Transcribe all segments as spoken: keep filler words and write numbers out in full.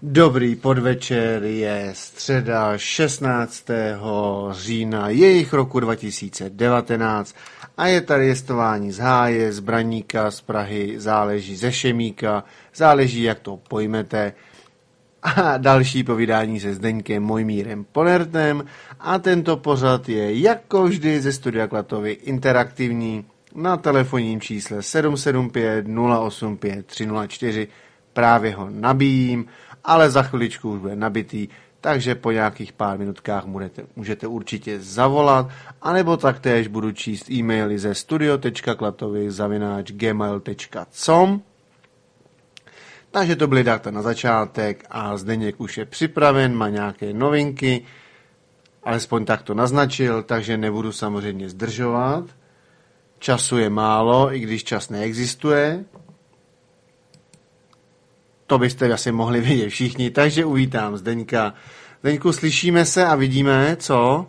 Dobrý podvečer, je středa šestnáctého října jejich roku dva tisíce devatenáct a je tady jestování z Háje, z Braníka, z Prahy, záleží ze Šemíka, záleží jak to pojmete a další povídání se Zdeňkem Mojmírem Ponertem a tento pořad je jako vždy ze Studia Klatovy interaktivní na telefonním čísle sedm sedm pět nula osm pět tři nula čtyři, právě ho nabíjím, ale za chviličku už bude nabitý, takže po nějakých pár minutkách můžete, můžete určitě zavolat, anebo taktéž budu číst e-maily ze studio tečka klatovy zavináč gmail tečka com. Takže to byly data na začátek a Zdeněk už je připraven, má nějaké novinky, alespoň tak to naznačil, takže nebudu samozřejmě zdržovat. Času je málo, i když čas neexistuje. To byste asi mohli vědět všichni, takže uvítám Zdeňka. Zdeňku, slyšíme se a vidíme, co?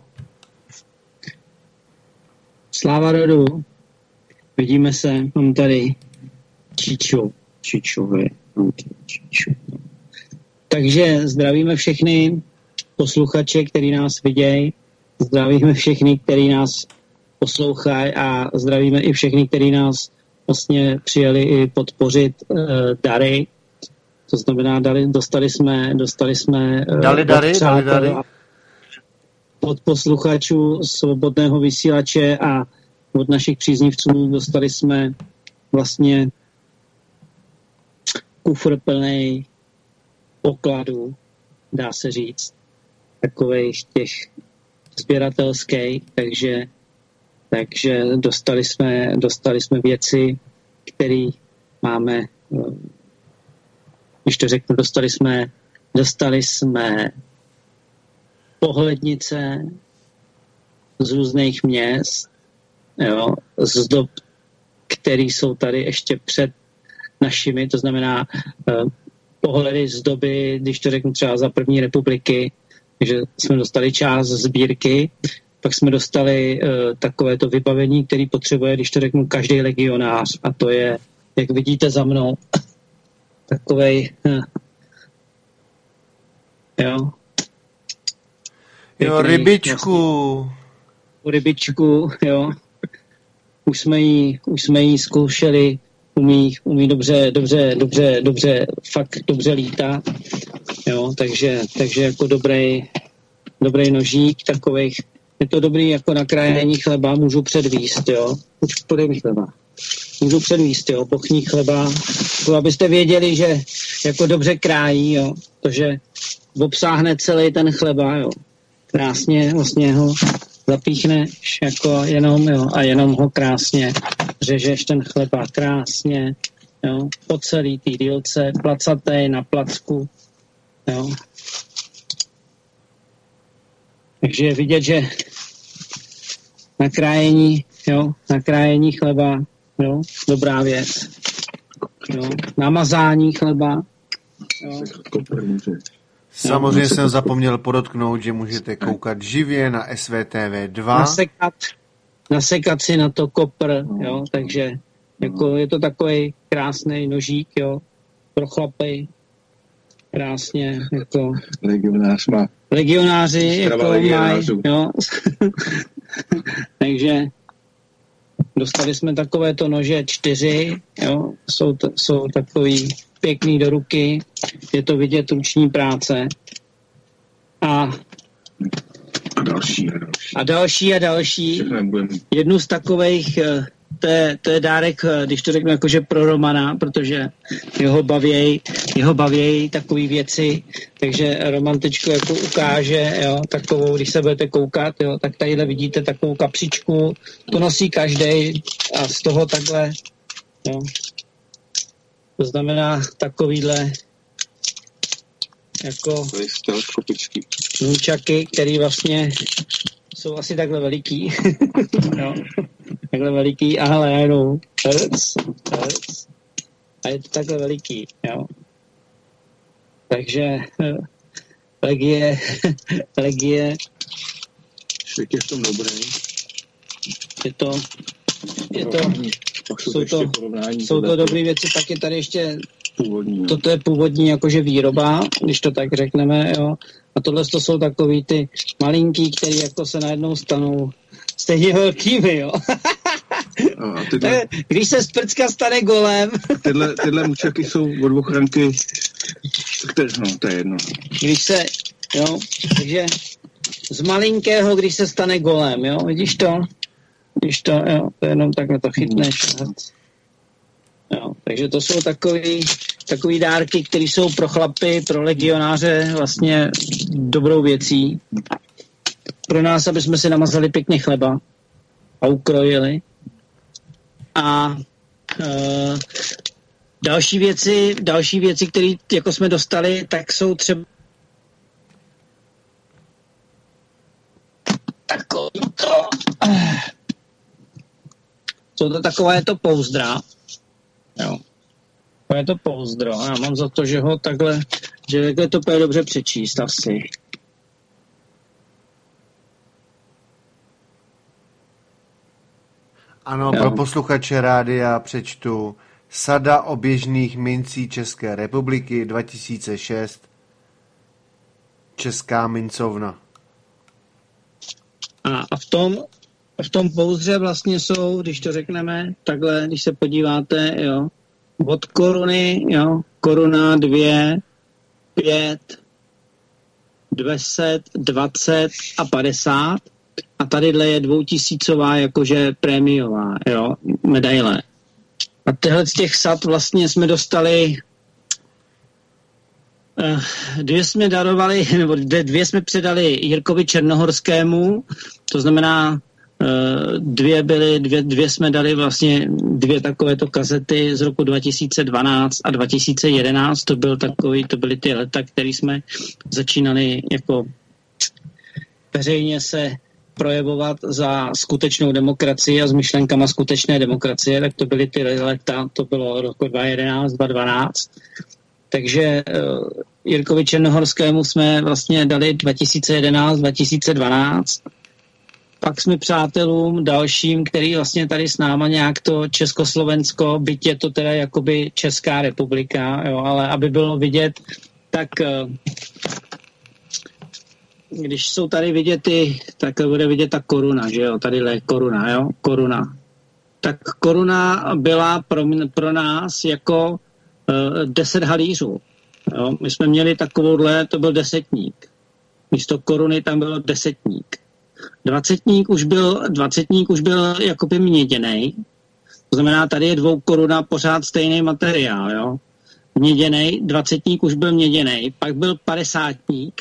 Sláva rodu. Vidíme se, mám tady Čiču. Čičové. Čiču. Takže zdravíme všechny posluchače, který nás vidějí. Zdravíme všechny, který nás poslouchají a zdravíme i všechny, který nás vlastně přijeli i podpořit uh, dary. To znamená, dali, dostali jsme, dostali jsme dali dary, dali dary. Od posluchačů svobodného vysílače a od našich příznivců dostali jsme vlastně kufr plný pokladů, dá se říct, takových těch sběratelských, takže, takže dostali jsme, dostali jsme věci, které máme. Když to řeknu, dostali jsme, dostali jsme pohlednice z různých měst, jo, z dob, které jsou tady ještě před našimi, to znamená uh, pohledy z doby, když to řeknu třeba za první republiky, takže jsme dostali část sbírky, pak jsme dostali uh, takovéto vybavení, který potřebuje, když to řeknu, každý legionář, a to je, jak vidíte za mnou, takovej, uh, jo. Jo, rybičku. Vlastně, rybičku, jo. Už jsme jí, už jsme jí zkoušeli, umí, umí dobře, dobře, dobře, dobře, fakt dobře lítá, jo, takže, takže jako dobrý, dobrý nožík takovejch, je to dobrý jako na krájení chleba, můžu předvíst, jo. Už podej mi chleba. Můžu předvíst, jo, bochní chleba, to abyste věděli, že jako dobře krájí, jo, protože obsáhne celý ten chleba, jo, krásně vlastně ho zapíchneš jako jenom, jo, a jenom ho krásně řežeš ten chleba krásně, jo, po celý tý dílce, placatej na placku, jo. Takže je vidět, že na krájení, jo, na krájení chleba, jo, dobrá věc, jo, namazání chleba, jo. Samozřejmě jsem zapomněl podotknout, že můžete koukat živě na S V T V dva. Nasekat, nasekat si na to kopr, jo, takže jako je to takový krásný nožík, jo, pro chlapy, krásně, jako legionář má. Legionáři, jako mají, jo. Takže dostali jsme takovéto nože čtyři, jo, jsou, t- jsou takový pěkný do ruky, je to vidět ruční práce. A, a další a další. A další a další. Jednu z takových, to je, to je dárek, když to řeknu jakože pro Romana, protože jeho bavěj, jeho bavěj takový věci, takže Roman teďko jako ukáže, jo, takovou, když se budete koukat, jo, tak tadyhle vidíte takovou kapsičku, to nosí každej a z toho takhle, jo. To znamená takovýhle jako nůčaky, který vlastně jsou asi takhle veliký. No, takhle veliký a hele, jenom a je to takhle veliký, jo. Takže legie, legie Švik je v tom dobrý. Je to, je to, jsou to, jsou to dobré věci, pak je tady ještě Původní. Toto je původní jakože výroba, když to tak řekneme, jo. A tohle to jsou takový ty malinký, který jako se najednou stanou stejně velkými, jo. A tyhle, když se z prcka stane golem. tyhle, tyhle mučaky jsou od ochranky, které, no, to je jedno. Když se, jo, takže z malinkého, když se stane golem, jo, vidíš to? Vidíš to, jo, to jenom takhle to chytneš. Jo, takže to jsou takový, takový dárky, které jsou pro chlapy, pro legionáře vlastně dobrou věcí. Pro nás, aby jsme si namazali pěkně chleba a ukrojili. A uh, další věci, další věci, které jako jsme dostali, tak jsou třeba takový to jsou to takové to pouzdra. Jo. To je to pouzdro. Já mám za to, že ho takhle, že takhle to bude dobře přečíst asi. Ano, Jo. pro posluchače rádia přečtu Sada oběžných mincí České republiky dva tisíce šest, Česká mincovna. A, a v tom v tom pouzdře vlastně jsou, když to řekneme, takhle, když se podíváte, jo, od koruny, jo, koruna, dvě, pět, dvacet, dvacet a padesát. A tadyhle je dvoutisícová jakože prémiová, jo, medaile. A tyhle z těch sad vlastně jsme dostali, uh, dvě jsme darovali, nebo dvě jsme předali Jirkovi Černohorskému, to znamená, uh, dvě byly, dvě, dvě jsme dali vlastně dvě takovéto kazety z roku dva tisíce dvanáct a dva tisíce jedenáct, to byl takový, to byly ty leta, které jsme začínali jako veřejně se projevovat za skutečnou demokracii a s myšlenkama skutečné demokracie, tak to byly ty leta, to bylo roku dva tisíce jedenáct, dva tisíce dvanáct. Takže uh, Jirkovi Černohorskému jsme vlastně dali dva tisíce jedenáct, dva tisíce dvanáct. Pak jsme přátelům dalším, který vlastně tady s náma nějak to Československo, byť je to teda jakoby Česká republika, jo, ale aby bylo vidět, tak uh, když jsou tady vidět ty, tak bude vidět ta koruna, že jo, tady je koruna, jo, koruna. Tak koruna byla pro, pro nás jako uh, deset halířů, jo. My jsme měli takovouhle, to byl desetník. Místo koruny tam bylo desetník. Dvacetník už byl, dvacetník už byl jakoby měděnej. To znamená, tady je dvou koruna pořád stejný materiál, jo. Měděnej, dvacetník už byl měděnej, pak byl padesátník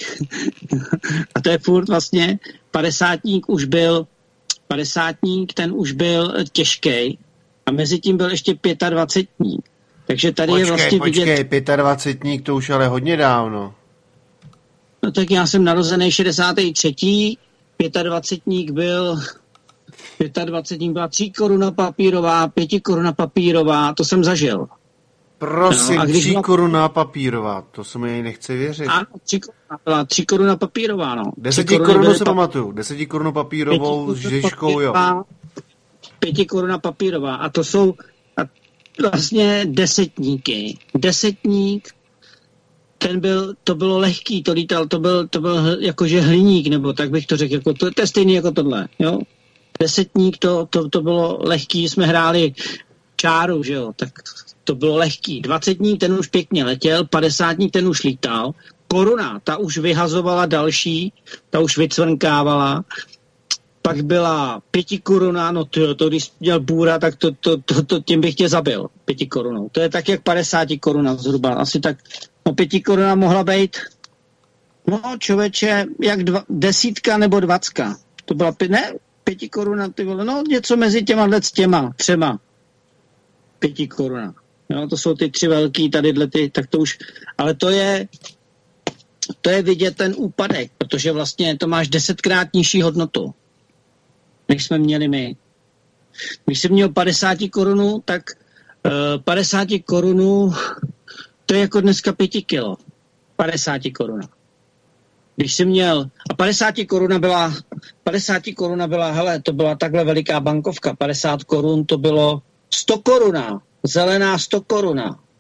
a to je furt vlastně, padesátník už byl, padesátník, ten už byl těžký a mezi tím byl ještě pětadvacetník. Takže tady počkej, je vlastně počkej, vidět... pětadvacetník to už ale hodně dávno. No tak já jsem narozený šedesátý třetí pětadvacetník byl... pětadvacetník byla tří koruna papírová, pěti koruna papírová, to jsem zažil. Prosím, no, tři byla... koruna papírová, to se mi nechce věřit. A tři koruna, byla tři koruna papírová, no. Deseti korunu se pamatuju, deseti korunu papírovou s žižkou, jo. Pěti koruna papírová a to jsou a vlastně desetníky. Desetník, ten byl, to bylo lehký, to lítal, to byl, to byl jakože hliník, nebo tak bych to řekl, jako to, to je stejný jako tohle, jo. Desetník, to, to, to bylo lehký, jsme hráli čáru, že jo, tak to bylo lehký. Dvacetník, ten už pěkně letěl, padesátník, ten už lítal, koruna, ta už vyhazovala další, ta už vycvrnkávala, pak byla pěti koruna, no tyjo, to když měl bůra, tak to, to, to, to tím bych tě zabil, pěti korunou. To je tak jak padesáti koruna zhruba, asi tak, no pěti koruna mohla být, no člověče, jak dva, desítka nebo dvacka. To byla, ne, pěti koruna, ty vole, no něco mezi těma s těma, třema. Pěti koruna. Jo, to jsou ty tři velký tadyhle ty, tak to už, ale to je, to je vidět ten úpadek, protože vlastně to máš desetkrát nižší hodnotu, než jsme měli my. Když jsi měl padesáti korunu, tak uh, padesáti korunu, to je jako dneska pěti kilo. padesáti koruna. Když jsi měl, a padesáti koruna byla, padesáti koruna byla, hele, to byla takhle veliká bankovka, padesát korun to bylo sto koruna, zelená sto koruna.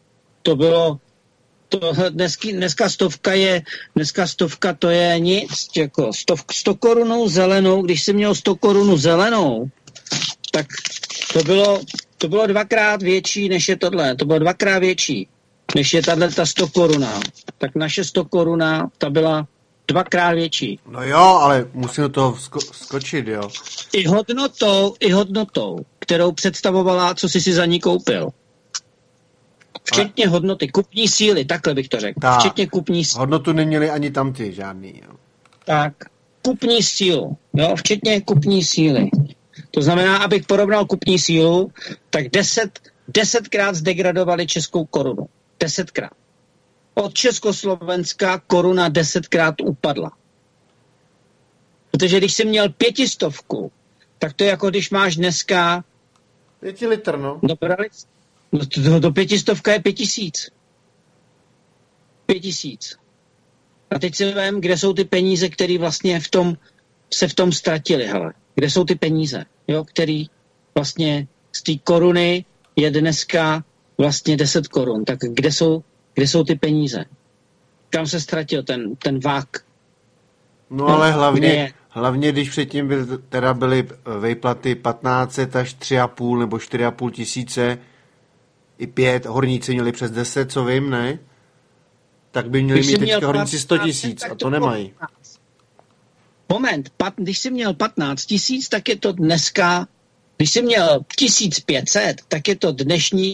to bylo, to dnesky, dneska stovka je, dneska stovka to je nic, jako stov, sto korunou zelenou, když jsi měl sto korunu zelenou, tak to bylo, to bylo dvakrát větší, než je tohle, to bylo dvakrát větší, než je tahle ta sto koruna. Tak naše sto koruna, ta byla dvakrát větší. No jo, ale musím do toho sko- skočit, jo. I hodnotou, i hodnotou, kterou představovala, co jsi si za ní koupil. Včetně ale... hodnoty, kupní síly, takhle bych to řekl. Tak, včetně kupní síly. Hodnotu neměli ani tamty žádný, jo. Tak, kupní sílu, jo, včetně kupní síly. To znamená, abych porovnal kupní sílu, tak deset, desetkrát zdegradovali českou korunu. Desetkrát. Od Československa koruna desetkrát upadla. Protože když jsi měl pětistovku, tak to je jako když máš dneska... Pěti litr, no. Dobrali? No to, to, to pětistovka je pět tisíc. Pět tisíc. A teď si vem, kde jsou ty peníze, které vlastně v tom, se v tom ztratily, hele. Kde jsou ty peníze, jo, který vlastně z té koruny je dneska vlastně deset korun. Tak kde jsou, kde jsou ty peníze? Kam se ztratil ten, ten vák? No, no ale hlavně, hlavně, když předtím byl, teda byly vejplaty patnáct set až tři a půl nebo čtyři a půl tisíce, i pět, horníci měli přes deset, co vím, ne? Tak by měli když mít teďka horníci sto tisíc a to, to nemají. Moment, pat, když jsi měl patnáct tisíc, tak je to dneska, když jsi měl tisíc pět set, tak je to dnešní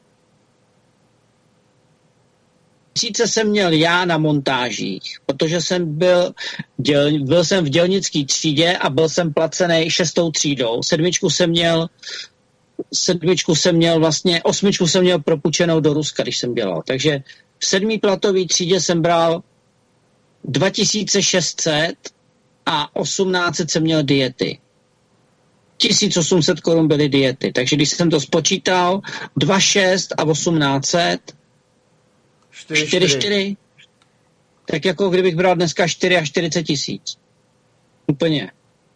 tisíce jsem měl já na montážích, protože jsem byl, děl, byl jsem v dělnické třídě a byl jsem placený šestou třídou. Sedmičku jsem měl, sedmičku jsem měl vlastně, osmičku jsem měl propůjčenou do Ruska, když jsem dělal. Takže v sedmý platové třídě jsem bral dva tisíce šest set a osmnáct set jsem měl diety. tisíc osm set korun byly diety. Takže když jsem to spočítal, dva šest a osmnáct set, čtyři čtyři, tak jako kdybych bral dneska čtyři a čtyřicet tisíc. Úplně.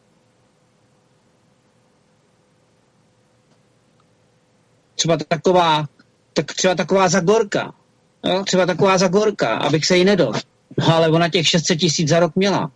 Třeba taková, tak třeba taková Zagorka. Jo? Třeba taková Zagorka, abych se jí nedal. No, ale ona těch šest set tisíc za rok měla.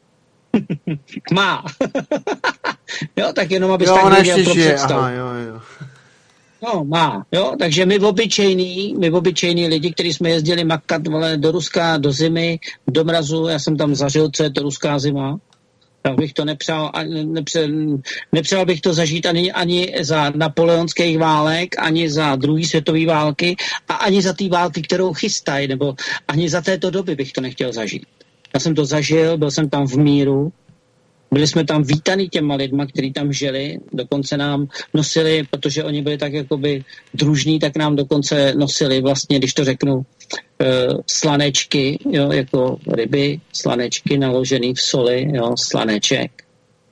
Má. Jo, tak jenom abys jo, tak věděl pro žije. představu. Aha, jo, jo. No, má, jo, takže my obyčejný, my obyčejný lidi, kteří jsme jezdili makat, vole, do Ruska, do zimy, do mrazu, já jsem tam zažil, co je to ruská zima, tak bych to nepřál, nepře, nepřál bych to zažít ani, ani za napoleonských válek, ani za druhé světové války a ani za té války, kterou chystají, nebo ani za této doby bych to nechtěl zažít. Já jsem to zažil, byl jsem tam v míru, byli jsme tam vítaný těma lidma, kteří tam žili, dokonce nám nosili, protože oni byli tak jakoby družní, tak nám dokonce nosili vlastně, když to řeknu, slanečky, jo, jako ryby, slanečky naložený v soli, jo, slaneček.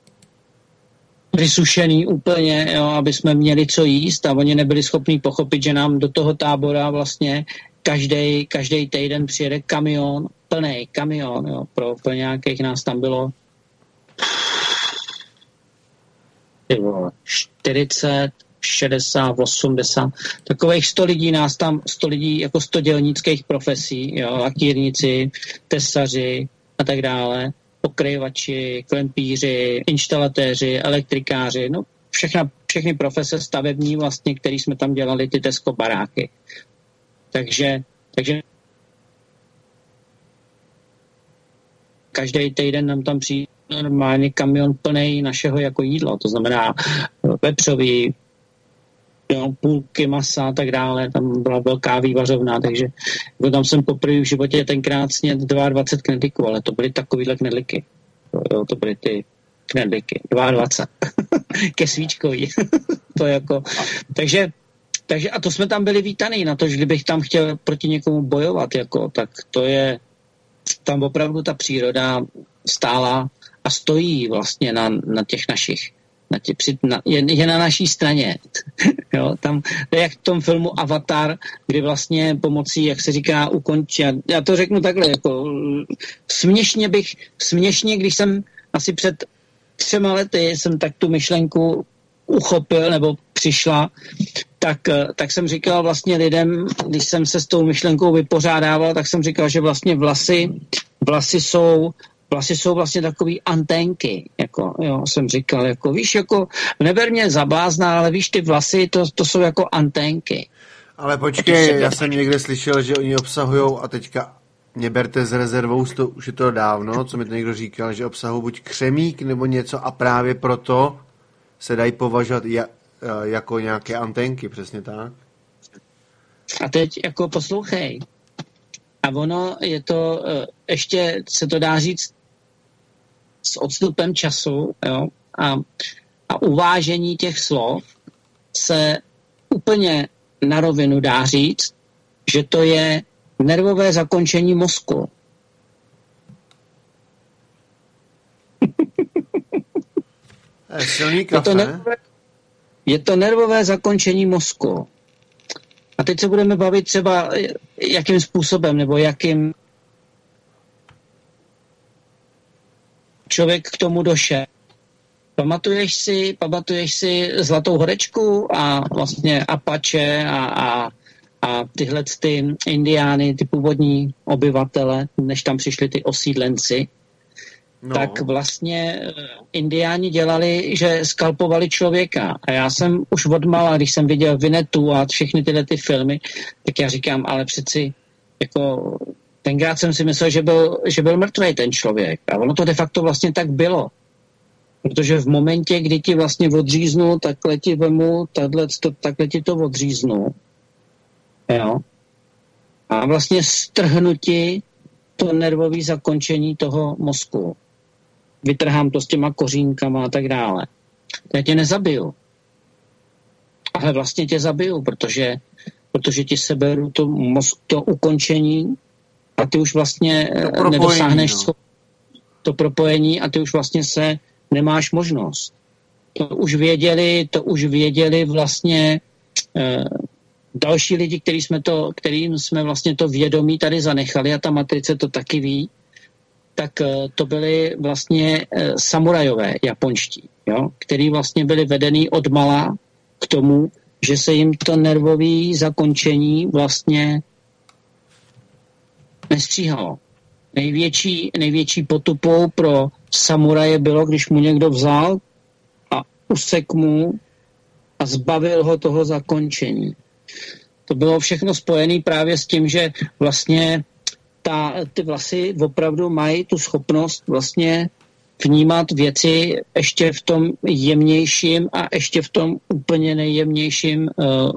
Vysušený úplně, jo, aby jsme měli co jíst a oni nebyli schopní pochopit, že nám do toho tábora vlastně každý každý týden přijede kamion, plný kamion, jo, pro, pro nějakých nás tam bylo čtyřicet, šedesát, osmdesát, takových sto lidí nás tam, sto lidí jako sto dělnických profesí, jo, lakírníci, tesaři a tak dále, pokryvači, klempíři, inštalatéři, elektrikáři, no všechna, všechny profese stavební vlastně, který jsme tam dělali, ty Tesco baráky. Takže, takže každý týden nám tam přijde normálně kamion plný našeho jako jídlo, to znamená vepřový, jo, půlky masa a tak dále, tam byla velká vývařovna, takže jako tam jsem poprvé v životě tenkrát sněd dvacet dva knedlíků, ale to byly takovýhle knedlíky, jo, to byly ty knedlíky, dvacet dva ke svíčkovi, to jako, takže takže a to jsme tam byli vítaný na to, že kdybych tam chtěl proti někomu bojovat, jako, tak to je, tam opravdu ta příroda stála a stojí vlastně na, na těch našich, na tě, při, na, je, je na naší straně. Jo, tam, to je jak v tom filmu Avatar, kdy vlastně pomocí, jak se říká, ukončí, já to řeknu takhle, jako směšně bych, směšně, když jsem asi před třema lety jsem tak tu myšlenku uchopil, nebo přišla, tak, tak jsem říkal vlastně lidem, když jsem se s tou myšlenkou vypořádával, tak jsem říkal, že vlastně vlasy, vlasy jsou Vlasy jsou vlastně takový anténky, jako, jo, jsem říkal, jako, víš, jako, neber mě za blázna, ale víš, ty vlasy, to, to jsou jako anténky. Ale počkej, já jsem někde slyšel, že oni obsahujou, a teďka mě berte s rezervou, to, už je to dávno, co mi to někdo říkal, že obsahují buď křemík nebo něco a právě proto se dají považovat ja, jako nějaké anténky, přesně tak. A teď jako poslouchej. A ono je to, ještě se to dá říct s odstupem času, jo, a, a uvážení těch slov se úplně na rovinu dá říct, že to je nervové zakončení mozku. Je silný kafe. Je to, nervové, je to nervové zakončení mozku. A teď se budeme bavit třeba, jakým způsobem, nebo jakým člověk k tomu došel. Pamatuješ si, pamatuješ si Zlatou horečku a vlastně Apache a, a, a tyhle ty indiány, ty původní obyvatele, než tam přišli ty osídlenci, no. Tak vlastně indiáni dělali, že skalpovali člověka. A já jsem už odmala, když jsem viděl Vinetu a všechny tyhle ty filmy, tak já říkám, ale přeci jako tenkrát jsem si myslel, že byl, že byl mrtvej ten člověk. A ono to de facto vlastně tak bylo. Protože v momentě, kdy ti vlastně odříznu, takhle ti vemu, takhle, to, takhle ti to odříznu. Jo. A vlastně strhnu ti to nervové zakončení toho mozku. Vytrhám to s těma kořínkama a tak dále. Já tě nezabiju. Ale vlastně tě zabiju, protože, protože ti seberu to, mozk, to ukončení a ty už vlastně to nedosáhneš no. to propojení a ty už vlastně se nemáš možnost. To už věděli, to už věděli vlastně eh, další lidi, který jsme to, kterým jsme vlastně to vědomí tady zanechali a ta matrice to taky ví, tak eh, to byli vlastně eh, samurajové japonští, jo, který vlastně byli vedený od mala k tomu, že se jim to nervové zakončení vlastně nestříhalo. Největší, největší potupou pro samuraje bylo, když mu někdo vzal a usek mu a zbavil ho toho zakončení. To bylo všechno spojené právě s tím, že vlastně ta, ty vlasy opravdu mají tu schopnost vlastně vnímat věci ještě v tom jemnějším a ještě v tom úplně nejjemnějším uh,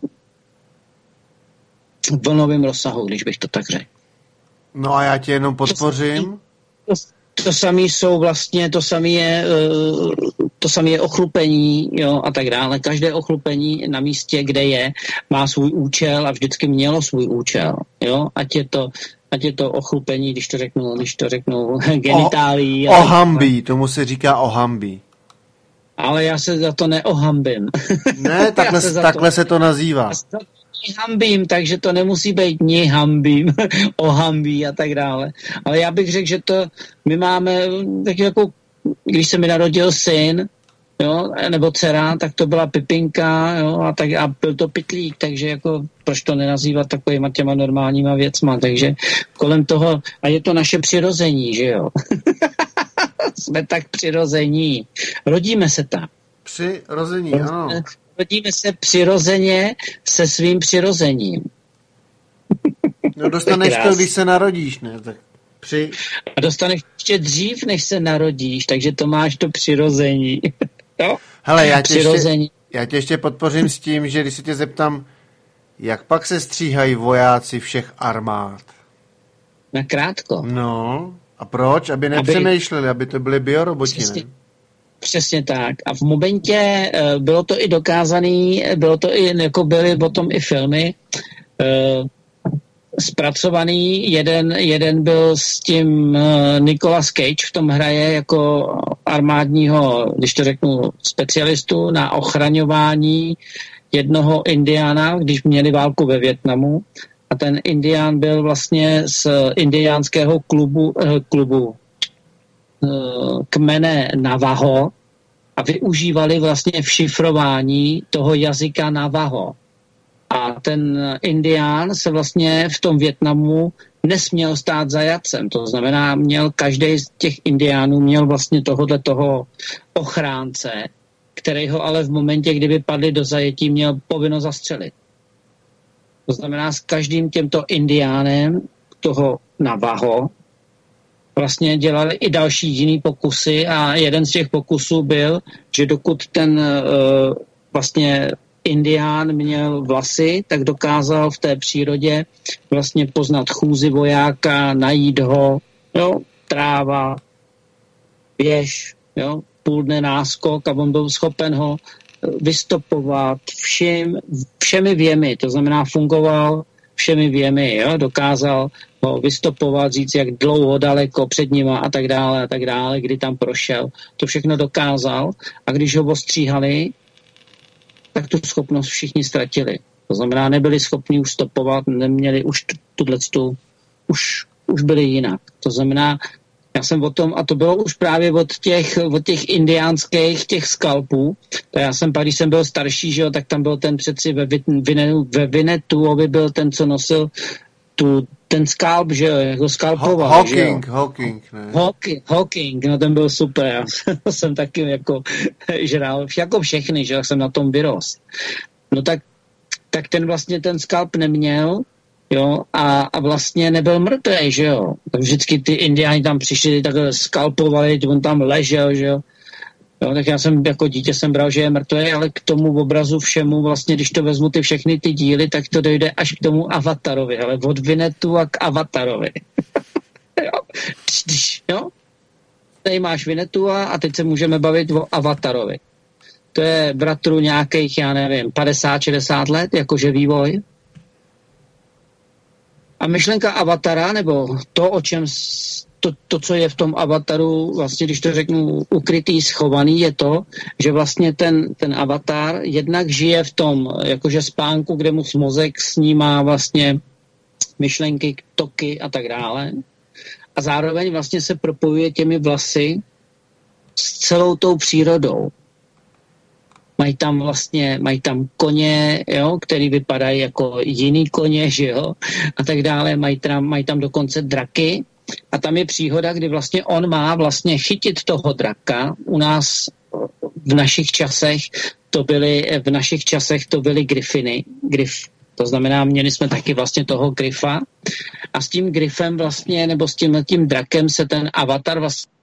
vlnovém rozsahu, když bych to tak řekl. No a já tě jenom podpořím. To, to, to samé jsou vlastně, to samé je, to samé je ochlupení, jo, a tak dále. Každé ochlupení na místě, kde je, má svůj účel a vždycky mělo svůj účel, jo, ať je to, ať je to ochlupení, když to řeknu, když to řeknu genitálí. O, ohambí, tomu se říká ohambí. Ale já se za to neohambím. Ne, takhle, se, takhle to, se to nazývá. Hambím, takže to nemusí být ni hambím, ohambí a tak dále. Ale já bych řekl, že to my máme, tak jako, když se mi narodil syn, jo, nebo dcera, tak to byla Pipinka, jo, a, tak, a byl to Pytlík, takže jako, proč to nenazývat takovýma těma normálníma věcma, takže kolem toho, a je to naše přirození, že jo. Jsme tak přirození. Rodíme se tam. Přirození, ano. Rodíme se přirozeně se svým přirozením. No dostaneš to, když se narodíš, ne? Tak při... A dostaneš ještě dřív, než se narodíš, takže to máš to přirození. No? Hele, já tě, ještě, já tě ještě podpořím s tím, že když se tě zeptám, jak pak se stříhají vojáci všech armád? Na krátko. No, a proč? Aby nepřemýšleli, aby, aby to byly bioroboti, přesně, ne? Přesně tak. A v momentě bylo to i dokázaný, bylo to i, jako byly potom i filmy, zpracovaný. Jeden, jeden byl s tím Nicolas Cage, v tom hraje jako armádního, když to řeknu, specialistu na ochraňování jednoho indiána, když měli válku ve Vietnamu. A ten indián byl vlastně z indiánského klubu, klubu kmene Navajo a využívali vlastně v šifrování toho jazyka Navajo. A ten indián se vlastně v tom Vietnamu nesměl stát zajatcem. To znamená, měl každý z těch indiánů měl vlastně tohohle toho ochránce, který ho ale v momentě, kdyby padli do zajetí, měl povinnost zastřelit. To znamená, s každým těmto indiánem toho Navajo vlastně dělali i další jiný pokusy a jeden z těch pokusů byl, že dokud ten uh, vlastně indián měl vlasy, tak dokázal v té přírodě vlastně poznat chůzi vojáka, najít ho, jo, tráva, běž, jo, půl dne náskok a on byl schopen ho vystopovat všem, všemi věmi, to znamená fungoval všemi věmi, jo, dokázal ho vystopovat, říct, jak dlouho, daleko před nima a tak dále a tak dále, kdy tam prošel. To všechno dokázal a když ho ostříhali, tak tu schopnost všichni ztratili. To znamená, nebyli schopni už stopovat, neměli už tuto, už, už byli jinak. To znamená, já jsem o tom, a to bylo už právě od těch, od těch indiánských těch skalpů, to já jsem pak, když jsem byl starší, že jo, tak tam byl ten přeci ve, ve Vinetuovi byl ten, co nosil tu, ten skalp, že jo, jako skalpoval. Hawking, Hawking, ne? Hawking, Hawking, no ten byl super, já jsem taky jako žral, jako všechny, že jsem na tom vyrost. No tak, tak ten vlastně ten skalp neměl, jo, a, a vlastně nebyl mrtvý, že jo. Tak vždycky ty indiáni tam přišli, takhle skalpovali, on tam ležel, že jo. Jo, tak já jsem jako dítě jsem bral, že je mrtvý, ale k tomu obrazu všemu, vlastně, když to vezmu ty všechny ty díly, tak to dojde až k tomu Avatarovi, ale od Vinetu a k Avatarovi. jo. jo. Tady máš Vinetua a teď se můžeme bavit o Avatarovi. To je bratru nějakých, já nevím, padesát šedesát let, jakože vývoj. A myšlenka Avatara, nebo to, o čem to, to, co je v tom Avataru, vlastně, když to řeknu ukrytý, schovaný, je to, že vlastně ten, ten Avatar jednak žije v tom, jakože spánku, kde mu mozek snímá vlastně myšlenky, toky a tak dále. A zároveň vlastně se propojuje těmi vlasy s celou tou přírodou. Mají tam vlastně, mají tam koně, jo, který vypadají jako jiný koně, že jo, a tak dále, mají tam, mají tam dokonce draky a tam je příhoda, kdy vlastně on má vlastně chytit toho draka. U nás v našich časech to byly, v našich časech to byly Griffiny, Griff, to znamená, měli jsme taky vlastně toho Griffa a s tím Griffem vlastně, nebo s tím, tím drakem se ten Avatar vlastně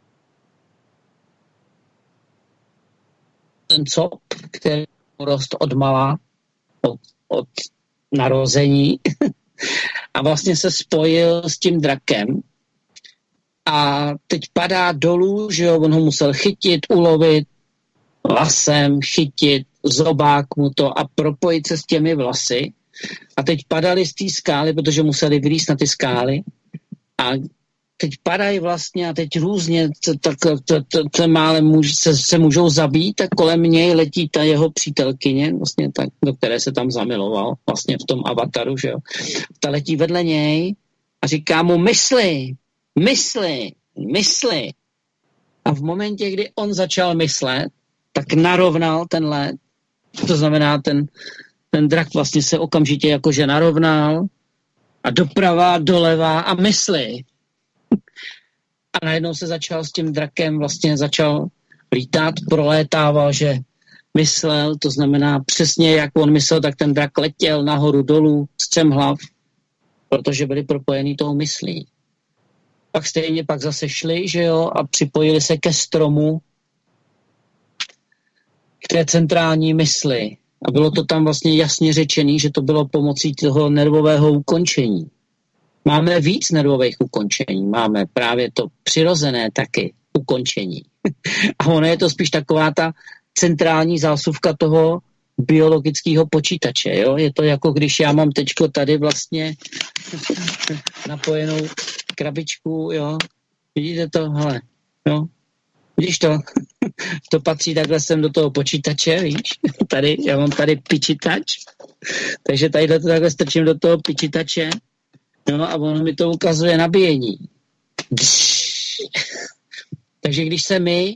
ten cop, který rost odmala od, od narození a vlastně se spojil s tím drakem a teď padá dolů, že jo, on ho musel chytit, ulovit vlasem, chytit, zobák mu to a propojit se s těmi vlasy a teď padali z té skály, protože museli vylízt na ty skály a teď padají vlastně a teď různě ten málem muž se, se můžou zabít a kolem něj letí ta jeho přítelkyně, vlastně ta, do které se tam zamiloval, vlastně v tom Avataru, že jo. Ta letí vedle něj a říká mu mysli, mysli, mysli. A v momentě, kdy on začal myslet, tak narovnal ten let. To znamená, ten, ten drak vlastně se okamžitě jakože narovnal a doprava, doleva a mysli. A najednou se začal s tím drakem, vlastně začal lítat, prolétával, že myslel, to znamená přesně jak on myslel, tak ten drak letěl nahoru dolů, střemhlav, protože byli propojení tou myslí. Pak stejně pak zase šli, že jo, a připojili se ke stromu, k té centrální mysli. A bylo to tam vlastně jasně řečený, že to bylo pomocí toho nervového ukončení. Máme víc nervových ukončení, máme právě to přirozené taky ukončení. A ono je to spíš taková ta centrální zásuvka toho biologického počítače. Jo? Je to jako když já mám teďko tady vlastně napojenou krabičku, jo. Vidíte to? Hele, jo. Vidíš to? To patří takhle sem do toho počítače, víš? Tady, já mám tady pičitač, takže tady to takhle strčím do toho pičitače. No a ono mi to ukazuje nabíjení. Takže když se my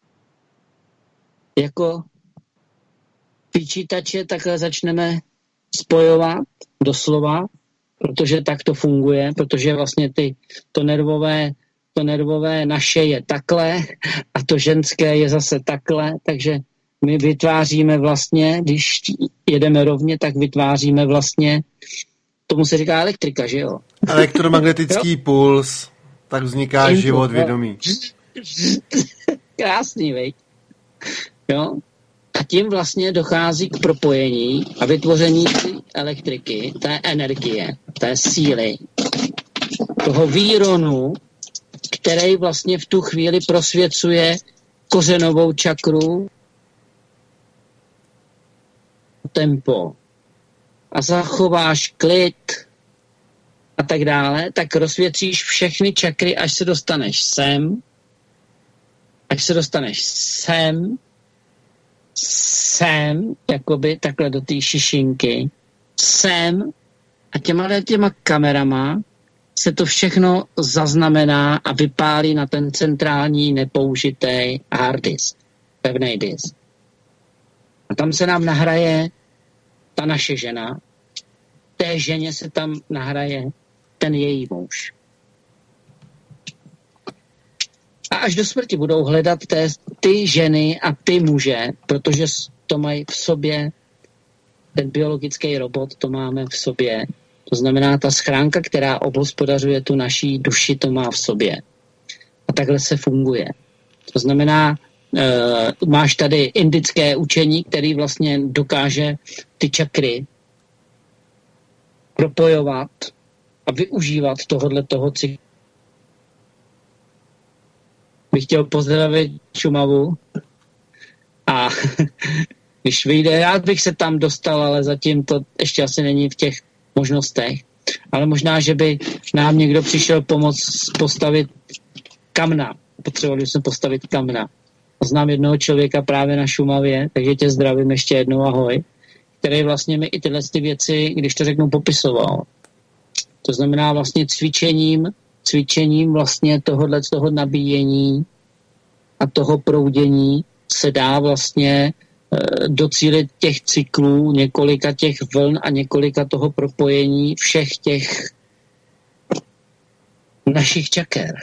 jako počítače takhle začneme spojovat doslova, protože tak to funguje, protože vlastně ty, to nervové, to nervové naše je takhle a to ženské je zase takhle, takže my vytváříme vlastně, když jedeme rovně, tak vytváříme vlastně, tomu se říká elektrika, že jo? Elektromagnetický jo? puls, tak vzniká Input, život vědomý. Krásný, veď? Jo? A tím vlastně dochází k propojení a vytvoření elektriky, té energie, té síly, toho výronu, který vlastně v tu chvíli prosvěcuje kořenovou čakru, tempo a zachováš klid a tak dále, tak rozsvěcíš všechny čakry, až se dostaneš sem, až se dostaneš sem, sem, jakoby takhle do té šišinky, sem a těma, těma kamerama se to všechno zaznamená a vypálí na ten centrální nepoužitý hard disk, pevný disk. A tam se nám nahraje ta naše žena, té ženě se tam nahraje ten její muž. A až do smrti budou hledat té, ty ženy a ty muže, protože to mají v sobě, ten biologický robot to máme v sobě. To znamená, ta schránka, která obhospodařuje tu naší duši, to má v sobě. A takhle se funguje. To znamená, Uh, máš tady indické učení, který vlastně dokáže ty čakry propojovat a využívat tohodle toho cyklu. Bych chtěl pozdravit Šumavu a když vyjde, rád bych se tam dostal, ale zatím to ještě asi není v těch možnostech. Ale možná, že by nám někdo přišel pomoct postavit kamna. Potřebovali jsme postavit kamna. Znám jednoho člověka právě na Šumavě, takže tě zdravím ještě jednou, ahoj, který vlastně mi i tyhle ty věci, když to řeknu, popisoval. To znamená vlastně cvičením, cvičením vlastně tohohle z toho nabíjení a toho proudění se dá vlastně e, docílit těch cyklů, několika těch vln a několika toho propojení všech těch našich čaker.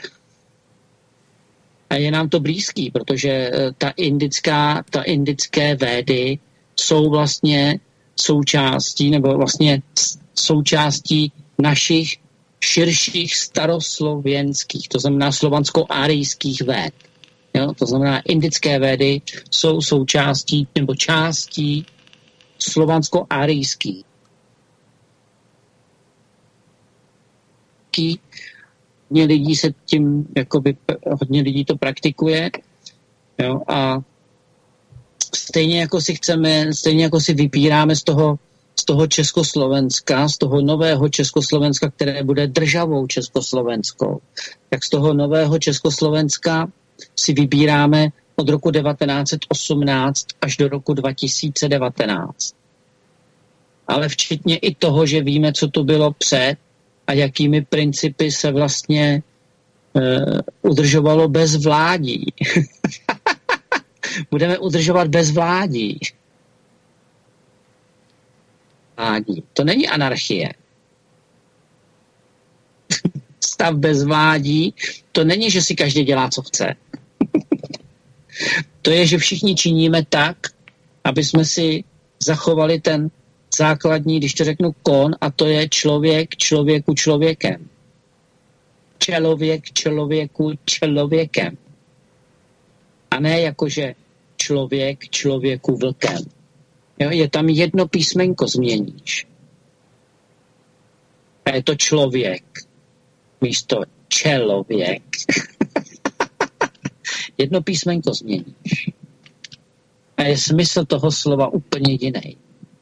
A je nám to blízký, protože ta indická, ta indické védy jsou vlastně součástí, nebo vlastně součástí našich širších staroslověnských, to znamená slovansko-árijských véd. Jo? To znamená, indické védy jsou součástí nebo částí slovansko-árijských. Hodně lidí se tím, jakoby, hodně lidí to praktikuje, jo, a stejně jako si chceme, stejně jako si vypíráme z toho, z toho Československa, z toho nového Československa, které bude državou Československou, tak z toho nového Československa si vybíráme od roku devatenáct set osmnáct až do roku dva tisíce devatenáct. Ale včetně i toho, že víme, co to bylo před, a jakými principy se vlastně uh, udržovalo bezvládí. Budeme udržovat bezvládí. Vládí. To není anarchie. Stav bezvládí, to není, že si každý dělá, co chce. To je, že všichni činíme tak, aby jsme si zachovali ten základní, když to řeknu, kon, a to je člověk člověku člověkem. Člověk člověku člověkem. A ne jakože člověk člověku vlkem. Jo, je tam jedno písmenko změníš. A je to člověk místo člověk. Jedno písmenko změníš. A je smysl toho slova úplně jiný.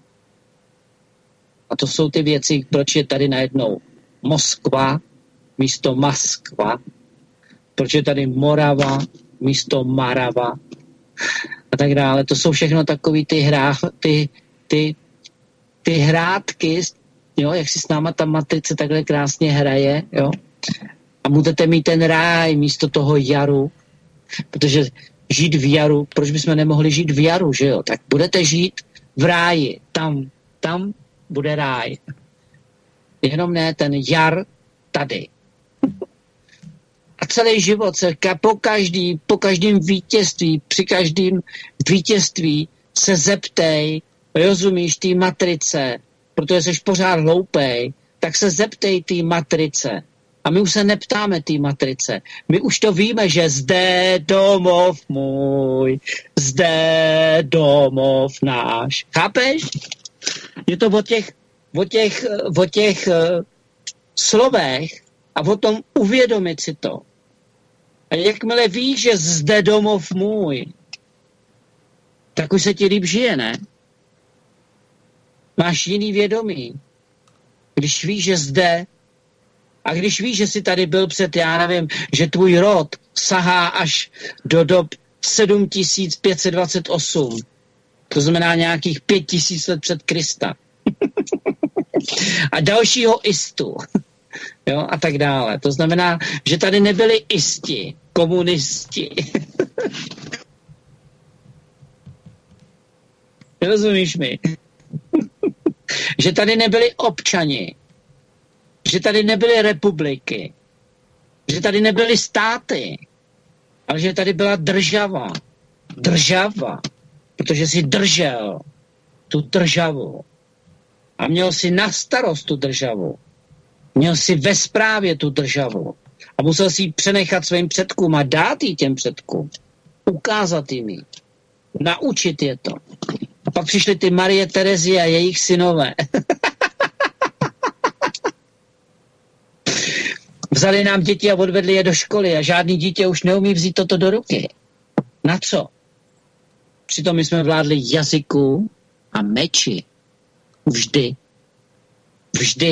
A to jsou ty věci, proč je tady najednou Moskva místo Moskva, proč je tady Morava místo Marava a tak dále. To jsou všechno takový ty, hrá, ty, ty, ty hrátky, jo, jak si s náma ta matrice takhle krásně hraje, jo. A budete mít ten ráj místo toho jaru, protože žít v jaru, proč bychom nemohli žít v jaru, že jo? Tak budete žít v ráji, tam, tam bude ráj. Jenom ne ten jar tady. A celý život se po každý, po každém vítězství, při každém vítězství se zeptej, rozumíš, té matrice, protože jsi pořád hloupej, tak se zeptej té matrice. A my už se neptáme té matrice. My už to víme, že zde domov můj, zde domov náš. Chápeš? Je to o těch, o těch, o těch uh, slovech a o tom uvědomit si to. A jakmile víš, že zde domov můj, tak už se ti líp žije, ne? Máš jiný vědomí. Když víš, že zde, a když víš, že jsi tady byl před, já nevím, že tvůj rod sahá až do dob sedm tisíc pět set dvacet osm, to znamená nějakých pět tisíc let před Krista. A dalšího istu. Jo, a tak dále. To znamená, že tady nebyli isti, komunisti. Rozumíš mi? Že tady nebyli občani, že tady nebyly republiky, že tady nebyly státy, ale že tady byla država. Država. Protože si držel tu državu. A měl si na starost tu državu. Měl si ve správě tu državu. A musel si ji přenechat svým předkům a dát ji těm předkům. Ukázat jim ji. Naučit je to. A pak přišly ty Marie Terezie a jejich synové. Vzali nám děti a odvedli je do školy a žádný dítě už neumí vzít toto do ruky. Na co? Přitom my jsme vládli jazyku a meči. Vždy. Vždy.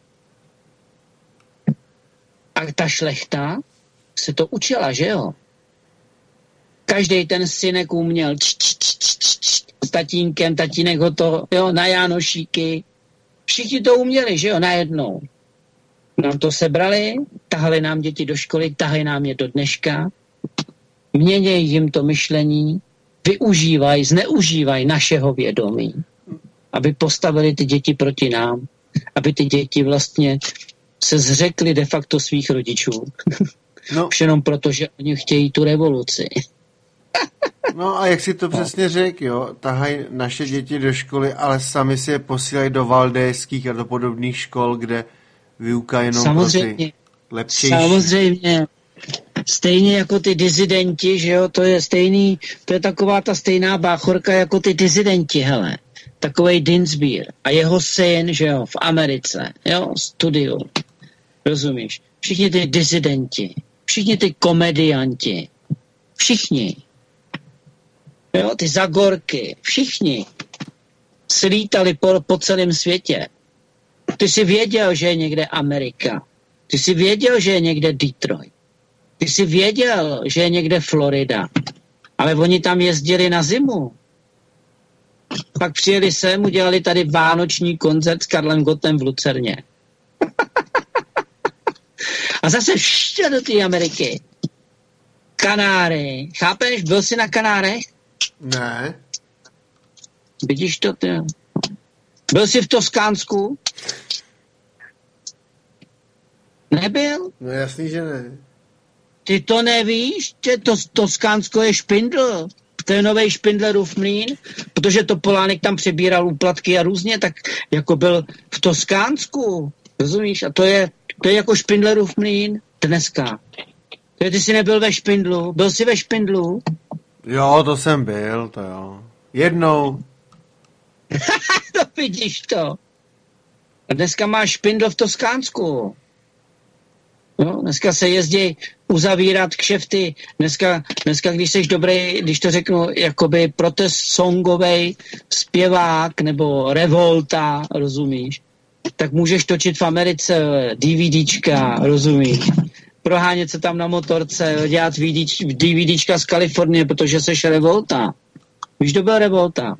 A ta šlechta se to učila, že jo? Každý ten synek uměl č, č, č, č, č, s tatínkem, tatínek ho to, jo, na Jánošíky. Všichni to uměli, že jo, najednou. Nám to sebrali, tahali nám děti do školy, tahají nám je do dneška, měnějí jim to myšlení, využívají, zneužívají našeho vědomí, aby postavili ty děti proti nám, aby ty děti vlastně se zřekli de facto svých rodičů. No. Už jenom proto, že oni chtějí tu revoluci. No a jak si to přesně řekl, jo, tahají naše děti do školy, ale sami si je posílají do valdéských a do podobných škol, kde výuka jenom samozřejmě, pro ty lepšejší. Samozřejmě. Stejně jako ty dizidenti, že jo, to je stejný, to je taková ta stejná báchorka jako ty dizidenti, hele. Takovej Dinsbier a jeho syn, že jo, v Americe, jo, studiu. Rozumíš? Všichni ty dizidenti, všichni ty komedianti, všichni. Jo, ty Zagorky, všichni slítali po, po celém světě. Ty jsi věděl, že je někde Amerika. Ty jsi věděl, že je někde Detroit. Ty jsi věděl, že je někde Florida. Ale oni tam jezdili na zimu. Pak přijeli sem, udělali tady vánoční koncert s Karlem Gottem v Lucerně. A zase ještě do té Ameriky. Kanáry. Chápeš? Byl jsi na Kanárech? Ne. Vidíš to, ty? Byl jsi v Toskánsku? Nebyl? No jasný, že ne. Ty to nevíš? Že to Toskánsko je špindl. To je novej Špindlerův mlýn, protože Topolánek tam přebíral úplatky a různě, tak jako byl v Toskánsku. Rozumíš? A to je, to je jako Špindlerův mlýn dneska. To je, ty jsi nebyl ve Špindlu. Byl jsi ve Špindlu? Jo, to jsem byl, to jo. Jednou. No vidíš to. A dneska máš Špindl v Toskánsku. No, dneska se jezdí uzavírat kšefty. Dneska, dneska když jsi dobrý, když to řeknu, jakoby protest songovej zpěvák nebo revolta, rozumíš, tak můžeš točit v Americe DVDčka, rozumíš, prohánět se tam na motorce, dělat DVDčka z Kalifornie, protože seš revolta. Víš, to byl revolta.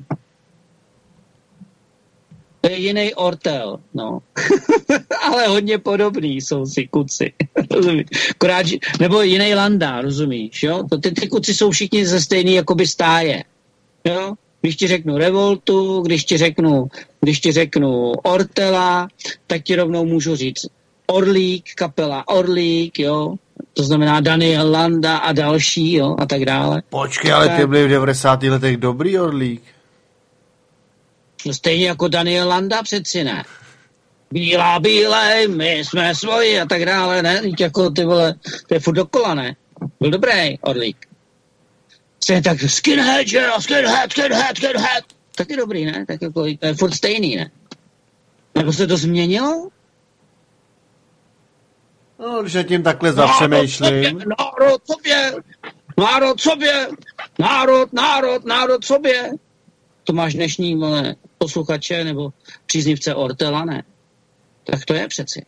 To je jiný Ortel, no. Ale hodně podobný jsou si kuci. Rozumíš? Akorát, nebo jiný Landa, rozumíš, jo? To, ty, ty kuci jsou všichni ze stejný jakoby stáje. Jo? Když ti řeknu revoltu, když ti řeknu, Když ti řeknu Ortela, tak ti rovnou můžu říct Orlík, kapela Orlík, jo. To znamená Daniel Landa a další, jo, a tak dále. Počkej, ale ty byly v devadesátých letech dobrý Orlík. No stejně jako Daniel Landa přeci ne. Bílá, bílej, my jsme svoji a tak dále, ne? Jako ty vole, to je furt dokola, ne? Byl dobrý Orlík. Stejně tak skinhead, že jo, skinhead, skinhead, skinhead. Taky dobrý, ne? Tak jako, to je furt stejný, ne? Nebo se to změnilo? No, když já tím takhle zapřemýšlím. Národ sobě, národ sobě, národ, národ, národ sobě. To máš dnešní vole, posluchače nebo příznivce Ortela, ne? Tak to je přeci.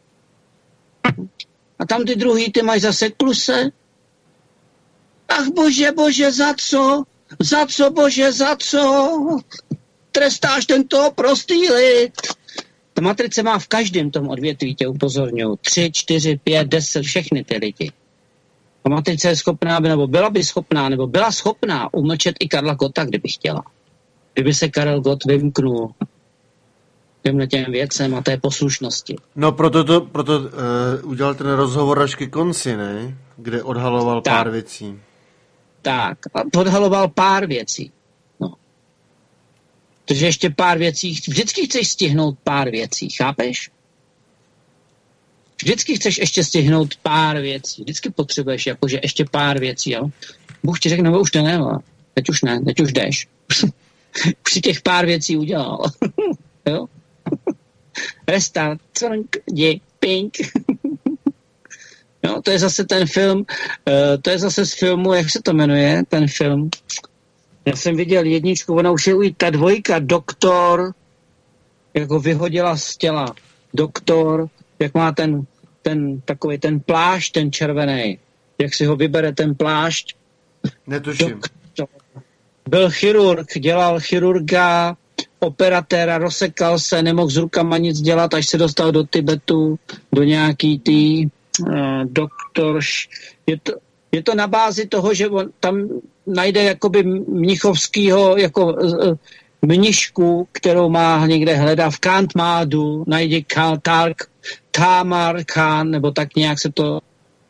A tam ty druhý, ty máš zase kluse. Ach bože, bože, za co? Za co, bože, za co? Trestáš tento prostý lid. Ta matrice má v každém tom odvětví, tě upozorňuji. Tři, čtyři, pět, deset, všechny ty lidi. Ta matrice je schopná, nebo byla by schopná, nebo byla schopná umlčet i Karla Gotta, kdyby chtěla. Kdyby se Karel Gott vymknul těmhle těm věcem a té poslušnosti. No proto, to, proto uh, udělal ten rozhovor až ke konci, ne? Kde odhaloval tak. pár věcí. Tak, odhaloval pár věcí. No. Takže ještě pár věcí, vždycky chceš stihnout pár věcí, chápeš? Vždycky chceš ještě stihnout pár věcí. Vždycky potřebuješ jakože ještě pár věcí, jo? Bůh ti řekne, no už to ne, teď už ne, teď už jdeš. Už si těch pár věcí udělal. Jo? Restart, crnk, di, pink. Jo, to je zase ten film, uh, to je zase z filmu, jak se to jmenuje, ten film. Já jsem viděl jedničku, ona už je i ta dvojka, doktor, jak ho vyhodila z těla. Doktor, jak má ten, ten takový ten plášť, ten červený. Jak si ho vybere ten plášť. Netuším. Doktor. Byl chirurg, dělal chirurga, operatéra, rozsekal se, nemohl s rukama nic dělat, až se dostal do Tibetu, do nějaký tý uh, doktor. Je to, je to na bázi toho, že on tam najde jakoby mnichovskýho jako uh, mnišku, kterou má někde hledá v Kantmádu, najde Tark, Tamar Khan, nebo tak nějak se to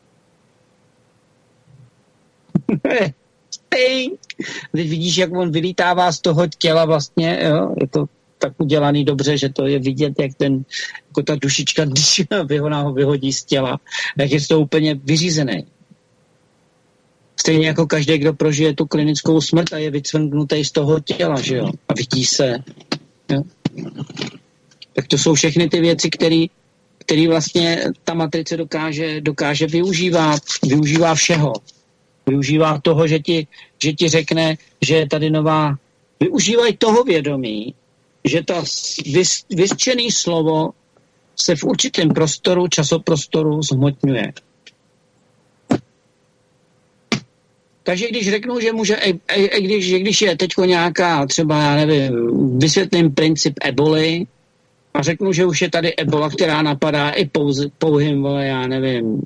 teď vidíš, jak on vylítává z toho těla vlastně, jo, je to tak udělaný dobře, že to je vidět, jak ten, jako ta dušička, když ona ho vyhodí z těla, tak je to úplně vyřízený. Stejně jako každý, kdo prožije tu klinickou smrt a je vycvrknutý z toho těla, že jo, a vidí se, jo. Tak to jsou všechny ty věci, které který vlastně ta matrice dokáže, dokáže využívat, využívá všeho. Využívá toho, že ti, že ti řekne, že je tady nová... Využívají toho vědomí, že to vys, vyřčené slovo se v určitém prostoru, časoprostoru zhmotňuje. Takže když řeknu, že může, e, e, když, že když je teďko nějaká, třeba, já nevím, vysvětlím princip eboli a řeknu, že už je tady ebola, která napadá i pouze, pouhým, vole, já nevím,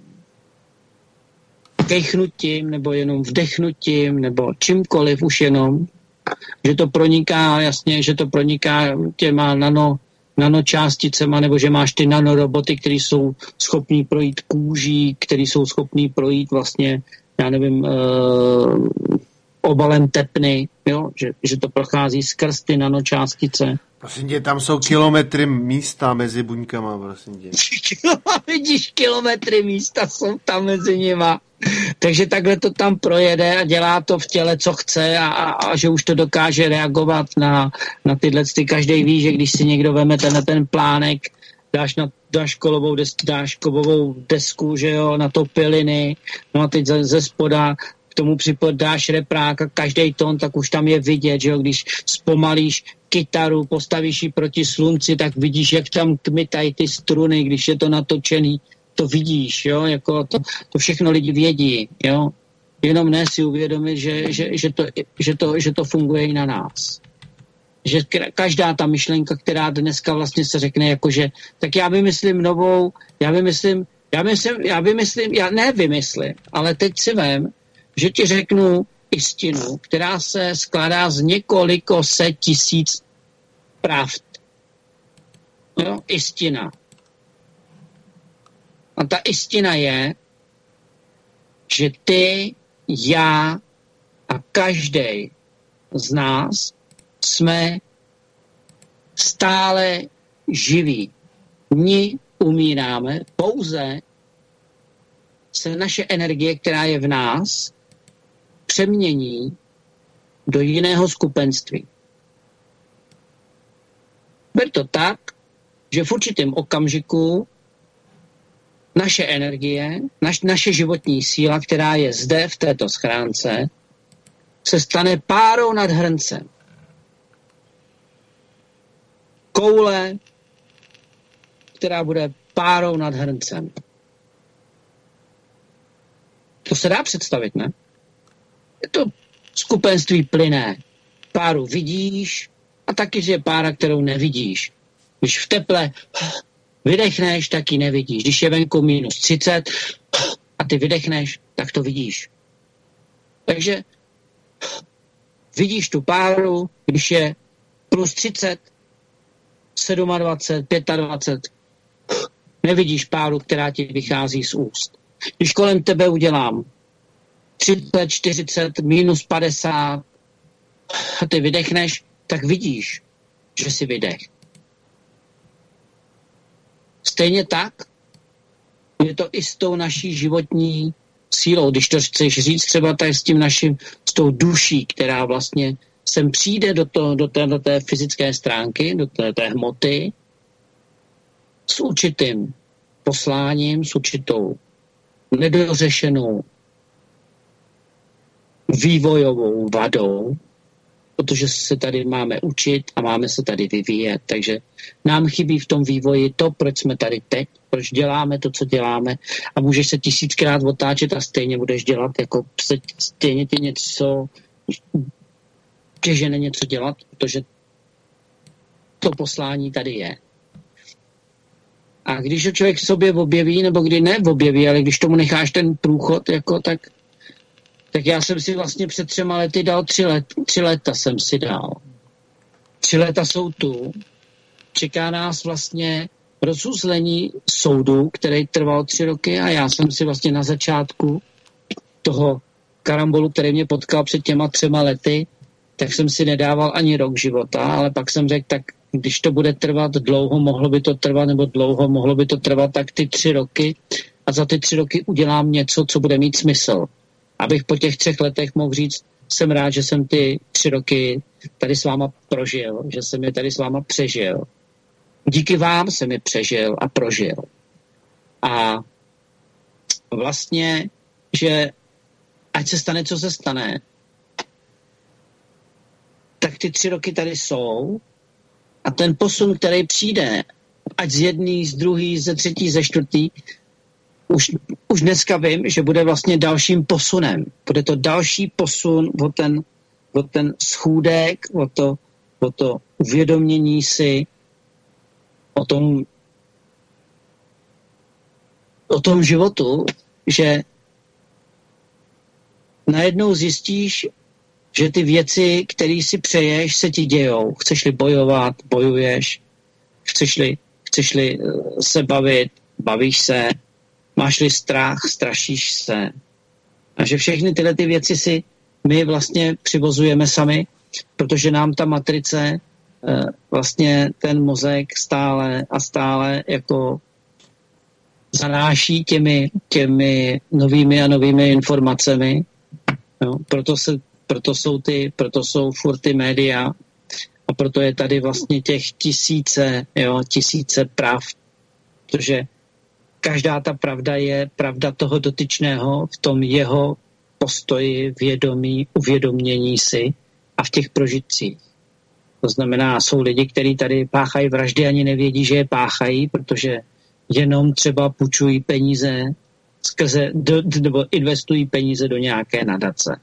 kejchnutím, nebo jenom vdechnutím, nebo čímkoliv už jenom, že to proniká, jasně, že to proniká těma nano, nanočásticema, nebo že máš ty nanoroboty, které jsou schopní projít kůží, které jsou schopní projít vlastně, já nevím, uh, obalem tepny, jo? Že, že to prochází skrz ty nanočástice. Prosím tě, tam jsou kilometry místa mezi buňkama, prosím tě. Vidíš, kilometry místa jsou tam mezi nima. Takže takhle to tam projede a dělá to v těle, co chce a, a, a že už to dokáže reagovat na, na tyhle. Ty každý ví, že když si někdo veme tenhle ten plánek, dáš na dáš kolovou desku, dáš kovovou desku, že jo, na to piliny, no a teď ze, ze spoda k tomu připodáš reprák a každý tón, tak už tam je vidět, že jo, když zpomalíš kytaru, postavíš ji proti slunci, tak vidíš, jak tam kmitají ty struny, když je to natočený, to vidíš, jo, jako to, to všechno lidi vědí, jo, jenom ne si uvědomit, že, že, že, to, že, to, že to funguje i na nás. Že každá ta myšlenka, která dneska vlastně se řekne, jakože, tak já vymyslím novou, já vymyslím, já myslím, já vymyslím, já ne vymyslím, ale teď si vem, že ti řeknu jistinu, která se skládá z několiko set tisíc pravd. Jo? Istina. A ta istina je, že ty, já a každý z nás jsme stále živí. My umíráme, pouze se naše energie, která je v nás, přemění do jiného skupenství. Ber to tak, že v určitém okamžiku naše energie, naš, naše životní síla, která je zde v této schránce, se stane párou nad hrncem. Koule, která bude párou nad hrncem. To se dá představit, ne? Je to skupenství plyné. Páru vidíš a taky, že je pára, kterou nevidíš. Když v teple vydechneš, tak ji nevidíš. Když je venku minus třicet a ty vydechneš, tak to vidíš. Takže vidíš tu páru, když je plus třicet, dvacet sedm, dvacet pět, nevidíš páru, která ti vychází z úst. Když kolem tebe udělám třicet, čtyřicet, minus padesát a ty vydechneš, tak vidíš, že si vydech. Stejně tak je to i s tou naší životní sílou. Když to chceš říct třeba tak s tím naším, s tou duší, která vlastně sem přijde do, to, do, té, do té fyzické stránky, do té, té hmoty, s určitým posláním, s určitou nedořešenou vývojovou vadou, protože se tady máme učit a máme se tady vyvíjet. Takže nám chybí v tom vývoji to, proč jsme tady teď, proč děláme to, co děláme a můžeš se tisíckrát otáčet a stejně budeš dělat, jako stejně ty něco tě žene něco dělat, protože to poslání tady je. A když ho člověk v sobě objeví, nebo kdy ne objeví, ale když tomu necháš ten průchod, jako tak, tak já jsem si vlastně před třema lety dal tři, let, tři leta jsem si dal. Tři leta jsou tu. Čeká nás vlastně rozuzlení soudu, který trval tři roky a já jsem si vlastně na začátku toho karambolu, který mě potkal před těma třema lety, tak jsem si nedával ani rok života, ale pak jsem řekl, tak když to bude trvat dlouho, mohlo by to trvat, nebo dlouho, mohlo by to trvat, tak ty tři roky a za ty tři roky udělám něco, co bude mít smysl. Abych po těch třech letech mohl říct, jsem rád, že jsem ty tři roky tady s váma prožil, že jsem je tady s váma přežil. Díky vám jsem je přežil a prožil. A vlastně, že ať se stane, co se stane, tak ty tři roky tady jsou a ten posun, který přijde, ať z jedný, z druhý, ze třetí, ze čtvrtý, už, už dneska vím, že bude vlastně dalším posunem. Bude to další posun o ten, o ten schůdek, o to, o to uvědomění si, o tom, o tom životu, že najednou zjistíš, že ty věci, které si přeješ, se ti dějou. Chceš-li bojovat, bojuješ. Chceš-li, chceš-li se bavit, bavíš se. Máš-li strach, strašíš se. A že všechny tyhle ty věci si my vlastně přivozujeme sami, protože nám ta matrice, vlastně ten mozek stále a stále jako zanáší těmi, těmi novými a novými informacemi. Jo, proto se Proto jsou, ty, proto jsou furt ty média a proto je tady vlastně těch tisíce, jo, tisíce pravd, protože každá ta pravda je pravda toho dotyčného v tom jeho postoji, vědomí, uvědomění si a v těch prožitcích. To znamená, jsou lidi, kteří tady páchají vraždy, ani nevědí, že je páchají, protože jenom třeba půjčují peníze skrze, do, nebo investují peníze do nějaké nadace.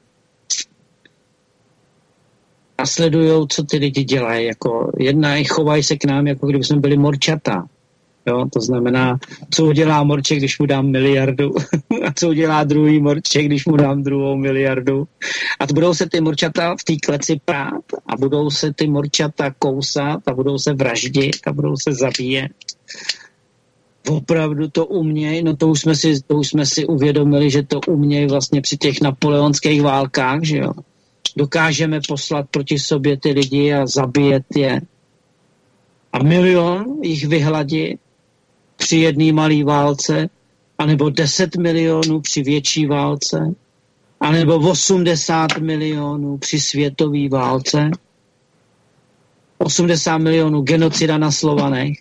A sledujou, co ty lidi dělají. Jako jednají, chovají se k nám, jako kdyby jsme byli morčata. Jo, to znamená, co udělá Morček, když mu dám miliardu a co udělá druhý Morček, když mu dám druhou miliardu. A to budou se ty morčata v té kleci prát a budou se ty morčata kousat a budou se vraždit a budou se zabíjet. Opravdu to umějí, no to už jsme si, to už jsme si uvědomili, že to umějí vlastně při těch napoleonských válkách, že jo. Dokážeme poslat proti sobě ty lidi a zabíjet je. A milion jich vyhladit při jedné malé válce, anebo deset milionů při větší válce, anebo osmdesát milionů při světové válce, osmdesát milionů genocida na Slovanech.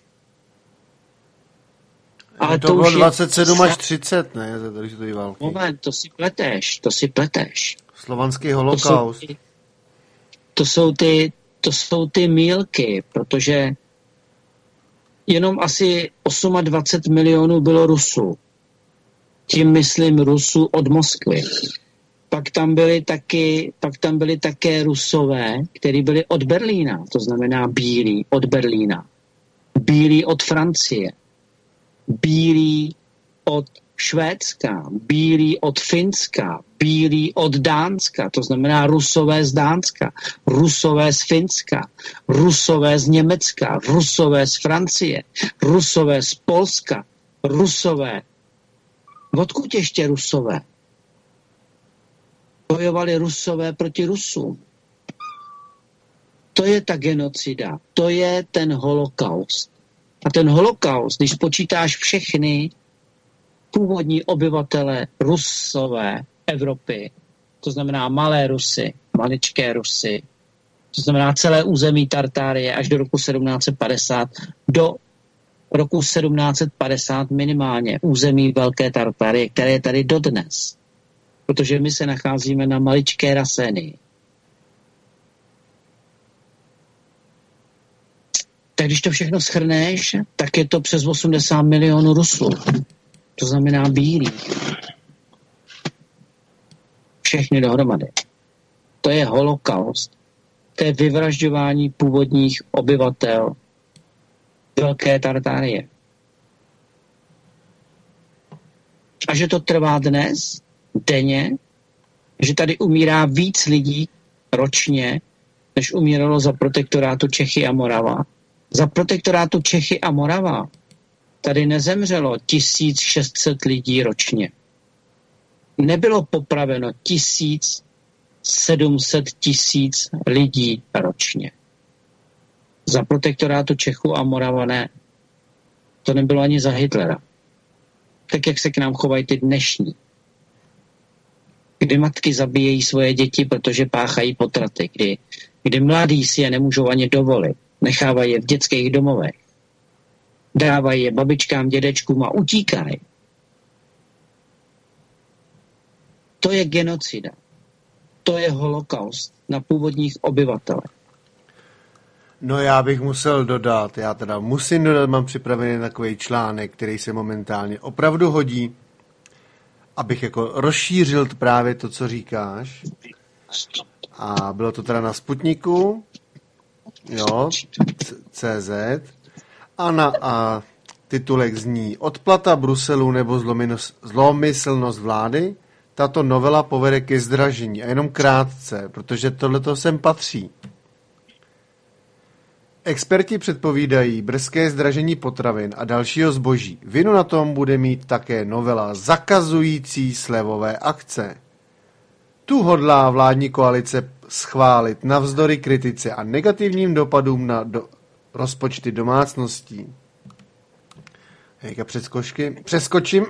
Ale to, to bylo dvacet sedm je... až třicet, ne? Takže to je války. Moment, to si pleteš, to si pleteš. Slovanský holokaust. To jsou ty, to jsou ty, to jsou ty mýlky, protože jenom asi dvacet osm milionů bylo Rusů. Tím myslím Rusů od Moskvy. Pak tam byli taky, pak tam byli také Rusové, kteří byli od Berlína, to znamená bílí od Berlína. Bílí od Francie. Bílí od Švédska, bílí od Finska, bílí od Dánska, to znamená Rusové z Dánska, Rusové z Finska, Rusové z Německa, Rusové z Francie, Rusové z Polska, Rusové. Odkud ještě Rusové? Bojovali Rusové proti Rusům. To je ta genocida, to je ten holokaust. A ten holokaust, když počítáš všechny původní obyvatele Rusové Evropy, to znamená malé Rusy, maličké Rusy, to znamená celé území Tartárie až do roku sedmnáct set padesát, do roku sedmnáct set padesát minimálně území Velké Tartárie, které je tady dodnes. Protože my se nacházíme na maličké Rasénii. Tak když to všechno shrneš, tak je to přes osmdesát milionů Rusů. To znamená bílých. Všechny dohromady. To je holokaust. To je vyvražďování původních obyvatel Velké Tartárie. A že to trvá dnes, denně, že tady umírá víc lidí ročně, než umíralo za protektorátu Čechy a Morava. Za protektorátu Čechy a Morava tady nezemřelo tisíc šest set lidí ročně. Nebylo popraveno tisíc sedm set tisíc lidí ročně. Za protektorátu Čechů a Morava ne. To nebylo ani za Hitlera. Tak, jak se k nám chovají ty dnešní. Kdy matky zabíjejí svoje děti, protože páchají potraty. Kdy, kdy mladí si je nemůžou ani dovolit. Nechávají je v dětských domovech. Dávají je babičkám, dědečkům a utíkají. To je genocida. To je holokaust na původních obyvatelech. No já bych musel dodat, já teda musím dodat, mám připravený takový článek, který se momentálně opravdu hodí, abych jako rozšířil právě to, co říkáš. A bylo to teda na Sputniku, jo, C Z, a, na, a titulek zní Odplata Bruselu nebo zlominos, zlomyslnost vlády? Tato novela povede ke zdražení. A jenom krátce, protože tohleto sem patří. Experti předpovídají brzké zdražení potravin a dalšího zboží. Vinu na tom bude mít také novela zakazující slevové akce. Tu hodlá vládní koalice schválit navzdory kritice a negativním dopadům na do, rozpočty domácností. Hejka přeskočky. Přeskočím.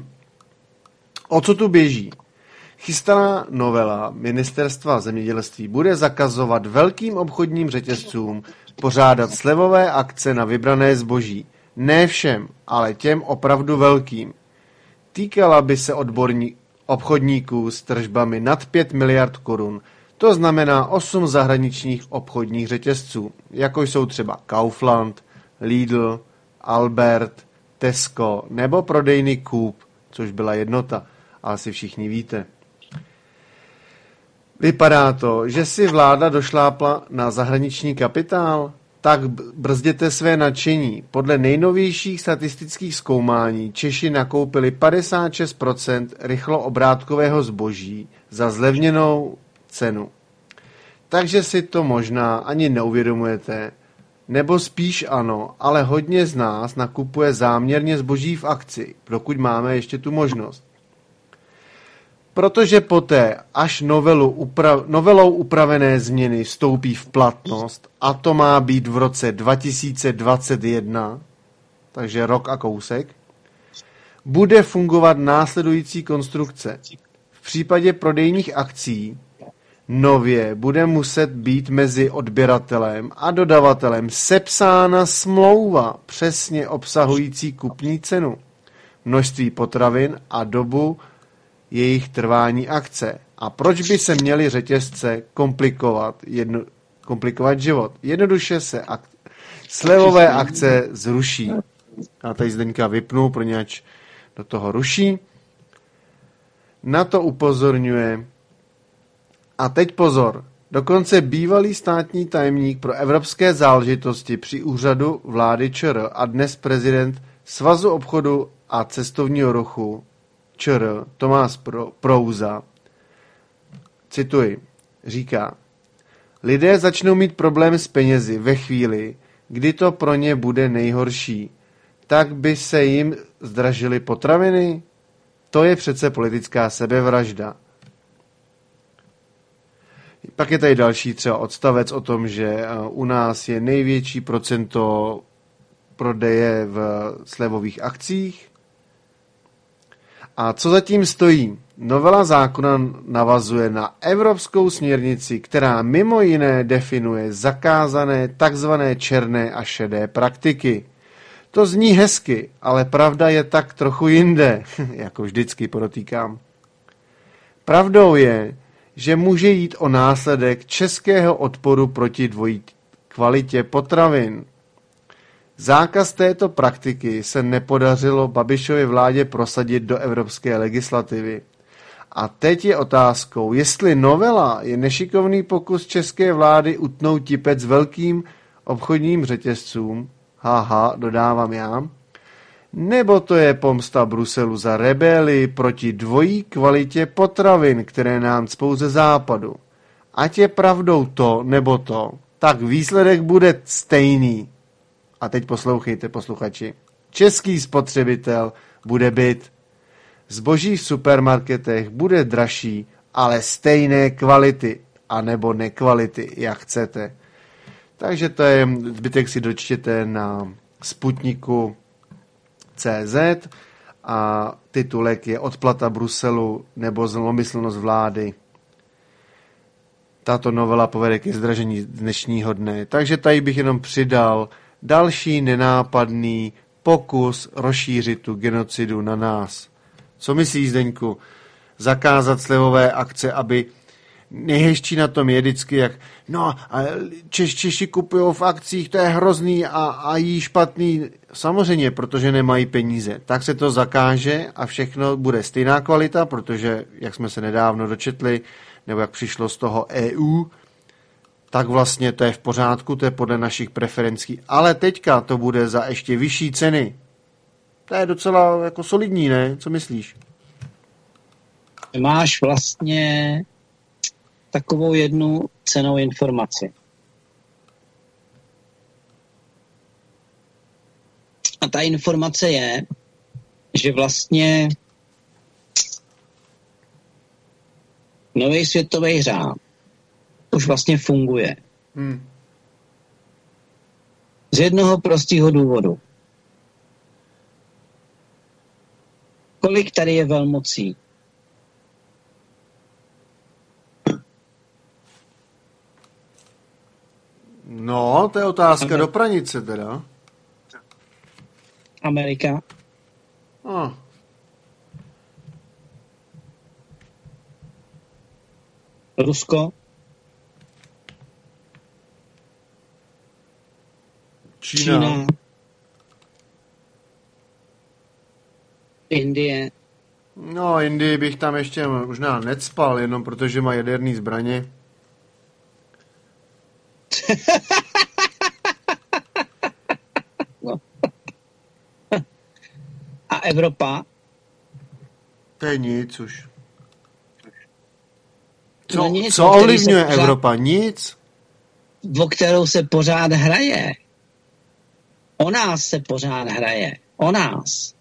O co tu běží? Chystaná novela Ministerstva zemědělství bude zakazovat velkým obchodním řetězcům pořádat slevové akce na vybrané zboží. Ne všem, ale těm opravdu velkým. Týkala by se odborní obchodníků s tržbami nad pět miliard korun. To znamená osm zahraničních obchodních řetězců, jako jsou třeba Kaufland, Lidl, Albert, Tesco nebo prodejny Coop, což byla jednota, asi všichni víte. Vypadá to, že si vláda došlápla na zahraniční kapitál. tak brzděte své nadšení. Podle nejnovějších statistických zkoumání Češi nakoupili padesát šest procent rychloobrátkového zboží za zlevněnou cenu. Takže si to možná ani neuvědomujete, nebo spíš ano, ale hodně z nás nakupuje záměrně zboží v akci, dokud máme ještě tu možnost. Protože poté, až novelu upra- novelou upravené změny vstoupí v platnost, a to má být v roce dva tisíce dvacet jedna, takže rok a kousek, bude fungovat následující konstrukce. V případě prodejních akcí nově bude muset být mezi odběratelem a dodavatelem sepsána smlouva přesně obsahující kupní cenu, množství potravin a dobu jejich trvání akce. A proč by se měly řetězce komplikovat, jedno, komplikovat život? Jednoduše se ak- slevové akce zruší. A tady Zdeňka vypnu, pro něč do toho ruší. Na to upozorňuje. A teď pozor. Dokonce bývalý státní tajemník pro evropské záležitosti při úřadu vlády ČR a dnes prezident Svazu obchodu a cestovního ruchu ČR Tomáš Prouza, cituji, říká: lidé začnou mít problém s penězi ve chvíli, kdy to pro ně bude nejhorší. Tak by se jim zdražily potraviny? To je přece politická sebevražda. Pak je tady další třeba odstavec o tom, že u nás je největší procento prodeje v slevových akcích. A co zatím stojí? Novela zákona navazuje na evropskou směrnici, která mimo jiné definuje zakázané takzvané černé a šedé praktiky. To zní hezky, ale pravda je tak trochu jinde, jako vždycky podotýkám. Pravdou je, že může jít o následek českého odporu proti dvojí kvalitě potravin. Zákaz této praktiky se nepodařilo Babišově vládě prosadit do evropské legislativy. A teď je otázkou, jestli novela je nešikovný pokus české vlády utnout tipec velkým obchodním řetězcům, haha, dodávám já, nebo to je pomsta Bruselu za rebelii proti dvojí kvalitě potravin, které nám cpou ze západu. Ať je pravdou to nebo to, tak výsledek bude stejný. A teď poslouchejte, posluchači. Český spotřebitel bude byt. Zboží v supermarketech bude dražší, ale stejné kvality, anebo nekvality, jak chcete. Takže to je, zbytek si dočtěte na Sputniku tečka cé zet a titulek je Odplata Bruselu nebo zlomyslnost vlády. Tato novela povede ke zdražení dnešního dne. Takže tady bych jenom přidal další nenápadný pokus rozšířit tu genocidu na nás. Co myslíš, Zdeňku? Zakázat slevové akce, aby nejhezčí na tom je vždycky, jak no a Češ, Češi kupují v akcích, to je hrozný a, a jí špatný. Samozřejmě, protože nemají peníze. Tak se to zakáže a všechno bude stejná kvalita, protože, jak jsme se nedávno dočetli, nebo jak přišlo z toho E U, tak vlastně to je v pořádku, to je podle našich preferencí. Ale teďka to bude za ještě vyšší ceny. To je docela jako solidní, ne? Co myslíš? Máš vlastně takovou jednu cennou informaci. A ta informace je, že vlastně nový světový řád už vlastně funguje. Hmm. Z jednoho prostého důvodu. Kolik tady je velmocí? No, to je otázka Amer- do pranice teda. Amerika. Oh. Rusko. Čína. Čína. Indie. No, Indii bych tam ještě možná necpal, jenom protože má jaderný zbraně. Evropa? To je nic už. Co, no nic, co ovlivňuje pořád, Evropa? Nic. O kterou se pořád hraje. O nás se pořád hraje. O nás.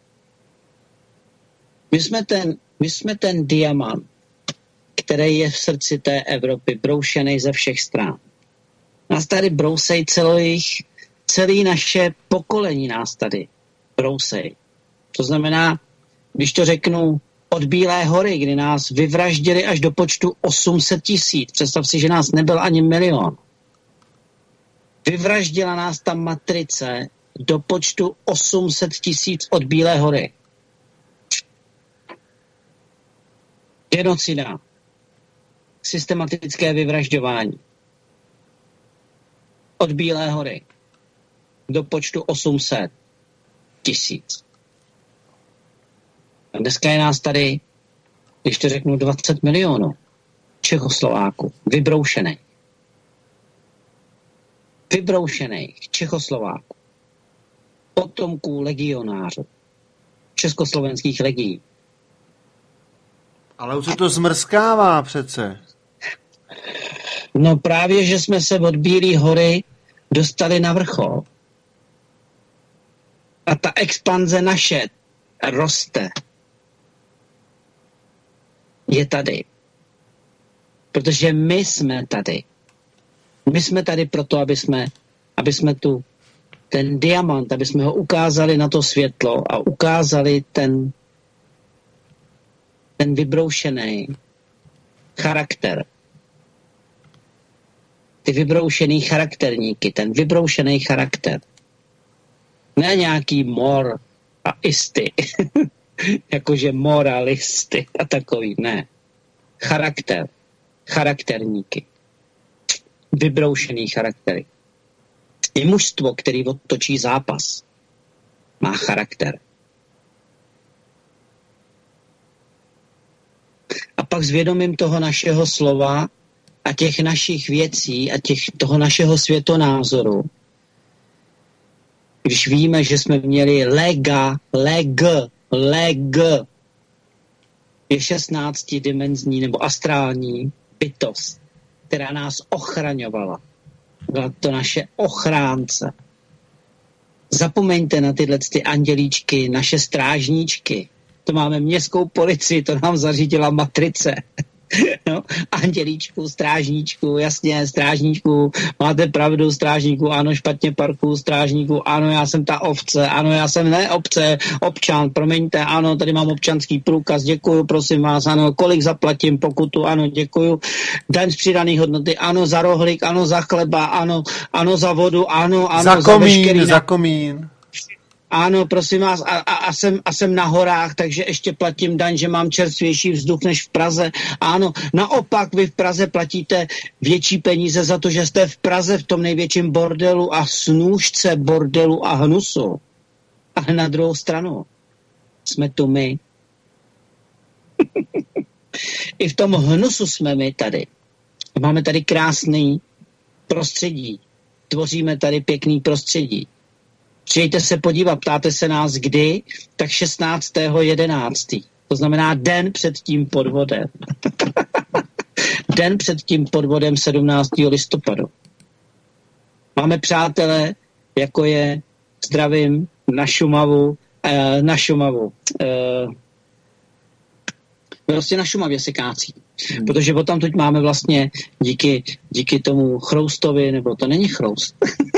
My jsme ten, my jsme ten diamant, který je v srdci té Evropy, broušený ze všech stran. Nás tady brousej celých, celý naše pokolení nás tady brousej. To znamená, když to řeknu, od Bílé hory, kdy nás vyvraždili až do počtu osm set tisíc. Představ si, že nás nebyl ani milion. Vyvraždila nás ta matrice do počtu osm set tisíc od Bílé hory. Genocida. Systematické vyvražďování. Od Bílé hory do počtu osm set tisíc. A dneska je nás tady, když to řeknu, dvacet milionů Čechoslováků, vybroušených. Vybroušených Čechoslováků. Potomků legionářů. Československých legií. Ale už se to zmrskává přece. No právě, že jsme se od Bílé hory dostali na vrchol. A ta expanze naše roste. Je tady. Protože my jsme tady. My jsme tady proto, aby jsme, aby jsme tu ten diamant, aby jsme ho ukázali na to světlo a ukázali ten ten vybroušený charakter. Ty vybroušený charakterníky, ten vybroušený charakter. Ne nějaký mor a isty. Jakože moralisty a takový. Ne. Charakter. Charakterníky. Vybroušený charaktery. I mužstvo, který otočí zápas, má charakter. A pak s vědomím toho našeho slova a těch našich věcí a těch, toho našeho světonázoru, když víme, že jsme měli lega, leg, leg, je šestnáctidimenzní nebo astrální bytost, která nás ochraňovala. Byla to naše ochránce. Zapomeňte na tyhle ty andělíčky, naše strážníčky. To máme městskou policii, to nám zařídila matrice. No, andělíčku, strážníčku, jasně, strážníčku, máte pravdu, strážníku, ano, špatně parku, strážníku, ano, já jsem ta ovce, ano, já jsem ne obce, občan, promiňte, ano, tady mám občanský průkaz, děkuju, prosím vás, ano, kolik zaplatím pokutu, ano, děkuju, daň z přidané hodnoty, ano, za rohlík, ano, za chleba, ano, ano, za vodu, ano, ano, za, za komín, veškerý... za komín. Ano, prosím vás, a, a, a, jsem, a jsem na horách, takže ještě platím daň, že mám čerstvější vzduch než v Praze. Ano, naopak vy v Praze platíte větší peníze za to, že jste v Praze v tom největším bordelu a snůžce bordelu a hnusu. Ale na druhou stranu jsme tu my. I v tom hnusu jsme my tady. Máme tady krásný prostředí. Tvoříme tady pěkný prostředí. Přijďte se podívat, ptáte se nás kdy, tak šestnáctého jedenáctého To znamená den před tím podvodem. Den před tím podvodem sedmnáctého listopadu Máme přátelé, jako je, zdravím, na Šumavu, eh, na Šumavu. Eh, prostě na Šumavě se kácí. Hmm. Protože potom teď máme vlastně díky, díky tomu chroustovi, nebo to není chroust.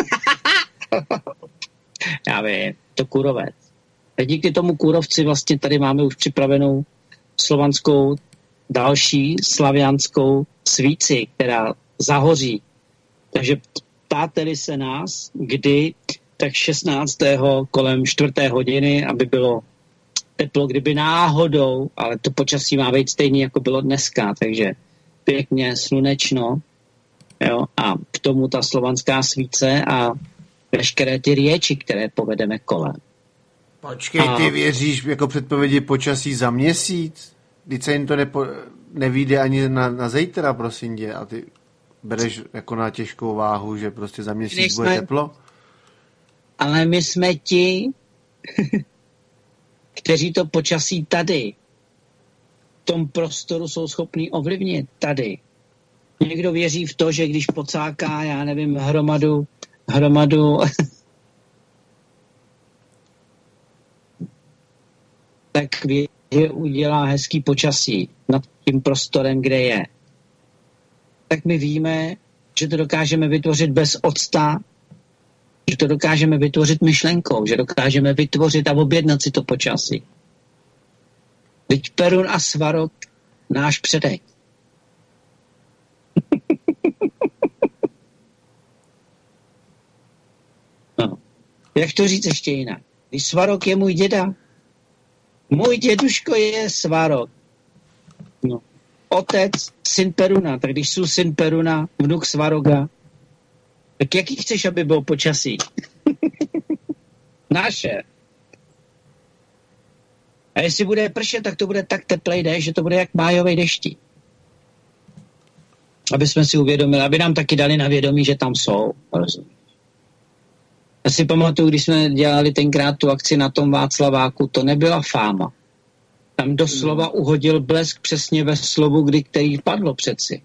Já vím, to kůrovec. A díky tomu kůrovci vlastně tady máme už připravenou slovanskou další slavianskou svíci, která zahoří. Takže ptáte-li se nás, kdy, tak šestnáctého kolem čtvrté hodiny, aby bylo teplo, kdyby náhodou, ale to počasí má být stejný, jako bylo dneska, takže pěkně slunečno, jo, a k tomu ta slovanská svíce a veškeré ty rieči, které povedeme kolem. Počkej, ty věříš jako předpovědi počasí za měsíc? Vždyť se jim to nepo, nevíde ani na, na zítra, prosím tě, a ty bereš jako na těžkou váhu, že prostě za měsíc Nejsme, bude teplo? Ale my jsme ti, kteří to počasí tady v tom prostoru jsou schopní ovlivnit tady. Někdo věří v to, že když pocáká, já nevím, hromadu, hromadu tak věří, že udělá hezký počasí nad tím prostorem, kde je. Tak my víme, že to dokážeme vytvořit bez octa, že to dokážeme vytvořit myšlenkou, že dokážeme vytvořit a objednat si to počasí. Teď Perun a Svarok, náš předek. No. Jak to říct ještě jinak? Když Svarok je můj děda, můj děduško je Svarok. No. Otec, syn Peruna, tak když jsou syn Peruna, vnuk Svaroga, tak jaký chceš, aby bylo počasí? Naše. A jestli bude pršet, tak to bude tak teplej déšť, že to bude jak májový deští. Aby jsme si uvědomili, aby nám taky dali na vědomí, že tam jsou. Rozumíš? Já si pamatuju, když jsme dělali tenkrát tu akci na tom Václaváku, to nebyla fáma. Tam doslova uhodil blesk přesně ve slovu, kdy který padlo přeci.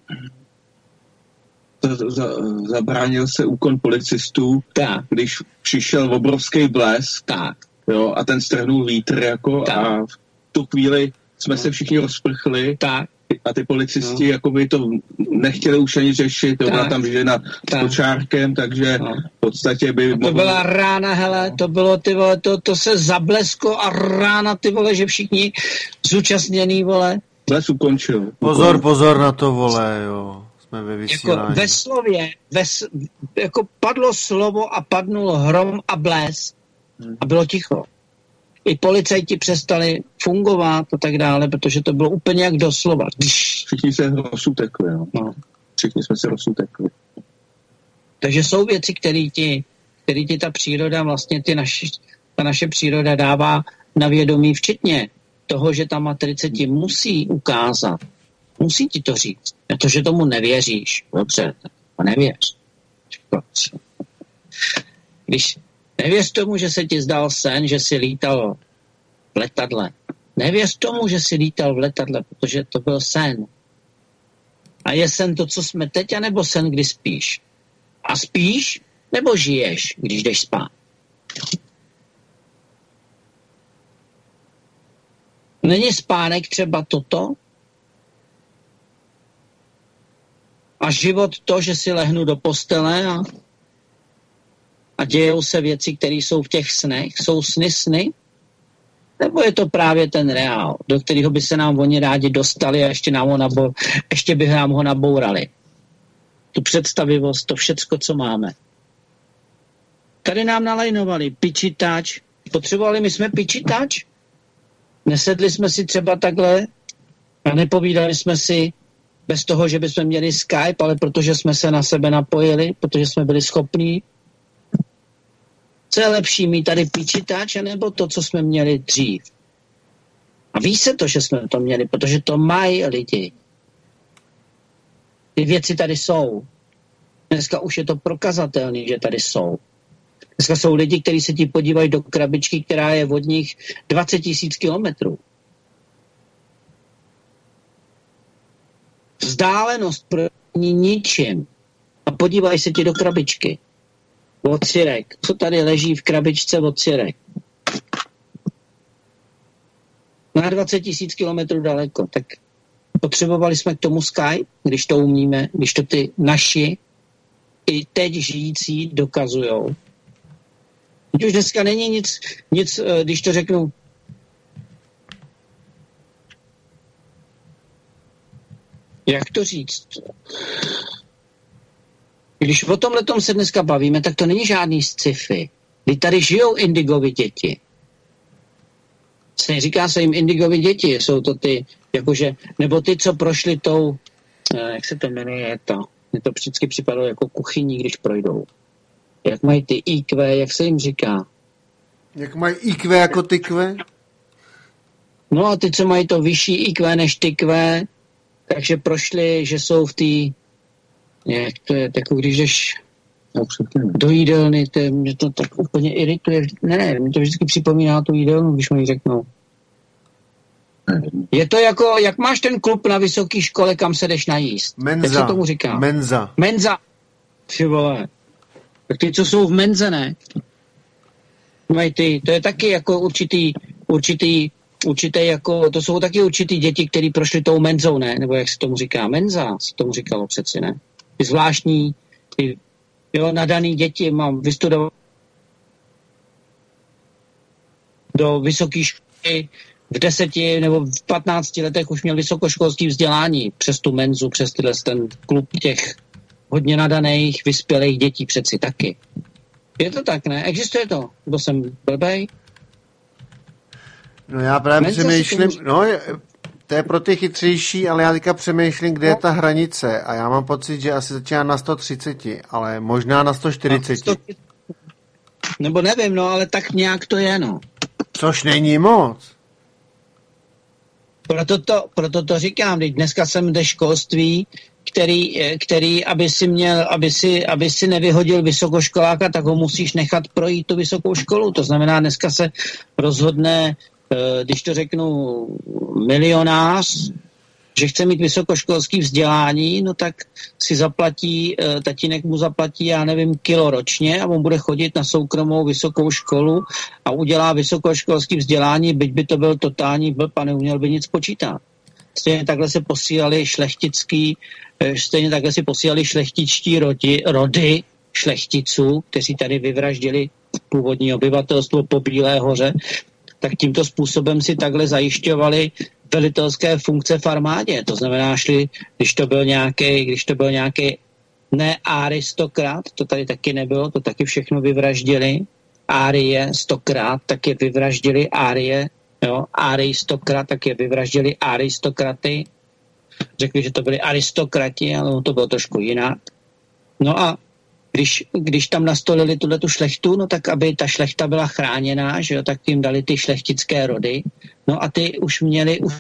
Zabránil se úkon policistů, tak. Když přišel obrovský blesk, tak. Jo, a ten strhnul vítr, jako, tak. A v tu chvíli jsme se všichni rozprchli, tak. A ty policisti no. jako by to nechtěli už ani řešit, to byla tam žena s kočárkem, takže no. v podstatě by... To mohlo... byla rána, hele, to bylo, ty vole, to, to se zablesko a rána, ty vole, že všichni zúčastněný, vole. Blesk ukončil. Pozor, pozor na to, vole, jo. Jsme ve vysílání. Jako ve slově, ve, jako padlo slovo a padnul hrom a blesk hmm. a bylo ticho. I policajti přestali fungovat a tak dále, protože to bylo úplně jak doslova. Všichni se rozsutekli, no. no. Všichni jsme se rozsutekli. Takže jsou věci, které ti, který ti ta příroda, vlastně ty naši, ta naše příroda dává na vědomí, včetně toho, že ta matrice ti musí ukázat. Musí ti to říct. A to, že tomu nevěříš, dobře, to nevěř. Když nevěř tomu, že se ti zdal sen, že jsi lítal v letadle. Nevěř tomu, že jsi lítal v letadle, protože to byl sen. A je sen to, co jsme teď, anebo sen, kdy spíš? A spíš, nebo žiješ, když jdeš spát? Není spánek třeba toto? A život to, že si lehnu do postele a a dějou se věci, které jsou v těch snech? Jsou sny sny? Nebo je to právě ten reál, do kterého by se nám oni rádi dostali a ještě, nám ho nabo- ještě by nám ho nabourali? Tu představivost, to všecko, co máme. Tady nám nalajnovali pičitač. Potřebovali my jsme pičitač? Nesedli jsme si třeba takhle a nepovídali jsme si bez toho, že bychom měli Skype, ale protože jsme se na sebe napojili, protože jsme byli schopní. Co je lepší, mít tady pičitač, nebo to, co jsme měli dřív? A ví se to, že jsme to měli, protože to mají lidi. Ty věci tady jsou. Dneska už je to prokazatelné, že tady jsou. Dneska jsou lidi, kteří se ti podívají do krabičky, která je od nich dvacet tisíc kilometrů. Vzdálenost pro ní ničím. A podívají se ti do krabičky. Ocirek. Co tady leží v krabičce ocirek? Na dvacet tisíc kilometrů daleko. Tak potřebovali jsme k tomu Skype, když to umíme, když to ty naši i teď žijící dokazujou. Teď už dneska není nic, nic, když to řeknu, jak to říct? Když o tomhletom se dneska bavíme, tak to není žádný sci-fi. Kdy tady žijou indigovi děti. Se říká se jim indigovi děti, jsou to ty, jakože, nebo ty, co prošli tou, jak se to jmenuje, to, mně to vždycky připadalo jako kuchyní, když projdou. Jak mají ty í kvé, jak se jim říká? Jak mají í kvé jako ty kvé? No a ty, co mají to vyšší í kvé než ty kvé, takže prošli, že jsou v té, jak to je, jako když jdeš do jídelny, to je, mě to tak úplně irituje. Ne, ne, mě to vždycky připomíná tu jídelnu, když mi řeknou. Je to jako, jak máš ten klub na vysoké škole, kam se jdeš najíst. Menza. Jak se tomu říká? Menza. Menza. Ty vole. Tak ty, co jsou v menze, ne? Mají ty, to je taky jako určitý, určitý, určitý jako, to jsou taky určitý děti, kteří prošli tou menzou, ne? Nebo jak se tomu říká? Menza se tomu říkalo přeci, ne? Ty zvláštní, ty, jo, nadaný děti, mám vystudovat do vysoké školy, v deseti nebo v patnácti letech už měl vysokoškolský vzdělání přes tu menzu, přes tyhle ten klub těch hodně nadaných, vyspělých dětí přeci taky. Je to tak, ne? Existuje to? Byl jsem blbej? No já právě menza přemýšlím, no to je pro ty chytřejší, ale já teďka přemýšlím, kde no. je ta hranice a já mám pocit, že asi začíná na sto třicet, ale možná na sto čtyřicet. No, sto... Nebo nevím, no, ale tak nějak to je, no. Což není moc. Proto to, proto to říkám, teď dneska jsem jde školství, který, který aby si měl, aby si, aby si nevyhodil vysokoškoláka, tak ho musíš nechat projít tu vysokou školu. To znamená, dneska se rozhodne, když to řeknu, milionář, že chce mít vysokoškolský vzdělání, no tak si zaplatí, tatínek mu zaplatí, já nevím, kilo ročně a on bude chodit na soukromou vysokou školu a udělá vysokoškolský vzdělání, byť by to byl totální blb a neuměl by nic počítat. Stejně takhle se posílali šlechtický, stejně takhle si posílali šlechtičtí rodi, rody šlechticů, kteří tady vyvraždili původní obyvatelstvo po Bílé hoře, tak tímto způsobem si takhle zajišťovali velitelské funkce v armádě. To znamená, šli, když to byl nějaký, když to byl nějaký ne aristokrat, to tady taky nebylo, to taky všechno vyvraždili. Árie stokrát, tak je vyvraždili Árie, jo, aristokrat, tak je vyvraždili aristokraty. Řekli, že to byli aristokrati, ale to bylo trošku jinak. No a Když, když tam nastolili tuhletu šlechtu, no tak aby ta šlechta byla chráněná, že jo, tak jim dali ty šlechtické rody. No a ty už měli už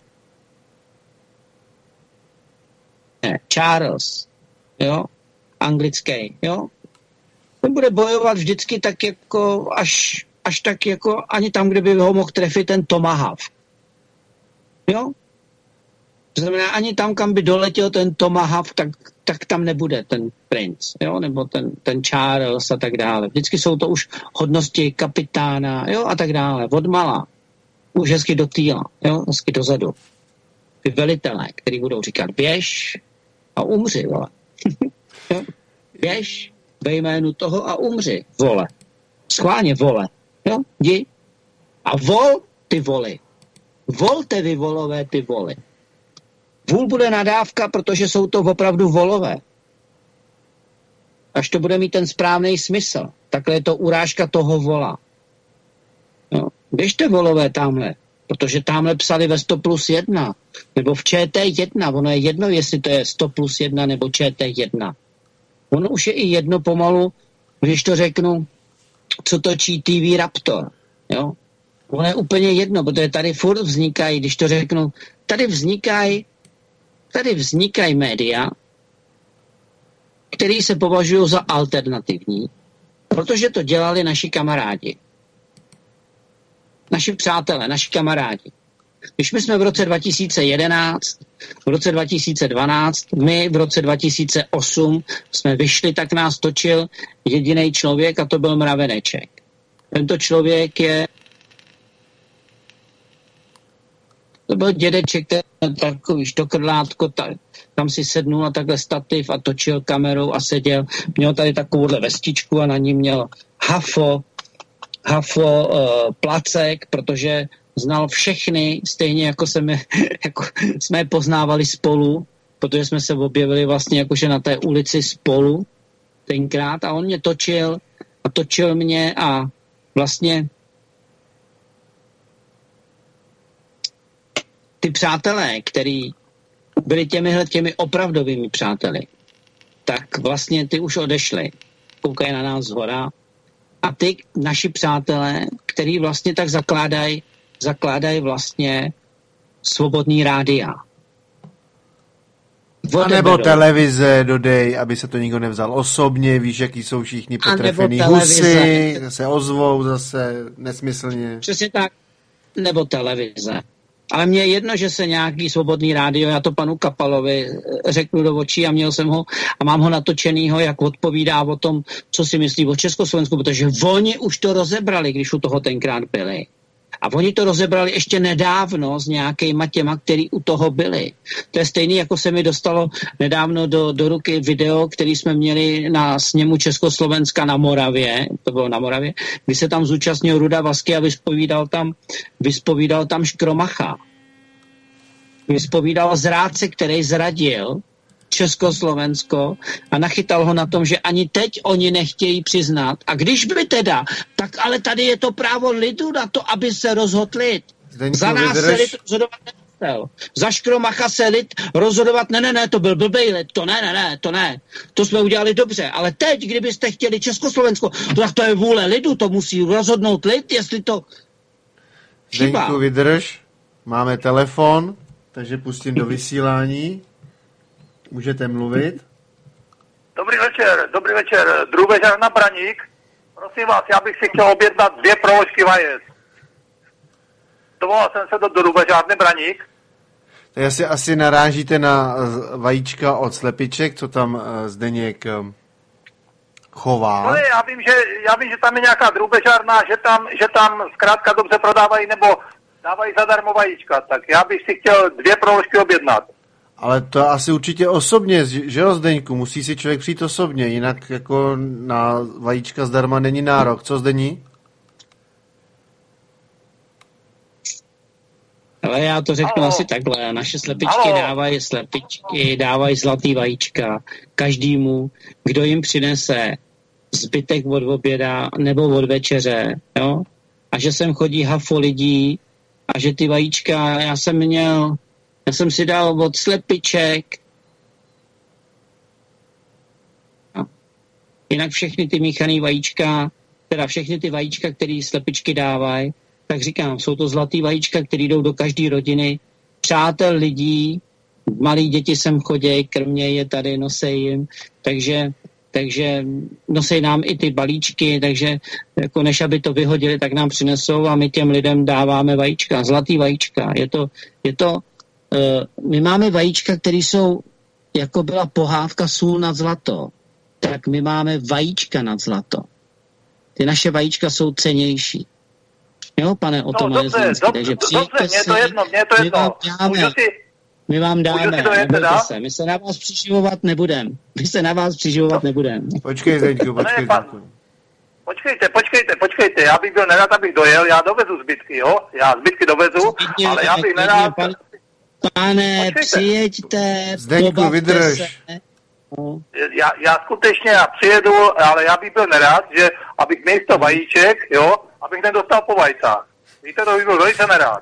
ne, Charles, jo, anglický, jo. On bude bojovat vždycky tak jako až, až tak jako ani tam, kde by ho mohl trefit ten tomahawk. Jo? To znamená, ani tam, kam by doletěl ten tomahawk, tak, tak tam nebude ten princ, jo, nebo ten, ten Charles a tak dále. Vždycky jsou to už hodnosti kapitána, jo, a tak dále, odmala. Už hezky do týla, jo, hezky dozadu. Ty velitelé, který budou říkat, běž a umři, vole. Jo? Běž ve jménu toho a umři, vole. Schválně, vole, jo, jdi. A vol ty voli. Volte vy volové ty voli. Vůl bude nadávka, protože jsou to opravdu volové. Až to bude mít ten správný smysl. Takhle je to urážka toho vola. No, běžte volové tamhle, protože tamhle psali ve sto plus jedna, nebo v Č T jedna, ono je jedno, jestli to je sto plus jedna nebo Č T jedna. Ono už je i jedno pomalu, když to řeknu, co točí T V Raptor. Jo? Ono je úplně jedno, protože tady furt vznikají, když to řeknu, tady vznikají Tady vznikají média, které se považují za alternativní, protože to dělali naši kamarádi. Naši přátelé, naši kamarádi. Když my jsme v roce dva tisíce jedenáct, v roce dva tisíce dvanáct, my v roce dva tisíce osm jsme vyšli, tak nás točil jediný člověk a to byl Mraveneček. Tento člověk je To byl dědeček, ten takový štokrlátko, ta, tam si sednul na takhle stativ a točil kamerou a seděl. Měl tady takovouhle vestičku a na ní měl hafo, hafo uh, placek, protože znal všechny, stejně jako jsme, jako jsme je poznávali spolu, protože jsme se objevili vlastně jakože na té ulici spolu tenkrát a on mě točil a točil mě a vlastně ty přátelé, který byli těmihle těmi opravdovými přáteli, tak vlastně ty už odešli. Koukají na nás zhora. A ty naši přátelé, který vlastně tak zakládají zakládají vlastně svobodný rádia. A nebo televize dodej, aby se to nikdo nevzal osobně, víš, jaký jsou všichni potrefený husy, se ozvou zase nesmyslně. Přesně tak. Nebo televize. Ale mně je jedno, že se nějaký svobodný rádio, já to panu Kapalovi řeknu do očí a měl jsem ho a mám ho natočenýho, jak odpovídá o tom, co si myslí o Československu, protože oni už to rozebrali, když u toho tenkrát byli. A oni to rozebrali ještě nedávno s nějakýma těma, který u toho byli. To je stejný, jako se mi dostalo nedávno do, do ruky video, který jsme měli na sněmu Československa na Moravě, to bylo na Moravě, kdy se tam zúčastnil Ruda Vasky a vyspovídal tam, vyspovídal tam Škromacha. Vyspovídal zrádce, který zradil Československo a nachytal ho na tom, že ani teď oni nechtějí přiznat. A když by teda, tak ale tady je to právo lidu na to, aby se rozhodl lid. Za nás se lid rozhodovat nemusel. Za Škromacha se lid rozhodovat, ne, ne, ne, to byl blbej lid, to ne, ne, ne, to ne. To jsme udělali dobře, ale teď, kdybyste chtěli Československo, tak to je vůle lidu, to musí rozhodnout lid, jestli to chyba. Zdeňku, vydrž, máme telefon, takže pustím do vysílání. Můžete mluvit. Dobrý večer, dobrý večer. Drůbežár na Braník. Prosím vás, já bych si chtěl objednat dvě proložky vajec. Dovolal jsem se do Drůbežárny Braník. Tak asi, asi narážíte na vajíčka od slepiček, co tam Zdeněk chová. No já vím, že, já vím, že tam je nějaká drůbežárna, že tam, že tam zkrátka dobře prodávají nebo dávají zadarmo vajíčka. Tak já bych si chtěl dvě proložky objednat. Ale to asi určitě osobně, že jo, Zdeňku? Musí si člověk přijít osobně, jinak jako na vajíčka zdarma není nárok. Co, Zdení? Ale já to řeknu Halo. asi takhle. Naše slepičky Halo. dávají slepičky, dávají zlatý vajíčka každému, kdo jim přinese zbytek od oběda nebo od večeře, jo? A že sem chodí hafo lidí a že ty vajíčka, já jsem měl Já jsem si dal od slepiček. No. Jinak všechny ty míchaný vajíčka, teda všechny ty vajíčka, které slepičky dávají, tak říkám, jsou to zlatý vajíčka, které jdou do každé rodiny. Přátel lidí, malí děti sem chodí, krmě je tady, nosej jim, takže, takže nosej nám i ty balíčky, takže jako než aby to vyhodili, tak nám přinesou a my těm lidem dáváme vajíčka, zlatý vajíčka. Je to, je to Uh, my máme vajíčka, které jsou, jako byla pohádka sůl nad zlato, tak my máme vajíčka nad zlato. Ty naše vajíčka jsou cennější. Jo, pane Otoma Jezenský, takže přijďte dobře, si, mě to jedno, mě to jedno. My vám dáme, si, my vám dáme nebojte se, my se na vás přiživovat nebudem. My se na vás přiživovat no. nebudem. Počkej, Zdeňku, počkej, Zdeňku. Počkejte, počkejte, počkejte, já bych byl nerad, abych dojel, já dovezu zbytky, jo? Já zbytky dovezu, Zbytně, ale já bych nerad... Pan... Pane, počkejte. Přijeďte, Zdeňku, vydrž. Se. No. Já, já skutečně já přijedu, ale já bych byl nerad, že abych místo vajíček, jo, abych nedostal po vajcách. Víte, to bych byl velice nerad.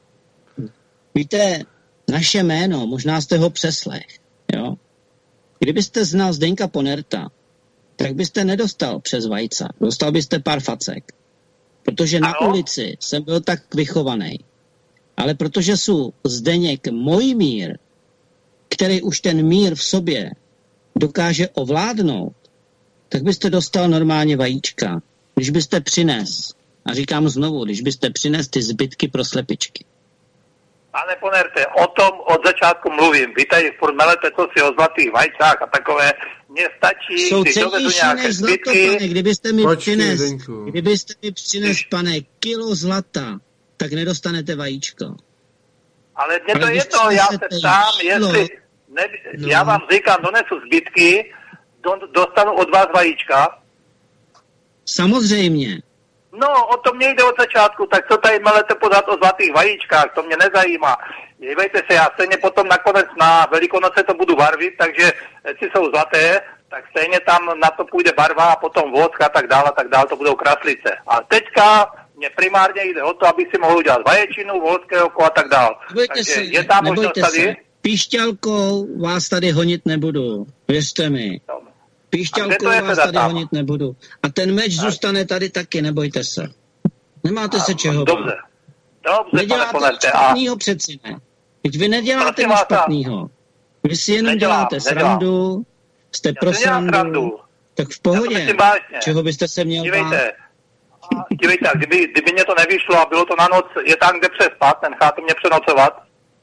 Víte, naše jméno, možná jste ho přeslech, jo. Kdybyste znal Zdeňka Ponerta, tak byste nedostal přes vajca, dostal byste pár facek. Protože na ano? ulici jsem byl tak vychovaný. Ale protože jsou Zdeněk můj mír, který už ten mír v sobě dokáže ovládnout, tak byste dostal normálně vajíčka. Když byste přines, a říkám znovu, když byste přines ty zbytky pro slepičky. Pane Ponerte, o tom od začátku mluvím. Vy tady furt melete to si o zlatých vajcách a takové. Mně stačí, jsou když dovezu nějaké zbytky. Zlato, pane, kdybyste mi Počkej, přines, Zdeňku. kdybyste mi přines, pane, kilo zlata, tak nedostanete vajíčko. Ale mě to je to, já se sám, jestli, ne, no. já vám říkám, donesu zbytky, do, dostanu od vás vajíčka. Samozřejmě. No, o tom mě jde od začátku, tak co tady melete pořád o zlatých vajíčkách, to mě nezajímá. Dívejte se, já stejně potom nakonec na Velikonoce to budu barvit, takže jestli jsou zlaté, tak stejně tam na to půjde barva a potom vosk a tak dále, a tak dále, to budou kraslice. A teďka mě primárně jde o to, abych si mohl udělat vaječinu, volské oko a tak dále. Takže se, je tam možnost tady? Se. Píšťalkou vás tady honit nebudu, věřte mi. Píšťalkou vás tady tam? honit nebudu. A ten meč a... zůstane tady taky, nebojte se. Nemáte a, se čeho bát. Dobře. Dobře, neděláte pane nic špatnýho přeci ne. Teď vy neděláte nic špatnýho. Vy si jenom nedělám, děláte nedělám. srandu, jste já pro srandu. Tak v pohodě. Čeho byste se měl bát? dívejte, kdyby, kdyby mě to nevyšlo a bylo to na noc, je tam kde přespat, necháte mě přenocovat?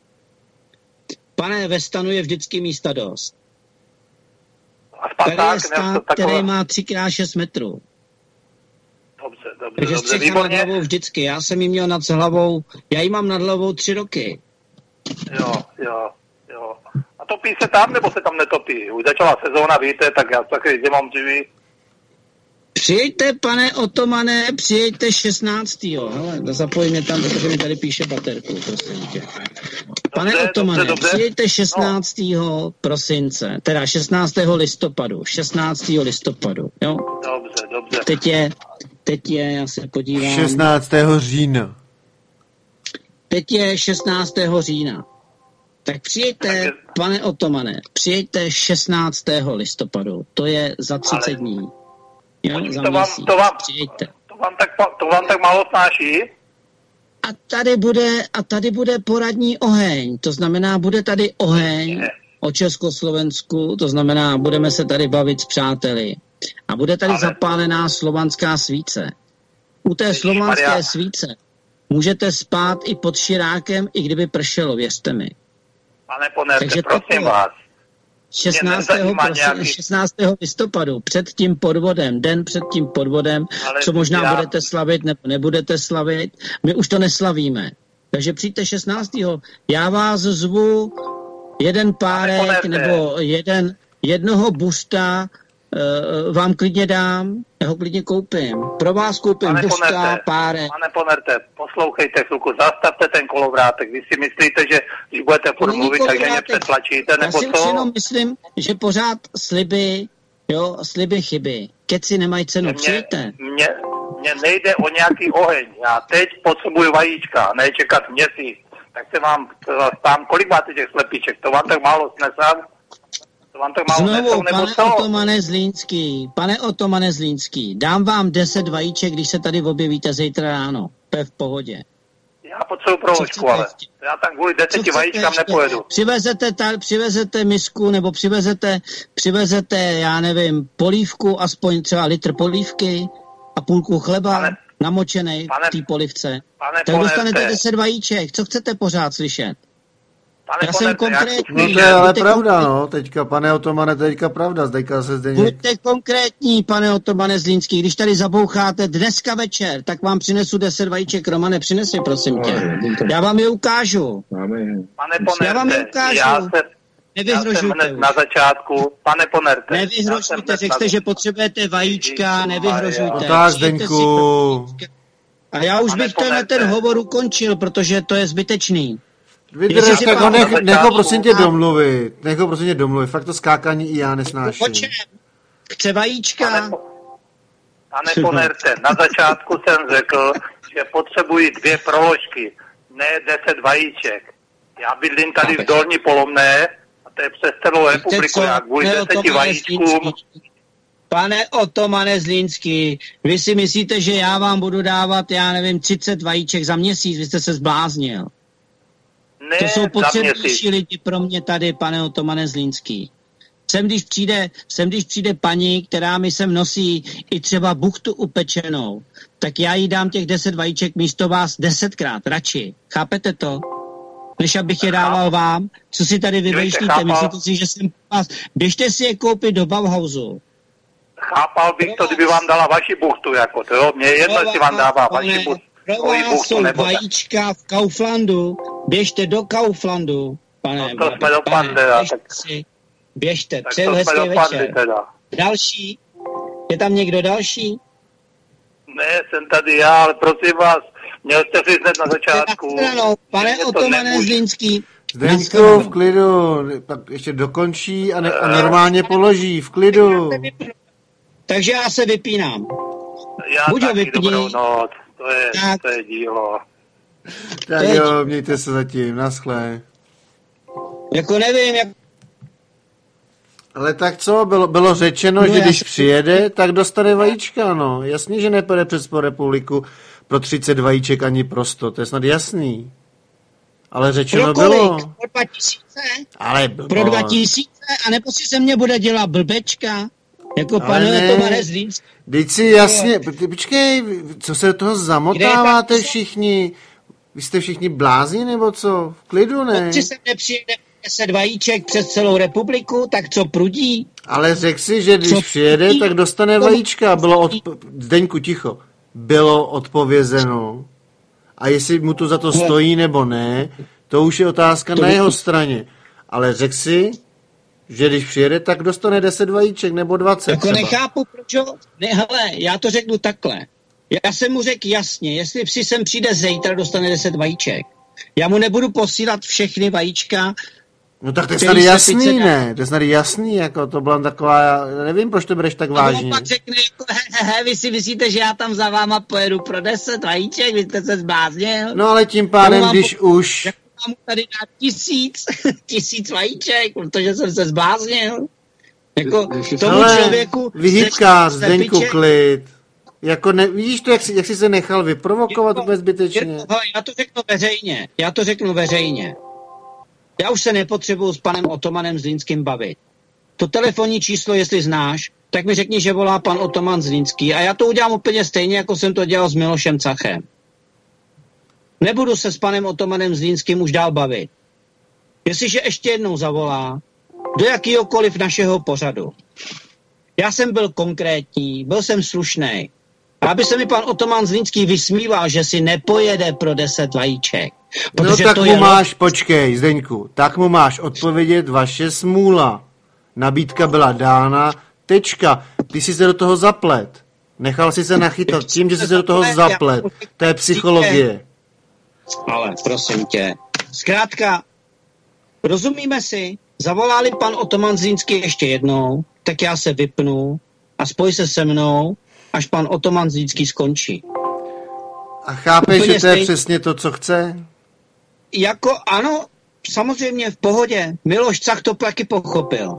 Pane, ve stanu je vždycky místa dost. A spacák, tady je stan, který má tři krát šest metrů. Dobře, dobře, Takže dobře, střecha výborně. nad hlavou vždycky. Já jsem jí měl nad hlavou, já ji mám nad hlavou tři roky. Jo, jo, jo. A topí se tam, nebo se tam netopí? Už začala sezóna, víte, tak já taky zimom živý. Přijďte, pane Otomane, přijďte šestnáctého Hele, zapojím mě tam, protože mi tady píše baterku, prosím tě. Pane Dobře, Otomane, dobře, dobře. přijďte šestnáctého prosince, teda šestnáctého listopadu, šestnáctého listopadu, jo? Dobře, dobře. Teď je, teď je, já se podívám. šestnáctého října. Teď je šestnáctého října. Tak přijďte, Takže- pane Otomane, přijďte šestnáctého listopadu, to je za třicet Ale- dní. Jo, za To vám, měsíc. to vám, Přijďte. to vám tak, to vám tak málo snáší? A tady bude, a tady bude poradní oheň, to znamená, bude tady oheň o Československu, to znamená, budeme se tady bavit s přáteli. A bude tady Ale- zapálená slovanská svíce. U té Ježišmarja. slovanské svíce můžete spát i pod širákem, i kdyby pršelo, věřte mi. Pane Ponerte, Takže prosím toto- vás. šestnáctého nezajímá prosi- nějaký- šestnáctého listopadu, před tím podvodem, den před tím podvodem, Ale co možná já- budete slavit nebo nebudete slavit, my už to neslavíme. Takže přijďte šestnáctého Já vás zvu jeden párek Ponerte. nebo jeden, jednoho busta uh, vám klidně dám, já ho klidně koupím. Pro vás koupím Pane busta, Ponerte, párek. Pane Ponerte, poslouchejte chvilku, zastavte ten kolovrátek. Vy si myslíte, že když budete furt Není mluvit, takže mě kolovrátek. přetlačíte, Já nebo si už co? jenom myslím, že pořád sliby, jo, sliby chyby. Keci nemají cenu, Mně, přijďte. mně, mně nejde o nějaký oheň. Já teď potřebuji vajíčka, ne čekat měsíc. Tak se vám tam, kolik máte těch slepiček? To vám tak málo snesám? To vám tak málo Znovu, nesou, nebo pane co? Otomane Zlínský, pane Otomane Zlínský, dám vám deset vajíček, když se tady objevíte zítra ráno. To je v pohodě. Já potřebuji proložku, ale ještě? já tam kvůli Co deseti chcete vajíčkám ještě? nepojedu. Přivezete, ta, přivezete misku, nebo přivezete, přivezete, já nevím, polívku, aspoň třeba litr polívky a půlku chleba Pane- namočenej pane- v té polívce. Pane Tak dostanete Ponerte, deset vajíček. Co chcete pořád slyšet? pane Já jsem Ponerte, jak- konkrétní. No to je ale Buďte pravda, konkrétní. no. Teďka, pane Otomane, teďka pravda. Teďka se zde někdo... Buďte konkrétní, pane Otomane Zlínský. Když tady zaboucháte dneska večer, tak vám přinesu deset vajíček. Romane, přines je, prosím tě. Já vám je ukážu. Pane Já vám je Ponerte, ukážu. já, se, já jsem Nevyhrožujte hned už. na začátku, pane Ponerte. já jsem Nevyhrožujte, hned řekl na- jste, že potřebujete vajíčka, Ježišmarja. nevyhrožujte. No tak, Přijďte si Zdeňku. koupit vajíčka. A já už Pane bych tenhle Ponerte. ten hovor ukončil, protože to je zbytečný. Vydrž, Jestli si tak ho pán- nech, na nech ho začátku- prosím tě domluvit. Nech ho prosím tě domluvit. Fakt to skákání i já Po nesnáším. čem? Chce vajíčka? Pane, po- pane Ponerte, na začátku jsem řekl, že potřebuji dvě proložky, ne deset vajíček. Já bydlím tady v Dolní Polomné, a to je přes celou republiku. Já kvůli Pane deseti Otomane vajíčkům, Zlínský. Pane Otomane Zlínský, vy si myslíte, že já vám budu dávat, já nevím, třicet vajíček za měsíc? Vy jste se zbláznil. ne To jsou za potřebnější měsíc. lidi pro mě tady, pane Otomane Zlínský. Sem když, přijde, sem, když přijde paní, která mi sem nosí i třeba buchtu upečenou, tak já jí dám těch deset vajíček místo vás desetkrát, radši. Chápete to? Než abych je dával vám. Co si tady vymýšlíte? chápal. Myslíte si, že jsem vás... Běžte si je koupit do Bauhausu. Chápal bych to, kdyby vám dala vaši buchtu, jako to jo. Mně je jedno, jestli vám dává vaši buchtu. Pro svoji vás buchtu jsou nebo tak. vajíčka v Kauflandu. Běžte do Kauflandu, pane. No to jsme dopadli, pane, já běžte tak- si. Běžte, Tak přeju to jsme hezký dopadli večer. teda. Další? Je tam někdo další? Ne, jsem tady já, ale prosím vás, měl jste říct hned na začátku. Ano, pane že mě to Otomane nemůže- Zlínský. Zdeňku, v klidu. Pak ještě dokončí a, ne, a normálně položí. V klidu. Takže já se vypínám. Já Buď ho taky vypni. dobrou noc, to je, Tak. to je dílo. Tak Teď. jo, mějte se zatím. Naschle. Jako nevím, jak... Ale tak co, bylo, bylo řečeno, No, že já když se- přijede, tak dostane vajíčka, no. Jasně, že nepůjde přes po republiku pro třicet vajíček ani pro sto, to je snad jasný. Ale řečeno Pro kolik? bylo. Pro dva tisíce? Ale blbo. Pro dva tisíce? A nebo si ze mě bude dělat blbečka? Jako panuje to Marec Zlínský. Teď si jasně, počkej, co se do toho zamotáváte všichni? Vy jste všichni blázni, nebo co? V klidu, ne? Pokud sem nepřijede deset vajíček přes celou republiku, tak co prudí? Ale řek si, že když co přijede, prudí? Tak dostane vajíčka. Bylo od... Zdeňku, ticho. Bylo odpovězeno. A jestli mu to za to stojí, nebo ne, to už je otázka to na jeho straně. Ale řek si, že když přijede, tak dostane deset vajíček, nebo dvacet Jako třeba. nechápu, proč ho... Ne, hele, já to řeknu takhle. Já jsem mu řekl jasně, jestli psi sem přijde zítra, dostane deset vajíček. Já mu nebudu posílat všechny vajíčka. No tak to je snad jasný, ne? To je snad jasný, jako to byla taková, já nevím, proč to bereš tak vážně. A on pak řekne, jako, he, he, he, vy si myslíte, že já tam za váma pojedu pro deset vajíček, vy jste se zbláznil. No ale tím pádem, když po... už... Jak mám tady dát tisíc, tisíc vajíček, protože jsem se zbláznil. Jako tomu ale člověku... Vyhýbkář, Zdeňku, klid. Jako ne, vidíš to, jak jsi, jak jsi se nechal vyprovokovat úplně zbytečně? Jirko, já to řeknu veřejně, já to řeknu veřejně. Já už se nepotřebuju s panem Otomanem Zlínským bavit. To telefonní číslo, jestli znáš, tak mi řekni, že volá pan Otoman Zlínský a já to udělám úplně stejně, jako jsem to dělal s Milošem Cachem. Nebudu se s panem Otomanem Zlínským už dál bavit. Jestliže ještě jednou zavolá do jakýhokoliv našeho pořadu. Já jsem byl konkrétní, byl jsem slušnej. A aby se mi pan Otoman Zlínský vysmíval, že si nepojede pro deset vajíček. No tak to mu je... máš, počkej, Zdeňku, tak mu máš odpovědět vaše smůla. Nabídka byla dána, tečka. Ty jsi se do toho zaplet. Nechal si se nachytat tím, že jsi se do toho zaplet. To je psychologie. Ale prosím tě, zkrátka, rozumíme si, zavolali pan Otoman Zlínský ještě jednou, tak já se vypnu a spoj se se mnou, až pan Otoman Zlínský skončí. A chápeš, úplně že to je stejný... přesně to, co chce? Jako ano, samozřejmě v pohodě. Miloš Cach to taky pochopil.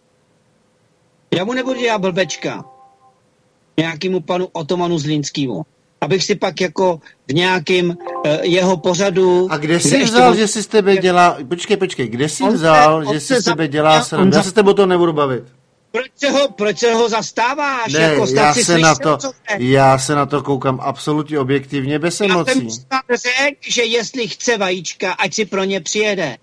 Já mu nebudu dělat blbečka. Nějakému panu Otomanu Zlínskýmu. Abych si pak jako v nějakém uh, jeho pořadu... A kde jsi vzal, on... že si z tebe dělá... Počkej, počkej, kde jsi on vzal, se, že si z tebe dělá srandu? Já se s tebou to nebudu bavit. Proč se ho, proč se ho zastáváš? Ne, jako já, se na to, já se na to koukám absolutně objektivně, bez emocí. Já jsem řekl, že jestli chce vajíčka, ať si pro ně přijede.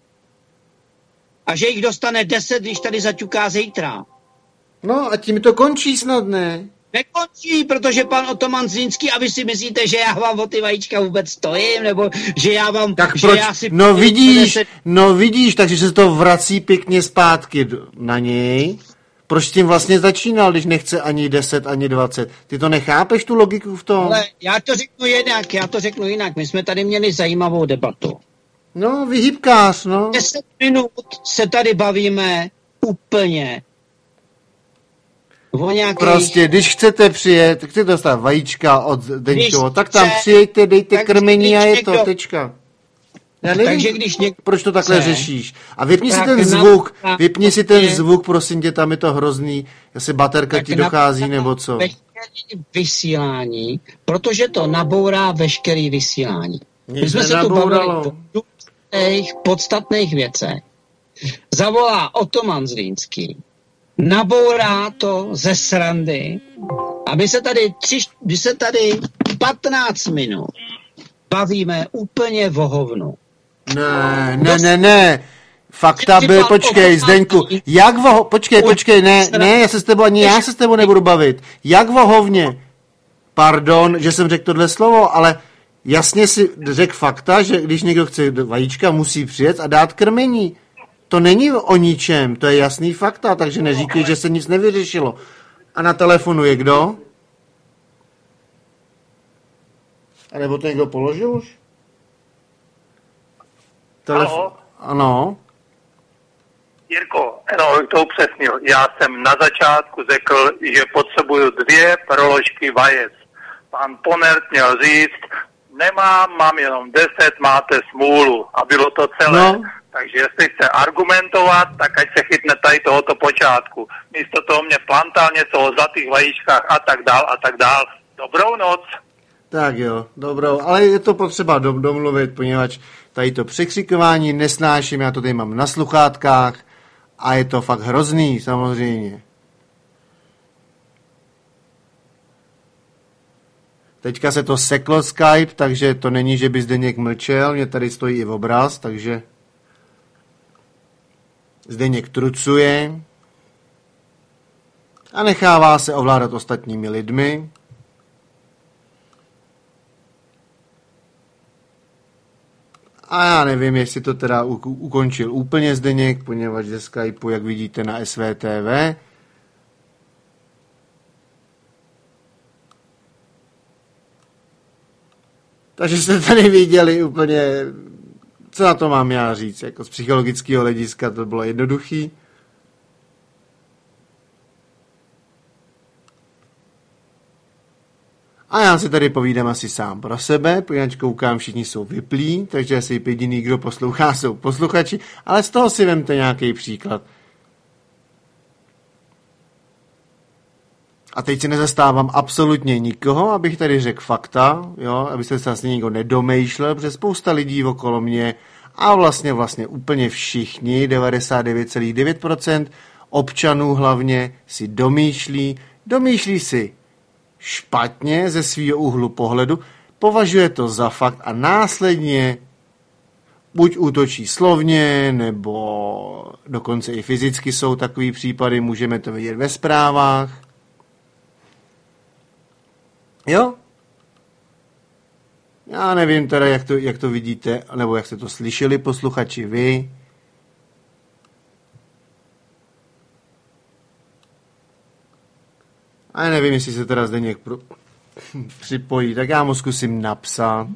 A že jich dostane deset, když tady zaťuká zítra. No a tím to končí snad, ne? Nekončí, protože pan Otoman Zlínský, a vy si myslíte, že já vám o ty vajíčka vůbec stojím, nebo že já vám... Tak že proč? Já si no vidíš, deset... no vidíš, takže se to vrací pěkně zpátky na něj. Proč tím vlastně začínal, když nechce ani deset, ani dvacet? Ty to nechápeš, tu logiku v tom? Ale já to řeknu jinak, já to řeknu jinak. My jsme tady měli zajímavou debatu. No, vyhýbkář, no. Deset minut se tady bavíme úplně o nějakých... Prostě, když chcete přijet, chcete dostat vajíčka od Deňkova, tak tam chce, přijeďte, dejte krmení a je to, tečka. Já nevím, takže když něk... proč to takhle chce, řešíš. A vypni si ten zvuk, na... vypni si ten zvuk, prosím tě, tam je to hrozný, jestli baterka ti dochází, na... nebo co. Veškerý vysílání, protože to nabourá veškerý vysílání. Nic My jsme se tu bavili o důležitých, podstatných věcech. Zavolá Otoman Zlínský, nabourá to ze srandy a my se tady, tři, my se tady patnáct minut bavíme úplně o hovnu. Ne, ne, ne, ne. Fakta byl, počkej, Zdeňku, jak voho, počkej, počkej, ne, ne, já se s tebou, ani já se s tebou nebudu bavit. Jak vohovně? Pardon, že jsem řekl tohle slovo, ale jasně si řekl fakta, že když někdo chce vajíčka, musí přijet a dát krmení. To není o ničem, to je jasný fakta, takže neříkej, že se nic nevyřešilo. A na telefonu je kdo? A nebo to někdo položil už? Telefon. Ano. Jirko, no, to upřesnil. Já jsem na začátku řekl, že potřebuju dvě proložky vajec. Pan Ponert měl říct, nemám, mám jenom deset, máte smůlu. A bylo to celé. No. Takže jestli chce argumentovat, tak ať se chytne tady tohoto počátku. Místo toho mě plantal něco o zlatých vajíčkách a tak dál a tak dál. Dobrou noc. Tak jo, dobrou, ale je to potřeba domluvit, poněvadž tady to překřikování nesnáším, já to tady mám na sluchátkách a je to fakt hrozný, samozřejmě. Teďka se to seklo Skype, takže to není, že by Zdeněk mlčel, mě tady stojí i obraz, takže Zdeněk trucuje a nechává se ovládat ostatními lidmi. A já nevím, jestli to teda u- ukončil úplně Zdeněk, poněvadž ze Skypeu, jak vidíte na S V T V, takže jste tady viděli úplně, co na to mám já říct, jako z psychologického hlediska to bylo jednoduchý. A já si tady povídám asi sám pro sebe, poněvadž koukám, všichni jsou vyplí, takže asi jediný, kdo poslouchá, jsou posluchači, ale z toho si vemte nějaký příklad. A teď si nezastávám absolutně nikoho, abych tady řekl fakta, jo, abyste se asi nikdo nedomýšlel, protože spousta lidí okolo mě a vlastně vlastně úplně všichni, devadesát devět celá devět procent občanů hlavně si domýšlí, domýšlí si špatně ze svého úhlu pohledu, považuje to za fakt a následně buď útočí slovně, nebo dokonce i fyzicky jsou takový případy, můžeme to vidět ve zprávách. Jo? Já nevím teda, jak to, jak to vidíte, nebo jak jste to slyšeli, posluchači, vy. A já nevím, jestli se teda Zdeněk pro... připojí, tak já mu zkusím napsat.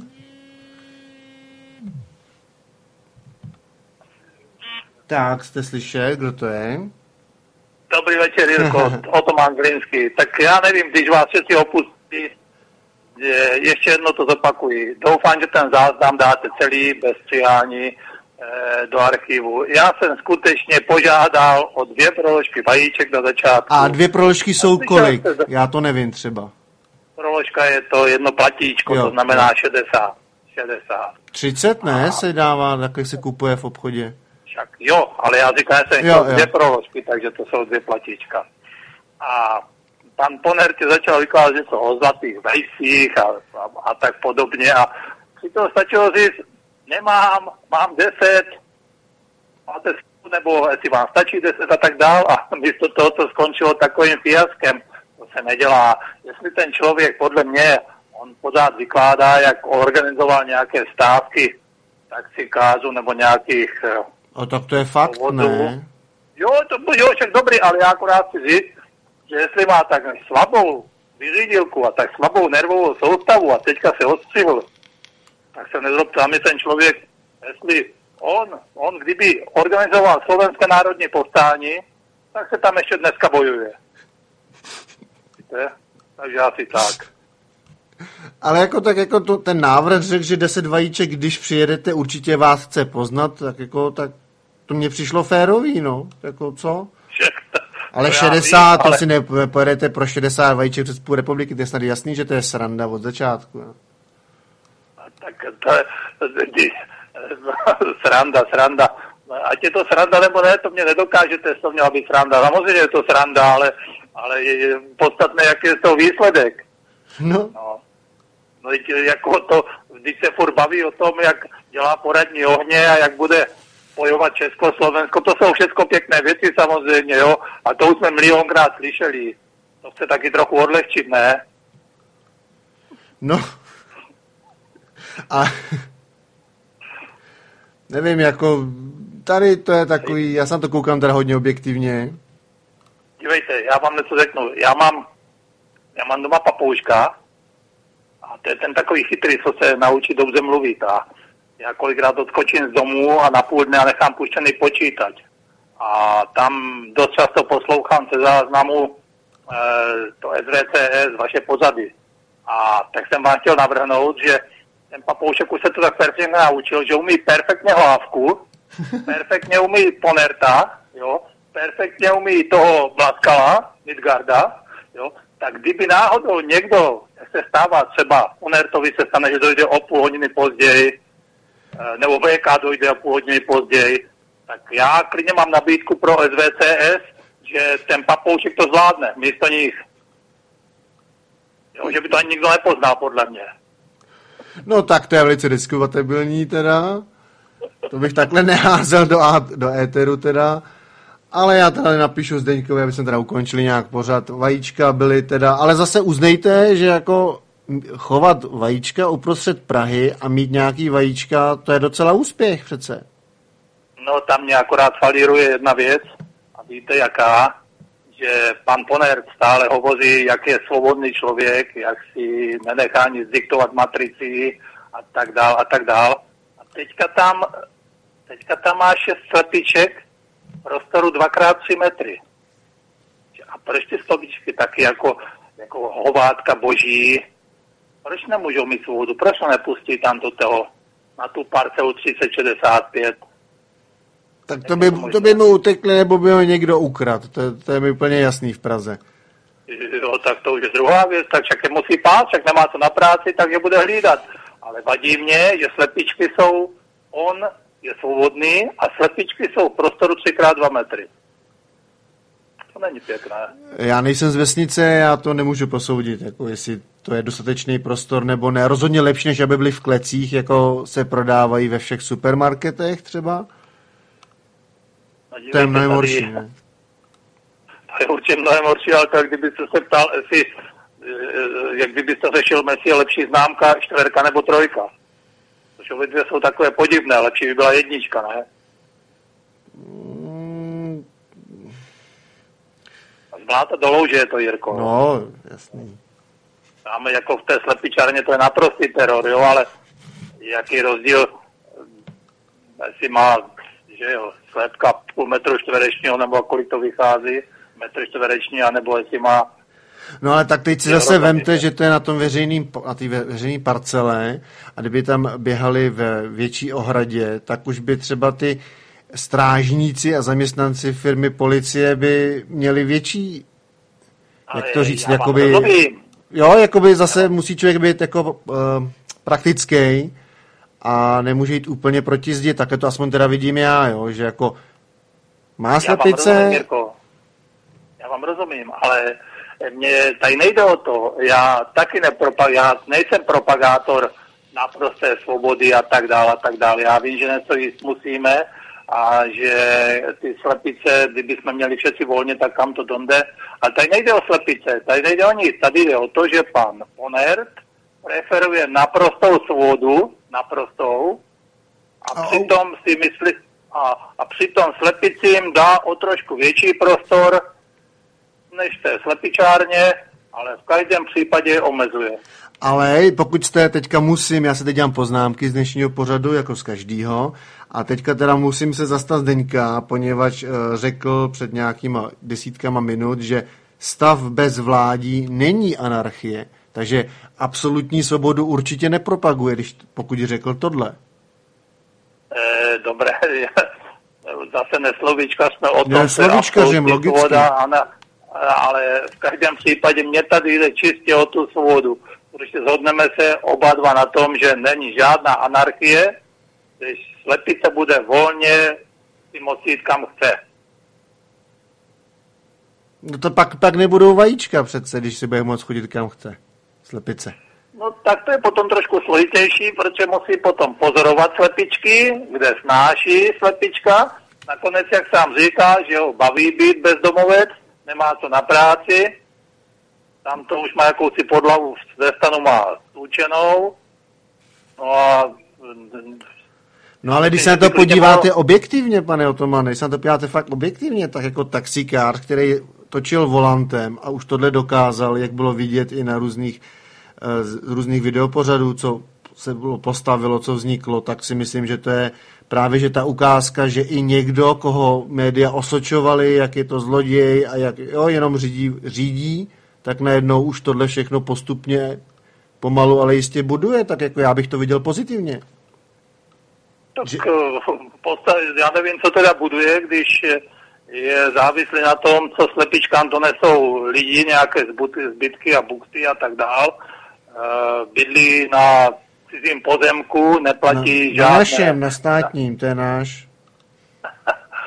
Tak, jste slyšet, kdo to je? Dobrý večer, Jirko, Otoman Glinský. Tak já nevím, když vás všetci opustí, ještě jedno to zopakuji. Doufám, že ten záznam dáte celý, bez stříhání, do archivu. Já jsem skutečně požádal o dvě proložky vajíček na začátku. A dvě proložky jsou kolik? Já to nevím třeba. Proložka je to jedno platíčko, jo, to znamená jo. šedesát. šedesát. třicet ne, a... se dává, takhle se kupuje v obchodě. Však jo, ale já říkám, že jsem jo, dvě proložky, takže to jsou dvě platíčka. A pan Poner ti začal vykládat, že jsou o zlatých vejcích a, a, a tak podobně. A si to stačilo říct, nemám, mám deset, máte nebo jestli vám stačí deset a tak dál. A místo toho to skončilo takovým fiaskem. To se nedělá. Jestli ten člověk podle mě, on pořád vykládá, jak organizoval nějaké stávky taxikářů nebo nějakých... A tak to je fakt, povodů. Ne? Jo, to jo, však dobrý, ale já akorát si říct, že jestli má tak slabou vyřídilku a tak slabou nervovou soustavu a teďka se odstřihl, tak se nezlobte, a mě ten člověk, jestli on, on kdyby organizoval Slovenské národní povstání, tak se tam ještě dneska bojuje. Víte? Takže asi tak. Ale jako tak jako to, ten návrh řekl, že deset vajíček, když přijedete, určitě vás chce poznat, tak jako tak to mně přišlo férový, no. Jako co? Ale šedesát, vím, ale... to si nepojedete pro šedesát vajíček přes půl republiky, to je snad jasný, že to je sranda od začátku. No. Tak to je sranda, sranda. Ať je to sranda nebo ne, to mě nedokážete, to měla být sranda. Samozřejmě je to sranda, ale, ale je podstatné, jaký je to výsledek. No. No, no jako to, když se furt baví o tom, jak dělá poradní ohně a jak bude bojovat Česko, Slovensko, to jsou všechno pěkné věci samozřejmě, jo, a to už jsme milionkrát slyšeli. To chce taky trochu odlehčit, ne? No. A nevím, jako tady to je takový, já jsem to koukám teda hodně objektivně. Dívejte, já vám něco řeknu. Já mám, já mám doma papouška a to je ten takový chytrý, co se naučí dobře mluvit a já kolikrát odskočím z domu a na půl dne a nechám puštěný počítač. A tam dost často poslouchám se záznamu e, to S V C S, vaše pozady. A tak jsem vám chtěl navrhnout, že ten papoušek už se to tak perfektně naučil, že umí perfektně hlávku, perfektně umí Ponerta, jo, perfektně umí toho Blaskala, Midgarda, jo, tak kdyby náhodou někdo, jak se stává třeba Ponertovi se stane, že dojde o půl hodiny později, nebo V K dojde o půl hodiny později, tak já klidně mám nabídku pro S V C S, že ten papoušek to zvládne místo nich. Jo, že by to ani nikdo nepoznal, podle mě. No tak to je velice diskutabilní teda. To bych takhle neházel do, do éteru teda. Ale já teda napíšu Zdeňkovi, aby jsme teda ukončili nějak pořád. Vajíčka byly teda, ale zase uznejte, že jako chovat vajíčka uprostřed Prahy a mít nějaký vajíčka, to je docela úspěch přece. No tam mě akorát falíruje jedna věc, a víte jaká, že pan Ponert stále hovoří, jak je svobodný člověk, jak si nenechá nic diktovat matrici a tak dál a tak dál. A teďka tam, teďka tam má šest slepiček prostoru dva krát tři metry. A proč ty slepičky taky jako, jako hovátka boží, proč nemůžou mít svobodu, proč to nepustí tam do toho, na tu parcelu třicet šedesát pět? Tak to by, to by mu utekli, nebo by ho někdo ukradl. To, to je mi úplně jasný v Praze. Jo, tak to už je druhá věc, tak však je musí pát, však nemá co na práci, tak je bude hlídat. Ale vadí mě, že slepičky jsou, on je svobodný a slepičky jsou v prostoru tři krát dva metry. To není pěkné. Já nejsem z vesnice, já to nemůžu posoudit, jako jestli to je dostatečný prostor nebo ne. Rozhodně lepší, než aby byly v klecích, jako se prodávají ve všech supermarketech třeba. To je mnohem horší, ne? To je určitě mnohem horší, ale tak kdybyste se ptal, jestli, jak kdybyste řešil, jestli je lepší známka čtverka nebo trojka. Což obě dvě jsou takové podivné, lepší by byla jednička, ne? Mm. Znáte do louže je to, Jirko. No, jasný. Máme jako v té slepičárně, to je naprostý teror, jo, ale jaký rozdíl, jestli má, že jo, slepka půl metru čtverečního, nebo kolik to vychází, metr čtvereční, anebo jestli má... No ale tak teď si zase vemte, že to je na tom veřejným, na té veřejné parcele a kdyby tam běhali ve větší ohradě, tak už by třeba ty strážníci a zaměstnanci firmy policie by měli větší, ale jak to říct, jakoby... Jo, jakoby zase musí člověk být jako uh, praktický a nemůže jít úplně proti zdi, takhle to aspoň teda vidím já, jo, že jako má slepice... Já vám rozumím, Jirko. Já vám rozumím, ale mě tady nejde o to, já taky nepropag, já nejsem propagátor naprosté svobody a tak dále a tak dále. Já vím, že něco jíst musíme a že ty slepice, kdyby jsme měli všetci volně, tak kam to donde. A tady nejde o slepice, tady nejde o nic, tady jde o to, že pan Ponert preferuje naprostou svobodu, naprostou, a přitom si myslí, a, a přitom slepicím dá o trošku větší prostor než té slepičárně, ale v každém případě je omezuje. Ale pokud jste teďka musím, já se teď dělám poznámky z dnešního pořadu, jako z každýho, a teďka teda musím se zastat Zdeňka, poněvadž e, řekl před nějakýma desítkama minut, že stav bez vládí není anarchie, takže absolutní svobodu určitě nepropaguje, když, pokud řekl tohle. E, dobré, zase neslovíčka jsme o tom, ne, slovíčka, že logicky. Ale v každém případě mě tady jde čistě o tu svobodu. Protože shodneme se oba dva na tom, že není žádná anarchie, když slepice bude volně si moci jít kam chce. No to pak, pak nebudou vajíčka přece, když si bude moct chodit kam chce. Slepice. No tak to je potom trošku složitější, protože musí potom pozorovat slepičky, kde snáší slepička. Nakonec, jak sám říká, že ho baví být bezdomovec, nemá co na práci, tam to už má jakousi podlahu, ze stanu má stůčenou, no a... No ale když se na to podíváte objektivně, pane Otomane, když se na to podíváte fakt objektivně, tak jako taxikář, který točil volantem a už tohle dokázal, jak bylo vidět i na různých, uh, různých videopořadů, co se bylo postavilo, co vzniklo, tak si myslím, že to je právě, že ta ukázka, že i někdo, koho média osočovali, jak je to zloděj a jak jo, jenom řídí, řídí, tak najednou už tohle všechno postupně pomalu, ale jistě buduje, tak jako já bych to viděl pozitivně. Tak že... já nevím, co teda buduje, když je závislý na tom, co slepičkám donesou lidi, nějaké zbytky a buchty a tak dál. Bydlí na cizím pozemku, neplatí na, žádné... Na našem, na státním, to je náš.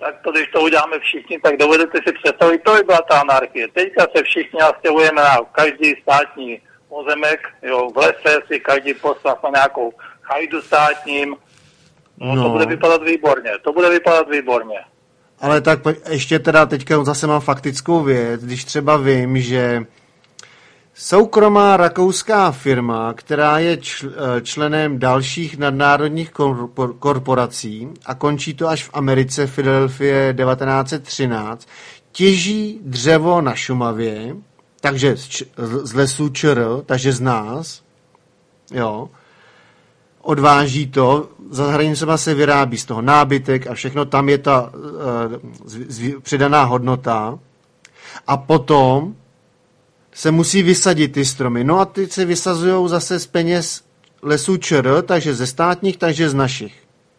tak to, když to uděláme všichni, tak dovedete si představit, to by byla ta anarchie. Teďka se všichni nastěhujeme na každý státní pozemek, jo, v lese si každý poslal nějakou chajdu státním, no, no to bude vypadat výborně, to bude vypadat výborně. Ale tak ještě teda teďka zase mám faktickou věc, když třeba vím, že soukromá rakouská firma, která je členem dalších nadnárodních korporací a končí to až v Americe, v Philadelphia devatenáct set třináct, těží dřevo na Šumavě, takže z lesů ČR, takže z nás, jo, odváží to, za hranicema se vyrábí z toho nábytek a všechno, tam je ta uh, zv, přidaná hodnota a potom se musí vysadit ty stromy. No a ty se vysazujou zase z peněz lesů ČR, takže ze státních, takže z našich.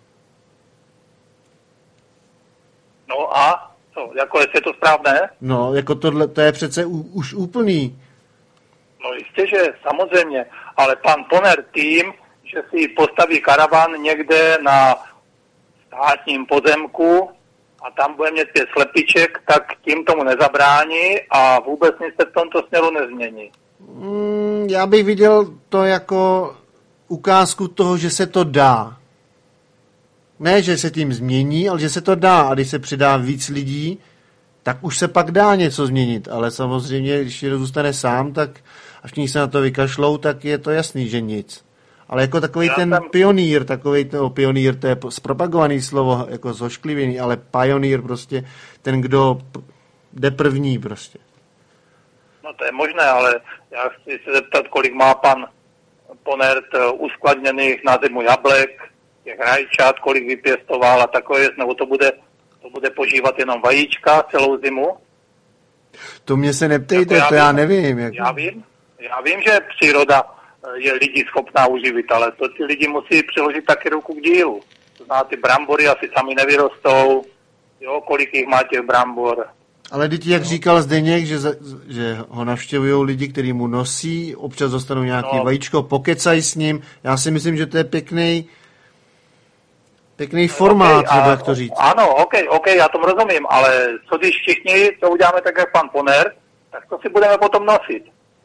No a co, jako jestli je to správné? No, jako tohle, to je přece u, už úplný. No jistě, že samozřejmě, ale pan Poner tím, že si postaví karavan někde na státním pozemku a tam bude mít pět slepiček, tak tím tomu nezabrání a vůbec nic se v tomto směru nezmění. Mm, já bych viděl to jako ukázku toho, že se to dá. Ne, že se tím změní, ale že se to dá. A když se přidá víc lidí, tak už se pak dá něco změnit. Ale samozřejmě, když je zůstane sám, tak a všichni se na to vykašlou, tak je to jasný, že nic. Ale jako takový ten jsem... pionýr, takový ten pionýr, to je zpropagovaný slovo, jako zošklivěný, ale pionýr prostě, ten, kdo jde první prostě. No to je možné, ale já chci se zeptat, kolik má pan Ponert uskladněných na zimu jablek, těch rajčat, kolik vypěstoval a takové, nebo to bude, to bude požívat jenom vajíčka celou zimu? To mě se neptejte, jako já to já vím, nevím. Jako... Já vím, já vím, že příroda je lidi schopná uživit, ale to ty lidi musí přiložit taky ruku k dílu. To znamená, ty brambory asi sami nevyrostou, jo, kolik jich má těch brambor. Ale teď, jak no. říkal Zdeněk, že, že ho navštěvují lidi, kteří mu nosí, občas dostanou nějaký no. vajíčko, pokecají s ním. Já si myslím, že to je pěkný pěkný formát, okay, jak to říct. Ano, ok, ok, já tomu rozumím, ale co když všichni to uděláme tak, jak pan Poner, tak to si budeme potom nosit.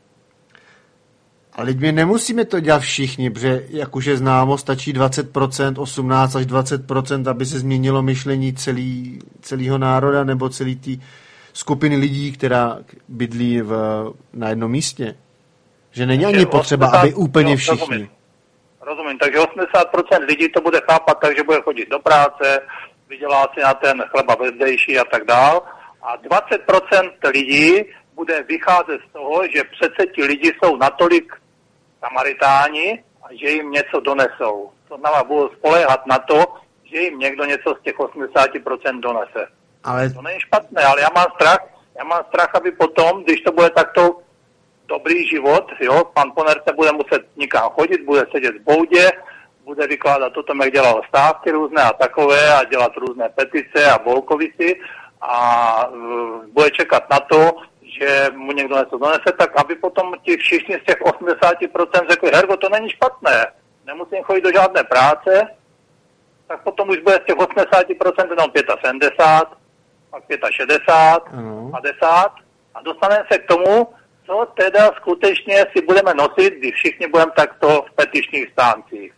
Ale my nemusíme to dělat všichni, protože jak už je známo, stačí dvacet procent, osmnáct až dvacet procent, aby se změnilo myšlení celý, celého národa nebo celý té skupiny lidí, která bydlí v, na jednom místě. Že není ani potřeba, osmdesát, aby úplně všichni. Rozumím. rozumím, takže osmdesát procent lidí to bude chápat tak, že bude chodit do práce, vydělá si na ten chleba vezdejší a tak dál. A dvacet procent lidí bude vycházet z toho, že přece ti lidi jsou natolik samaritáni a že jim něco donesou. To znamená, budou spoléhat na to, že jim někdo něco z těch osmdesát procent donese. Ale... To není špatné, ale já mám strach, já mám strach, aby potom, když to bude takto dobrý život, jo, pan Poner se bude muset nikam chodit, bude sedět v boudě, bude vykládat o tom, jak dělal stávky různé a takové a dělat různé petice a bolkovici a uh, bude čekat na to, že mu někdo něco donese, tak aby potom ti všichni z těch osmdesát procent řekli, Hergo, to není špatné, nemusím chodit do žádné práce, tak potom už bude z těch osmdesát procent jenom sedmdesát pět, pak šedesát pět, mm. padesát a dostaneme se k tomu, co teda skutečně si budeme nosit, když všichni budeme takto v petičních stáncích.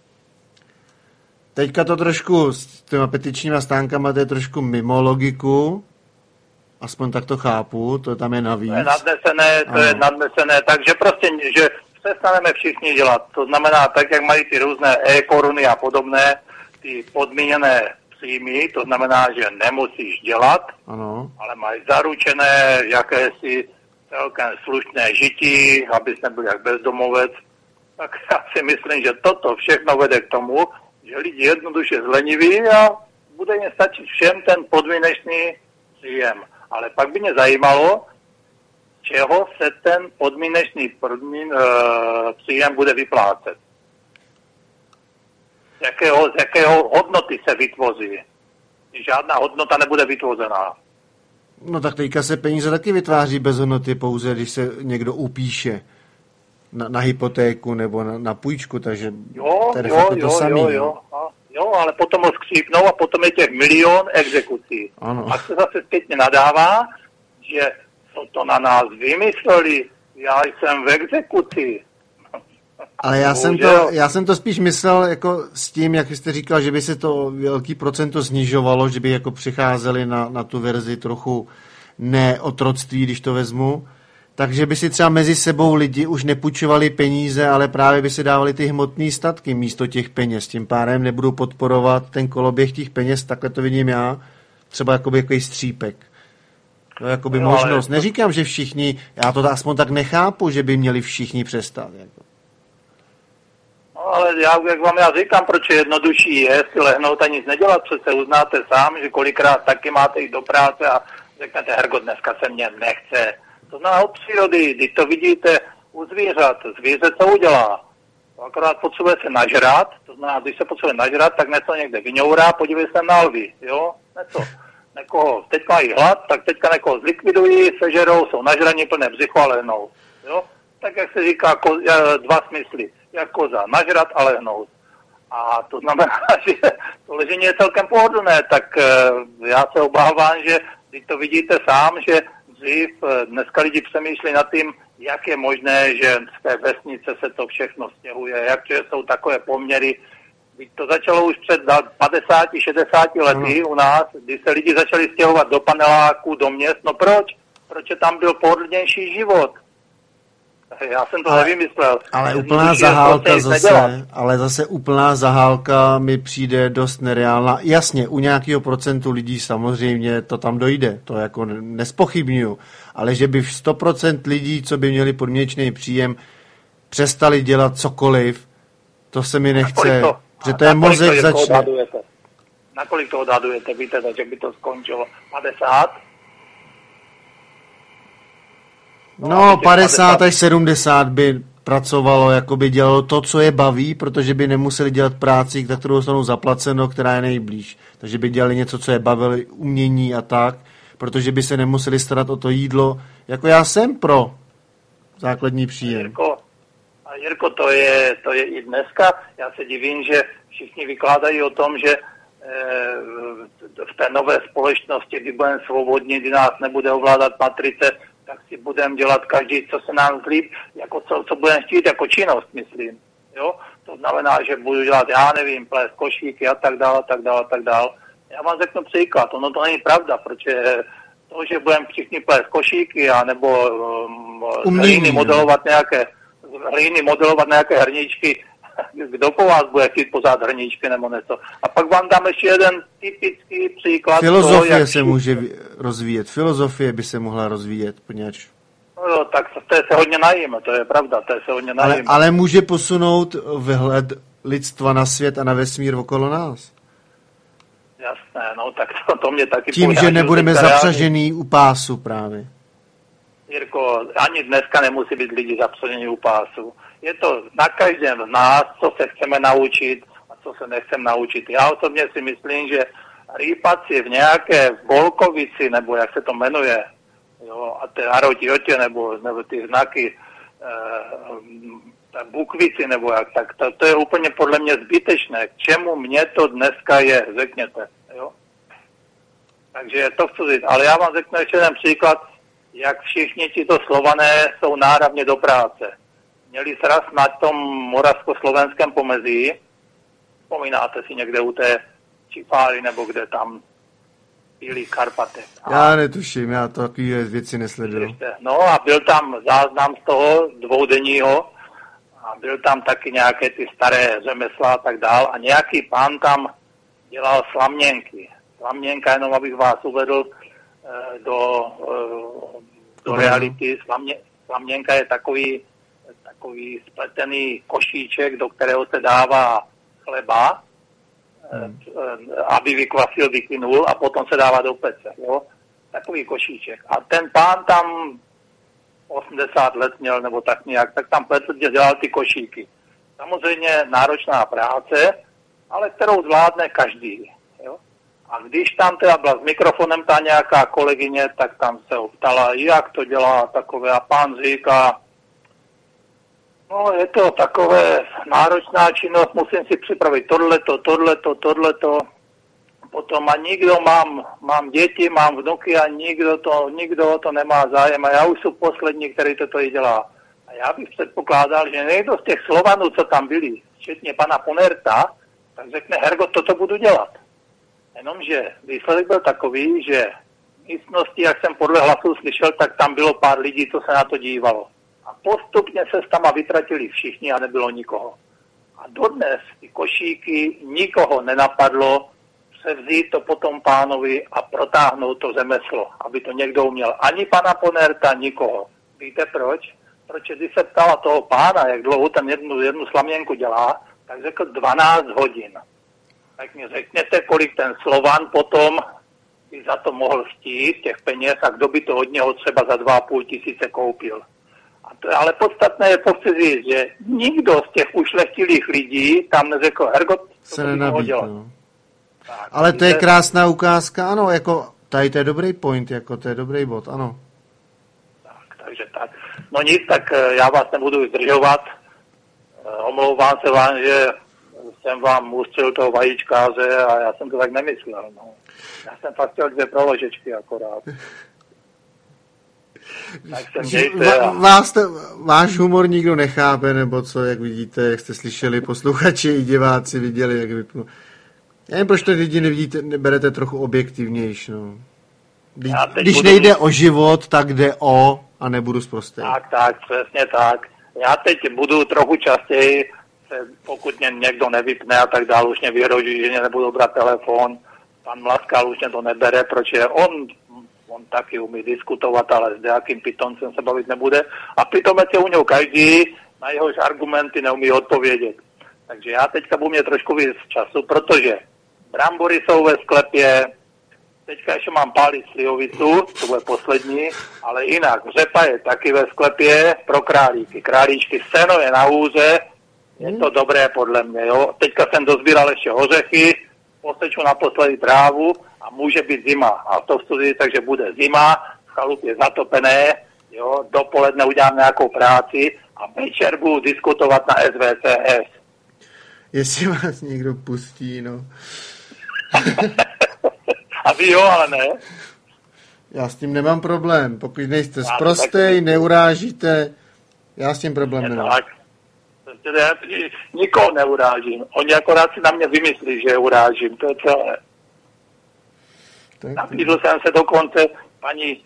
Teďka to trošku s těma petičníma stánkama, to je trošku mimo logiku, aspoň tak to chápu, to tam je navíc. To je nadnesené, to ano. je nadnesené, takže prostě, že přestaneme všichni dělat. To znamená, tak jak mají ty různé e-koruny a podobné, ty podmíněné příjmy, to znamená, že nemusíš dělat, ano. ale mají zaručené jakési celkem slušné žití, abys nebyl jak bezdomovec, tak já si myslím, že toto všechno vede k tomu, že lidi jednoduše zleniví a bude jim stačit všem ten podmínečný příjem. Ale pak by mě zajímalo, čeho se ten podmínečný podmín, uh, příjem bude vyplácet. Z jakého, z jakého hodnoty se vytvoří. Žádná hodnota nebude vytvořená. No tak teďka se peníze taky vytváří bez hodnoty pouze, když se někdo upíše na, na hypotéku nebo na, na půjčku, takže jo, to je jo, to jo, samý. Jo, jo, jo, jo, ale potom ho skřípnou a potom je těch milion exekucí. Ano. A se zase zpětně nadává, že co to na nás vymysleli, já jsem v exekuci. Ale já jsem, to, já jsem to spíš myslel jako s tím, jak jste říkal, že by se to velký procento snižovalo, že by jako přicházeli na, na tu verzi trochu neotroctví, když to vezmu. Takže by si třeba mezi sebou lidi už nepůjčovali peníze, ale právě by si dávali ty hmotné statky místo těch peněz. Tím pádem nebudou podporovat ten koloběh těch peněz, takhle to vidím já, třeba jakoby jaký střípek. To je jakoby no, možnost. Ale... Neříkám, že všichni, já to aspoň tak nechápu, že by měli všichni přestat. Jako. No ale já, jak vám já říkám, proč je jednodušší je si lehnout a nic nedělat, přece uznáte sám, že kolikrát taky máte jít do práce a řeknete, hergo, dneska se mě nechce. To znamená od přírody, když to vidíte u zvířat, zvíře co udělá? Akorát potřebuje se nažrat, to znamená, když se potřebuje nažrat, tak něco někde vyňourá, podívej se na lvy, jo, něco. Někoho, teď mají hlad, tak teďka někoho zlikvidují, sežerou, jsou nažraní, plné břicho a lehnou, jo. Tak jak se říká, ko, dva smysly, jak koza, nažrat a lehnout. A to znamená, že to ležení je celkem pohodlné, tak já se obávám, že když to vidíte sám, že dřív, dneska lidi přemýšlí nad tím, jak je možné, že z té vesnice se to všechno stěhuje, jak jsou takové poměry. To začalo už před padesáti šedesáti lety u nás, kdy se lidi začali stěhovat do paneláků, do měst. No proč? Proč tam byl pohodlnější život? Já jsem to ale, nevymyslel. Ale úplná zahálka zase, ale zase úplná zahálka mi přijde dost nereálná. Jasně, u nějakého procentu lidí samozřejmě to tam dojde, to jako nespochybnuju. Ale že by v sto procent lidí, co by měli podměrečný příjem, přestali dělat cokoliv, to se mi nechce, že to je mozek začne. Na kolik to odhadujete? Víte, že by to skončilo? padesát? No, padesát až sedmdesát by pracovalo, jako by dělalo to, co je baví, protože by nemuseli dělat práci, za kterou dostanou zaplaceno, která je nejblíž. Takže by dělali něco, co je bavili, umění a tak, protože by se nemuseli starat o to jídlo. Jako já jsem pro základní příjem. Jirko, a Jirko, to je, to je i dneska. Já se divím, že všichni vykládají o tom, že v té nové společnosti, kdy budeme svobodní, kdy nás nebude ovládat matrice, tak si budeme dělat každý, co se nám zlíbí, jako co, co budeme chtít, jako činnost, myslím. Jo? To znamená, že budu dělat, já nevím, plést košíky a tak dále, tak dále, tak dále. Já vám řeknu příklad, ono to není pravda, protože to, že budeme všichni plést košíky, a nebo um, hlíny modelovat nějaké, hlíny modelovat nějaké hrníčky, kdo po vás bude chtít pořád hrníčky nebo něco. A pak vám dám ještě jeden typický příklad. Filozofie toho, jak se může rozvíjet. Filozofie by se mohla rozvíjet, poněč. No jo, tak to se hodně najíme, to je pravda, to se hodně najíme. Ale, ale může posunout vhled lidstva na svět a na vesmír okolo nás. Jasné, no tak to, to mě taky tím, že nebudeme zapřažený u pásu právě. Jirko, ani dneska nemusí být lidi zapřažení u pásu. Je to na každém z nás, co se chceme naučit a co se nechceme naučit. Já osobně si myslím, že rýpat si v nějaké Bolkovici, nebo jak se to jmenuje, jo, a ty Arotijotě, nebo, nebo ty znaky e, Bukvici, nebo jak, tak to, to je úplně podle mě zbytečné. K čemu mě to dneska je, řekněte. Jo? Takže to chci říct. Ale já vám řeknu ještě jeden příklad, jak všichni tito Slované jsou náravně do práce. Měli sraz na tom moravsko-slovenském pomezí. Vzpomínáte si někde u té Čifáry, nebo kde tam byly Karpaty. Já netuším, já to takové věci nesleduju. No a byl tam záznam z toho dvoudenního a byl tam taky nějaké ty staré řemesla a tak dál a nějaký pán tam dělal slaměnky. Slaměnka, jenom abych vás uvedl do, do reality. Slamě, slaměnka je takový takový spletený košíček, do kterého se dává chleba, hmm. aby vykvasil, vykynul a potom se dává do pece. Jo? Takový košíček. A ten pán tam osmdesát let měl, nebo tak nějak, tak tam plecl, dělal ty košíky. Samozřejmě náročná práce, ale kterou zvládne každý. Jo? A když tam teda byla s mikrofonem ta nějaká kolegyně, tak tam se optala, jak to dělá takové. A pán říká, No, je to takové náročná činnost, musím si připravit tohleto, tohleto, tohleto. Potom a nikdo, mám, mám děti, mám vnuky a nikdo to, nikdo to nemá zájem. A já už jsem poslední, který toto i dělá. A já bych předpokládal, že někdo z těch Slovanů, co tam byli, včetně pana Ponerta, tak řekne, Hergo, toto budu dělat. Jenomže výsledek byl takový, že v místnosti, jak jsem podle hlasů slyšel, tak tam bylo pár lidí, co se na to dívalo. A postupně se tam vytratili všichni a nebylo nikoho. A dodnes ty košíky nikoho nenapadlo převzít to potom pánovi a protáhnout to řemeslo, aby to někdo uměl. Ani pana Ponerta, nikoho. Víte proč? Proč když se ptala toho pána, jak dlouho ten jednu, jednu slaměnku dělá, tak řekl dvanáct hodin. Tak mi řekněte, kolik ten Slovan potom by za to mohl chtít, těch peněz, a kdo by to od něho třeba za dva a půl tisíce koupil. A to je ale podstatné je to říct, že nikdo z těch ušlechtilých lidí tam neřekl, Hergot, to se by mohl dělat. No. Tak, ale to je krásná ukázka, ano, jako tady to je dobrý point, jako to je dobrý bod, ano. Tak, takže tak. No nic, tak já vás nebudu zdržovat. Omlouvám se vám, že jsem vám ustřelil toho vajíčkáře a já jsem to tak nemyslel. No. Já jsem fakt chtěl dvě proložečky akorát. Tak se mějte a... Vás to, váš humor nikdo nechápe, nebo co, jak vidíte, jak jste slyšeli, posluchači i diváci viděli, jak vypnu. Já nevím, proč to lidi nevidíte, neberete trochu objektivnější, no. Když, když nejde mít... o život, tak jde o a nebudu zprostý. Tak, tak, přesně tak. Já teď budu trochu častěji, pokud mě někdo nevypne a tak dále, už mě vyhrožují, že mě nebudu brát telefon. Pan Mlaskal už mě to nebere, protože on, on taky umí diskutovat, ale s nějakým pitoncem se bavit nebude. A pitomec je u něho každý, na jehož argumenty neumí odpovědět. Takže já teďka budu mě trošku víc času, protože brambory jsou ve sklepě, teďka ještě mám pálit slivovicu, to bude poslední, ale jinak řepa je taky ve sklepě pro králíky. Králíčky, seno je na hůře, je to dobré podle mě, jo. Teďka jsem dozbíral ještě hořechy, poseču naposledy trávu a může být zima. A to chci, takže bude zima, v chalupě zatopené, jo, dopoledne udělám nějakou práci a večer budu diskutovat na S V C S. Jestli vás někdo pustí, no. A vy jo, ale ne? Já s tím nemám problém. Pokud nejste sprostej, neurážíte, já s tím problém nemám. Tak. Já nikoho neurážím. Oni akorát si na mě vymyslí, že je urážím. To je celé. Nabídl jsem se dokonce, paní e,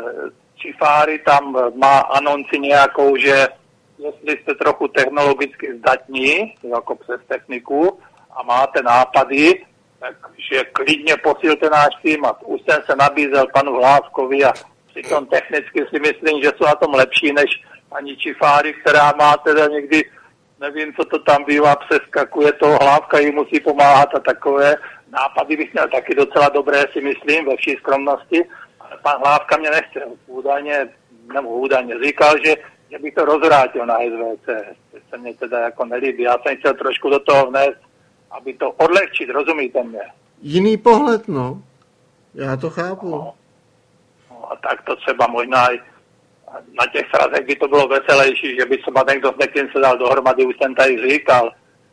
Čifáry tam má anonci nějakou, že jestli jste trochu technologicky zdatní, jako přes techniku, a máte nápady, takže klidně posílte náš tým. A už jsem se nabízel panu Hlávkovi a přitom technicky si myslím, že jsou na tom lepší než paní Čifáry, která má teda někdy, nevím, co to tam bývá, přeskakuje toho Hlávka, jí musí pomáhat a takové nápady bych měl taky docela dobré, si myslím, ve vší skromnosti, ale pan Hlávka mě nechtěl. Údajně, nebo údajně říkal, že, že bych to rozvrátil na S V C. To se mě teda jako nelíbí. Já jsem chtěl trošku do toho vnést, aby to odlehčit, rozumíte mě? Jiný pohled, no. Já to chápu. No, no a tak to třeba možná i na těch srazech by to bylo veselější, že by třeba někdo s někým se dal dohromady, už jsem tady říkal.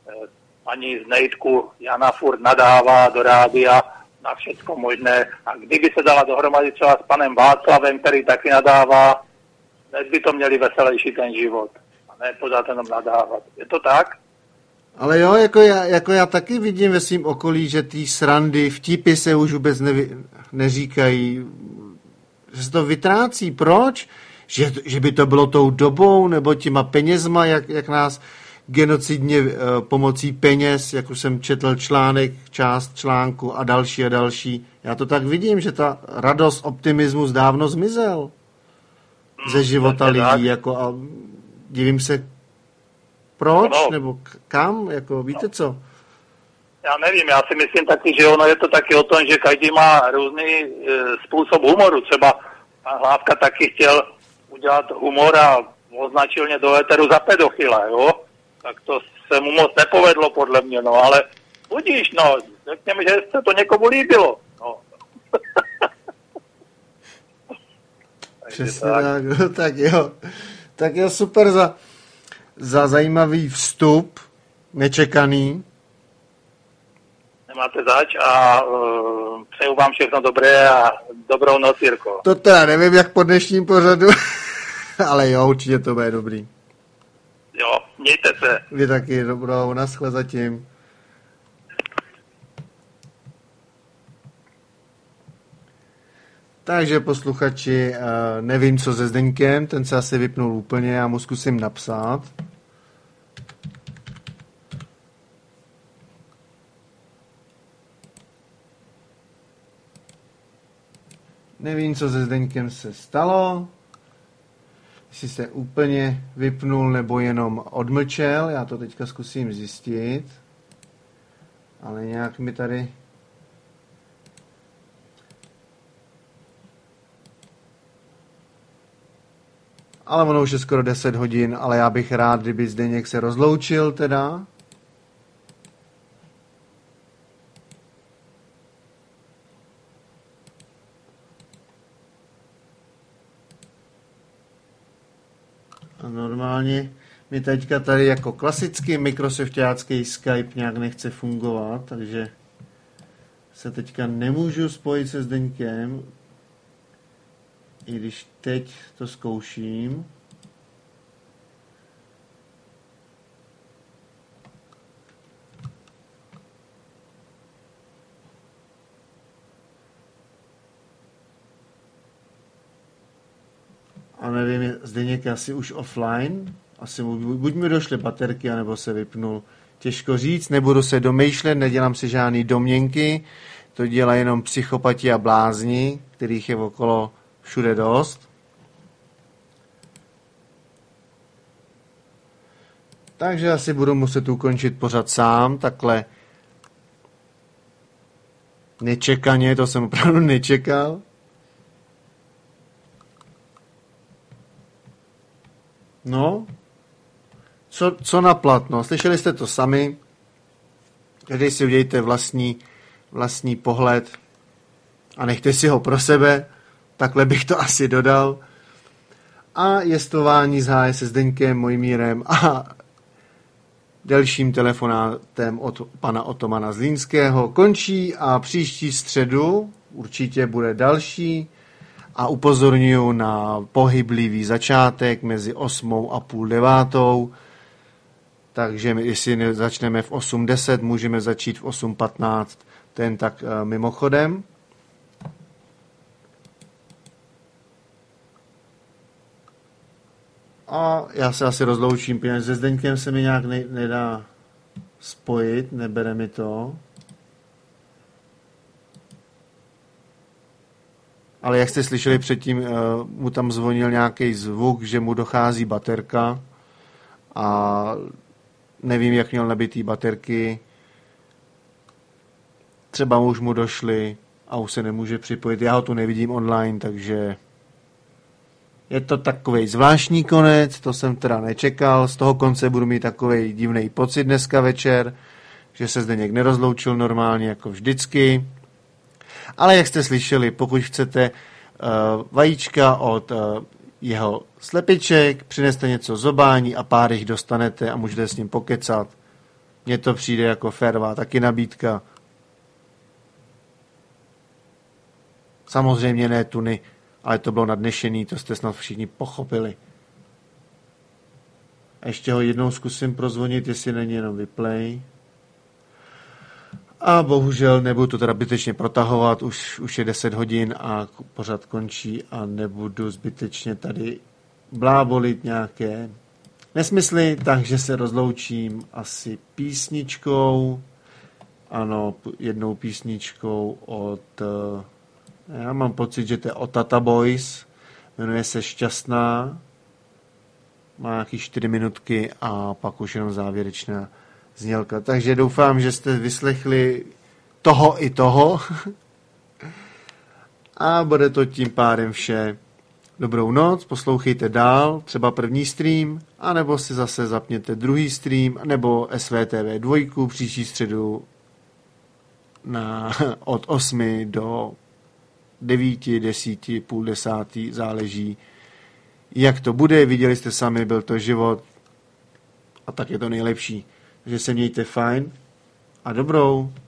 Paní z Nejtku Jana furt nadává do rádia na všecko možné. A kdyby se dala dohromady třeba s panem Václavem, který taky nadává, dnes by to měli veselější ten život. A ne pořád jenom nadávat. Je to tak? Ale jo, jako já, jako já taky vidím ve svým okolí, že ty srandy, vtipy se už vůbec nevy, neříkají. Že se to vytrácí. Proč? Že, že by to bylo tou dobou, nebo těma penězma, jak, jak nás genocidně uh, pomocí peněz, jak už jsem četl článek, část článku a další a další. Já to tak vidím, že ta radost, optimismus dávno zmizel ze života lidí. Jako, a divím se, proč, no, nebo kam, jako víte co? Já nevím, já si myslím taky, že ono je to taky o tom, že každý má různý e, způsob humoru. Třeba pan Hlávka taky chtěl udělat humor a označil mě do éteru za pedofila, jo? Tak to se mu moc nepovedlo podle mě, no, ale budíš, no, řekněme, že se to někomu líbilo, no. Přesně tak, tak, tak jo. Tak jo, super za... za zajímavý vstup, nečekaný. Nemáte zač a uh, přeju vám všechno dobré a dobrou noc, Jirko. To teda nevím, jak po dnešním pořadu, ale jo, určitě to bude dobrý. Jo, mějte se. Vy taky, dobrou, naschle zatím. Takže posluchači, nevím, co se Zdeňkem, ten se asi vypnul úplně, já mu zkusím napsat. Nevím, co se Zdeňkem se stalo, jestli se úplně vypnul nebo jenom odmlčel, já to teďka zkusím zjistit, ale nějak mi tady... Ale ono už je skoro deset hodin, ale já bych rád, kdyby Zdeněk se rozloučil teda. A normálně mi teďka tady jako klasický microsoftácký Skype nějak nechce fungovat, takže se teďka nemůžu spojit se Zdeňkem. I když teď to zkouším. A nevím, Zdeněk je asi už offline. Asi mu, buď mi došly baterky, anebo se vypnul. Těžko říct, nebudu se domýšlet, nedělám si žádný domněnky. To dělají jenom psychopati a blázni, kterých je okolo všude dost. Takže asi budu muset ukončit pořad sám, takhle nečekaně, to jsem opravdu nečekal. No, co, co na platno? Slyšeli jste to sami, každý si udějte vlastní, vlastní pohled a nechte si ho pro sebe. Takhle bych to asi dodal. A jestování z Háje se Zdeňkem Mojmírem a delším telefonátem od pana Otomana Zlínského končí a příští středu určitě bude další a upozorňuji na pohyblivý začátek mezi osmou a půl devátou. Takže jestli začneme v osm deset, můžeme začít v osm patnáct, ten tak mimochodem. A já se asi rozloučím, protože se Zdeňkem se mi nějak ne, nedá spojit, nebere mi to. Ale jak jste slyšeli předtím, mu tam zvonil nějaký zvuk, že mu dochází baterka a nevím, jak měl nabitý baterky. Třeba už mu došly a už se nemůže připojit. Já ho tu nevidím online, takže... Je to takovej zvláštní konec, to jsem teda nečekal, z toho konce budu mít takovej divný pocit dneska večer, že se Zdeněk nerozloučil normálně jako vždycky. Ale jak jste slyšeli, pokud chcete uh, vajíčka od uh, jeho slepiček, přineste něco zobání a pár jich dostanete a můžete s ním pokecat. Mně to přijde jako férová taky nabídka. Samozřejmě ne tuny, ale to bylo nadnešený, to jste snad všichni pochopili. A ještě ho jednou zkusím prozvonit, jestli není jenom vyplay. A bohužel nebudu to teda zbytečně protahovat, už, už je deset hodin a pořad končí a nebudu zbytečně tady blábolit nějaké nesmysly, takže se rozloučím asi písničkou. Ano, jednou písničkou od... Já mám pocit, že to je od Tata Boys, jmenuje se Šťastná, má nějaký čtyři minutky a pak už jenom závěrečná znělka. Takže doufám, že jste vyslechli toho i toho a bude to tím pádem vše. Dobrou noc, poslouchejte dál, třeba první stream, anebo si zase zapněte druhý stream, nebo S V T V dva příští středu na, od osmi do devíti, desíti, půl desátý, záleží, jak to bude. Viděli jste sami, byl to život a tak je to nejlepší. Takže se mějte fajn a dobrou.